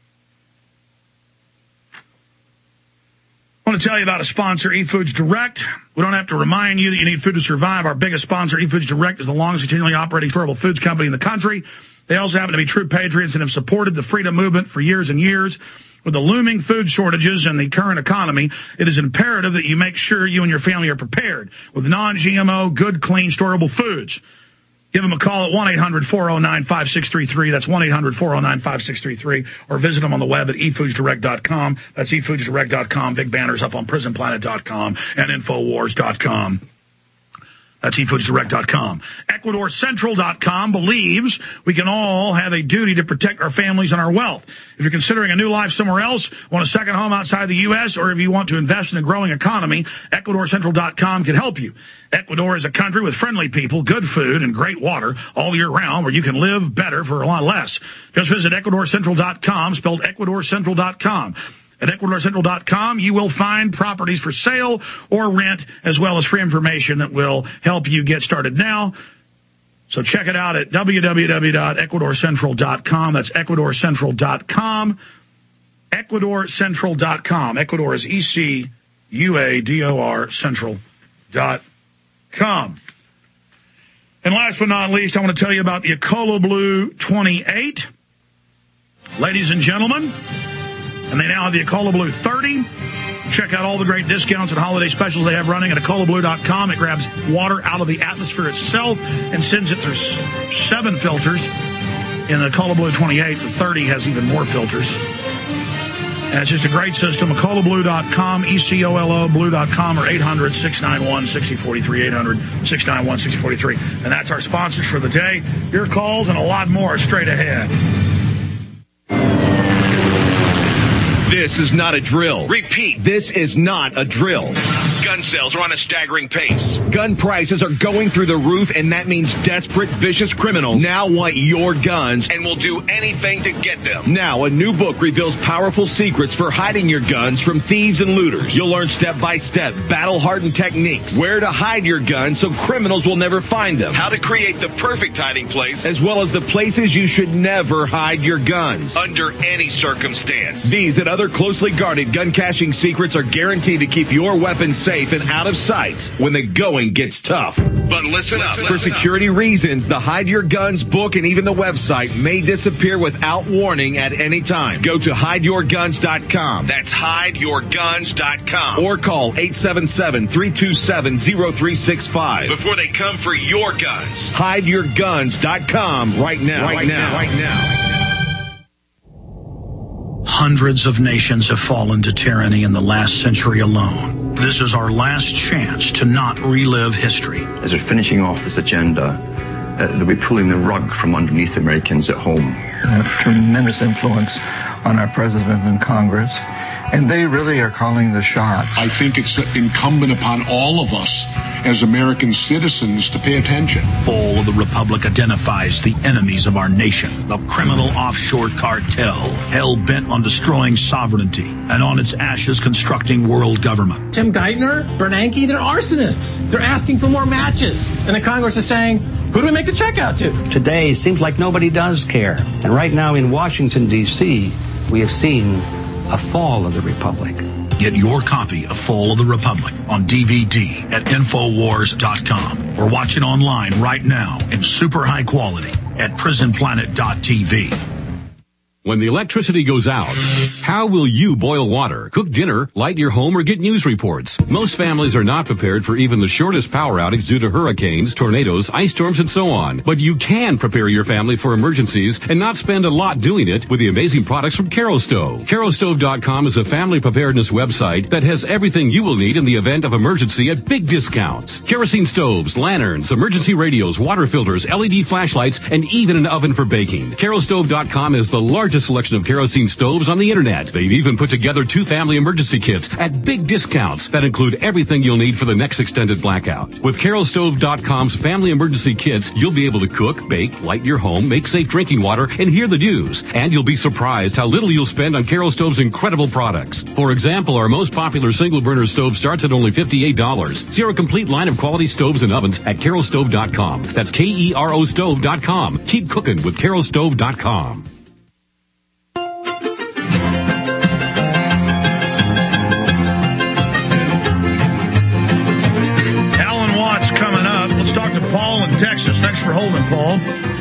I want to tell you about a sponsor, eFoods Direct. We don't have to remind you that you need food to survive. Our biggest sponsor, eFoods Direct, is the longest continually operating storable foods company in the country. They also happen to be true patriots and have supported the freedom movement for years and years. With the looming food shortages and the current economy, it is imperative that you make sure you and your family are prepared with non-G M O, good, clean, storable foods. Give them a call at one eight hundred four oh nine five six three three. That's one eight hundred four oh nine five six three three. Or visit them on the web at e foods direct dot com. That's e foods direct dot com. Big banners up on prison planet dot com and infowars dot com. That's e foods direct dot com. Ecuador Central dot com believes we can all have a duty to protect our families and our wealth. If you're considering a new life somewhere else, want a second home outside the U S, or if you want to invest in a growing economy, Ecuador Central dot com can help you. Ecuador is a country with friendly people, good food, and great water all year round, where you can live better for a lot less. Just visit Ecuador Central dot com, spelled Ecuador Central dot com. At Ecuador Central dot com, you will find properties for sale or rent, as well as free information that will help you get started now. So check it out at w w w dot ecuador central dot com. That's Ecuador Central dot com. Ecuador Central dot com. Ecuador is E C U A D O R Central dot com. And last but not least, I want to tell you about the Ecola Blue twenty-eight. Ladies and gentlemen, and they now have the Ecola Blue thirty. Check out all the great discounts and holiday specials they have running at ecola blue dot com. It grabs water out of the atmosphere itself and sends it through seven filters. In the Ecola Blue twenty-eight, the thirty has even more filters. And it's just a great system. ecola blue dot com, E C O L O blue dot com, or eight hundred six nine one six zero four three, eight hundred six nine one six zero four three. And that's our sponsors for the day. Your calls and a lot more straight ahead. This is not a drill. Repeat, this is not a drill. gun sales are on a staggering pace. Gun prices are going through the roof, and that means desperate, vicious criminals now want your guns and will do anything to get them. Now, a new book reveals powerful secrets for hiding your guns from thieves and looters. You'll learn step-by-step, battle-hardened techniques, where to hide your guns so criminals will never find them, how to create the perfect hiding place, as well as the places you should never hide your guns under any circumstance. These and other closely guarded gun caching secrets are guaranteed to keep your weapons safe and out of sight when the going gets tough. But listen, listen up. Listen For security up. reasons, the Hide Your Guns book and even the website may disappear without warning at any time. Go to hide your guns dot com. That's hide your guns dot com. Or call eight seven seven, three two seven, zero three six five before they come for your guns. hide your guns dot com right now. Right, right now. now. Right now. Hundreds of nations have fallen to tyranny in the last century alone. This is our last chance to not relive history. As they're finishing off this agenda, uh, they'll be pulling the rug from underneath Americans at home. They have tremendous influence on our president and Congress, and they really are calling the shots. I think it's incumbent upon all of us as American citizens to pay attention. Fall of the Republic identifies the enemies of our nation, the criminal offshore cartel, hell-bent on destroying sovereignty, and on its ashes constructing world government. Tim Geithner, Bernanke, they're arsonists. They're asking for more matches. And the Congress is saying, who do we make the check out to? Today seems like nobody does care. And right now in Washington, D C, we have seen a fall of the Republic. Get your copy of Fall of the Republic on D V D at infowars dot com or watch it online right now in super high quality at prison planet dot t v. When the electricity goes out, how will you boil water, cook dinner, light your home, or get news reports? Most families are not prepared for even the shortest power outage due to hurricanes, tornadoes, ice storms, and so on. But you can prepare your family for emergencies and not spend a lot doing it with the amazing products from Kerastove. Kerastove dot com is a family preparedness website that has everything you will need in the event of emergency at big discounts. Kerosene stoves, lanterns, emergency radios, water filters, L E D flashlights, and even an oven for baking. Kerastove dot com is the largest selection of kerosene stoves on the internet. They've even put together two family emergency kits at big discounts that include everything you'll need for the next extended blackout. With Kerastove dot com's family emergency kits, you'll be able to cook, bake, light your home, make safe drinking water, and hear the news. And you'll be surprised how little you'll spend on Kerastove's incredible products. For example, our most popular single burner stove starts at only fifty-eight dollars. See our complete line of quality stoves and ovens at Kerastove dot com. That's K E R O stove dot com. Keep cooking with Kerastove dot com. Paul in Texas. Thanks for holding, Paul.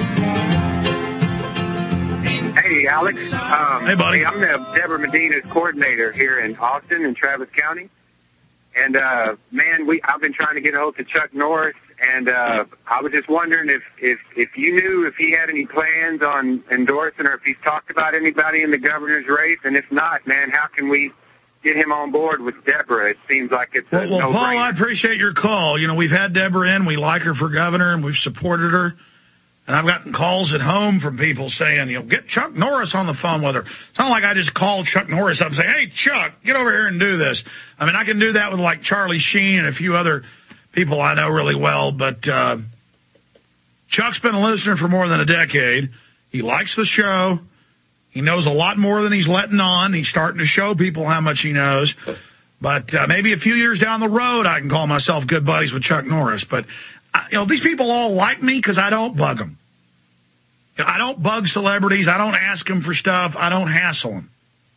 Hey, Alex. Um, hey, buddy. I'm the Deborah Medina's coordinator here in Austin and Travis County. And, uh, man, we I've been trying to get a hold of Chuck Norris, and uh, I was just wondering if, if, if you knew if he had any plans on endorsing or if he's talked about anybody in the governor's race. And if not, man, how can we get him on board with Deborah? It seems like it's well, a well no-brainer. Paul, I appreciate your call. You know, we've had Deborah in. We like her for governor, and we've supported her. And I've gotten calls at home from people saying, you know, get Chuck Norris on the phone with her. It's not like I just call Chuck Norris up and say, hey, Chuck, get over here and do this. I mean, I can do that with, like, Charlie Sheen and a few other people I know really well. But uh, Chuck's been a listener for more than a decade. He likes the show. He knows a lot more than he's letting on. He's starting to show people how much he knows. But uh, maybe a few years down the road, I can call myself good buddies with Chuck Norris. But, uh, you know, these people all like me because I don't bug them. You know, I don't bug celebrities. I don't ask them for stuff. I don't hassle them.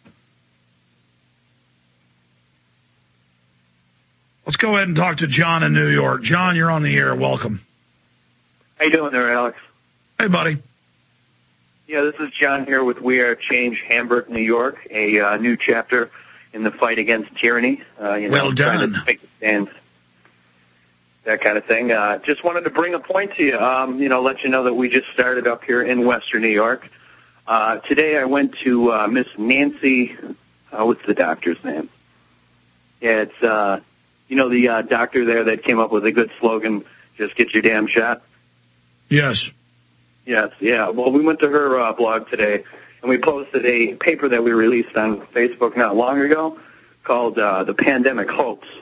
Let's go ahead and talk to John in New York. John, you're on the air. Welcome. How you doing there, Alex? Hey, buddy. Yeah, this is John here with We Are Change Hamburg, New York, a uh, new chapter in the fight against tyranny. Uh, you know, well done. Trying to take a stand, that kind of thing. Uh, just wanted to bring a point to you, um, you know, let you know that we just started up here in Western New York. Uh, today I went to uh, Miss Nancy, uh, what's the doctor's name? Yeah, it's, uh, you know, the uh, doctor there that came up with a good slogan, just get your damn shot. Yes. Yes, yeah. Well, we went to her uh, blog today, and we posted a paper that we released on Facebook not long ago called uh, The Pandemic Hoax.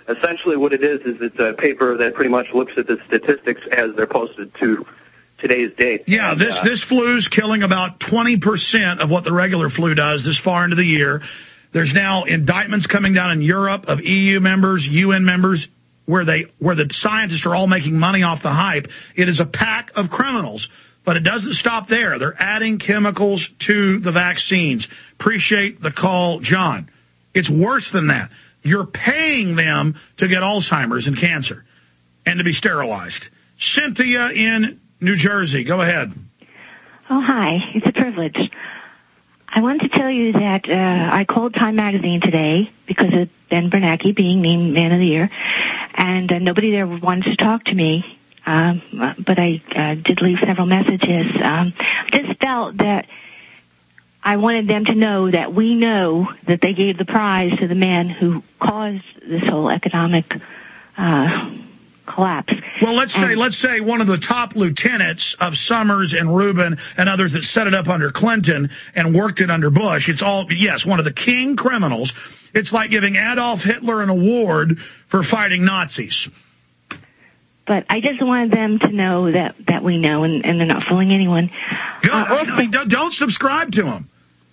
essentially what it is is it's a paper that pretty much looks at the statistics as they're posted to today's date. Yeah, and, this uh, this flu's killing about twenty percent of what the regular flu does this far into the year. There's now indictments coming down in Europe of E U members, U N members, where they where the scientists are all making money off the hype. It is a pack of criminals, but it doesn't stop there. They're adding chemicals to the vaccines. Appreciate the call, John. It's worse than that. You're paying them to get Alzheimer's and cancer and to be sterilized. Cynthia in New Jersey, go ahead. Oh, hi. It's a privilege. I wanted to tell you that uh, I called Time Magazine today because of Ben Bernanke being named Man of the Year, and uh, nobody there wanted to talk to me, um, but I uh, did leave several messages. Um, just felt that I wanted them to know that we know that they gave the prize to the man who caused this whole economic uh, collapse. Well, let's say let's say one of the top lieutenants of Summers and Rubin and others that set it up under Clinton and worked it under Bush. It's all, yes, one of the king criminals. It's like giving Adolf Hitler an award for fighting Nazis. But I just wanted them to know that, that we know, and, and they're not fooling anyone. Good. Uh, also, I mean, don't, don't subscribe to them.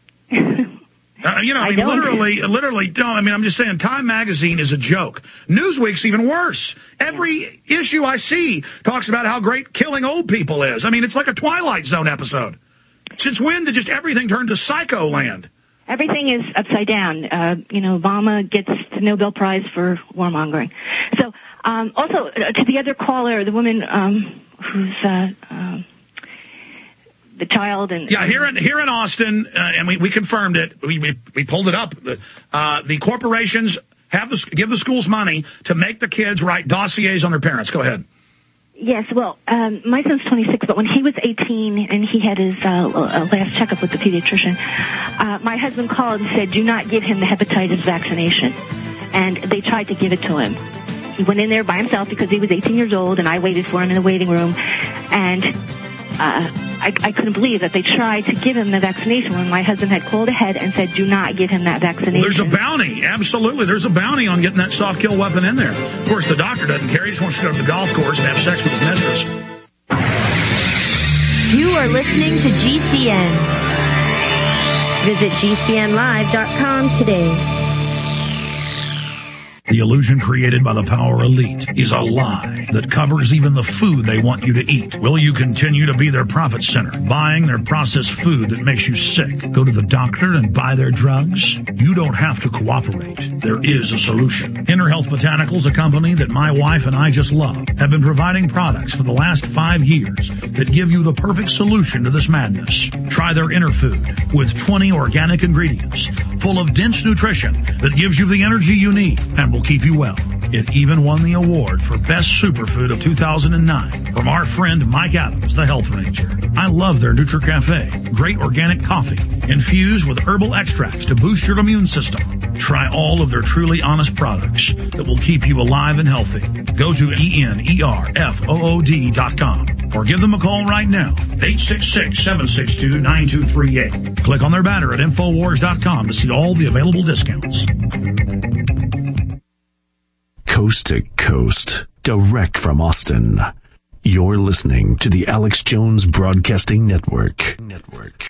Uh, you know, I, I mean, literally, literally don't. I mean, I'm just saying, Time Magazine is a joke. Newsweek's even worse. Every issue I see talks about how great killing old people is. I mean, it's like a Twilight Zone episode. Since when did just everything turn to psycho land? Everything is upside down. Uh, you know, Obama gets the Nobel Prize for warmongering. So, um, also, uh, to the other caller, the woman um, who's... Uh, um, the child and yeah here in here in Austin, uh, and we, we confirmed it. We, we we pulled it up. Uh, the corporations have the give the schools money to make the kids write dossiers on their parents. Go ahead. Yes, well, um, my son's twenty-six, but when he was eighteen and he had his uh, last checkup with the pediatrician, uh, my husband called and said, "Do not give him the hepatitis vaccination," and they tried to give it to him. He went in there by himself because he was eighteen years old, and I waited for him in the waiting room, and. Uh, I, I couldn't believe that they tried to give him the vaccination when my husband had called ahead and said, do not give him that vaccination. Well, there's a bounty. Absolutely. There's a bounty on getting that soft kill weapon in there. Of course, the doctor doesn't care. He just wants to go to the golf course and have sex with his mistress. You are listening to G C N. Visit G C N live dot com today. The illusion created by the power elite is a lie that covers even the food they want you to eat. Will you continue to be their profit center, buying their processed food that makes you sick? Go to the doctor and buy their drugs? You don't have to cooperate. There is a solution. Inner Health Botanicals, a company that my wife and I just love, have been providing products for the last five years that give you the perfect solution to this madness. Try their Inner Food with twenty organic ingredients full of dense nutrition that gives you the energy you need and will keep you well. It even won the award for Best Superfood of two thousand nine from our friend Mike Adams, the Health Ranger. I love their NutriCafe. Great organic coffee infused with herbal extracts to boost your immune system. Try all of their truly honest products that will keep you alive and healthy. Go to E N E R F O O D dot com or give them a call right now, eight six six, seven six two, nine two three eight. Click on their banner at Infowars dot com to see all the available discounts. Coast to coast, direct from Austin. You're listening to the Alex Jones Broadcasting Network. Network.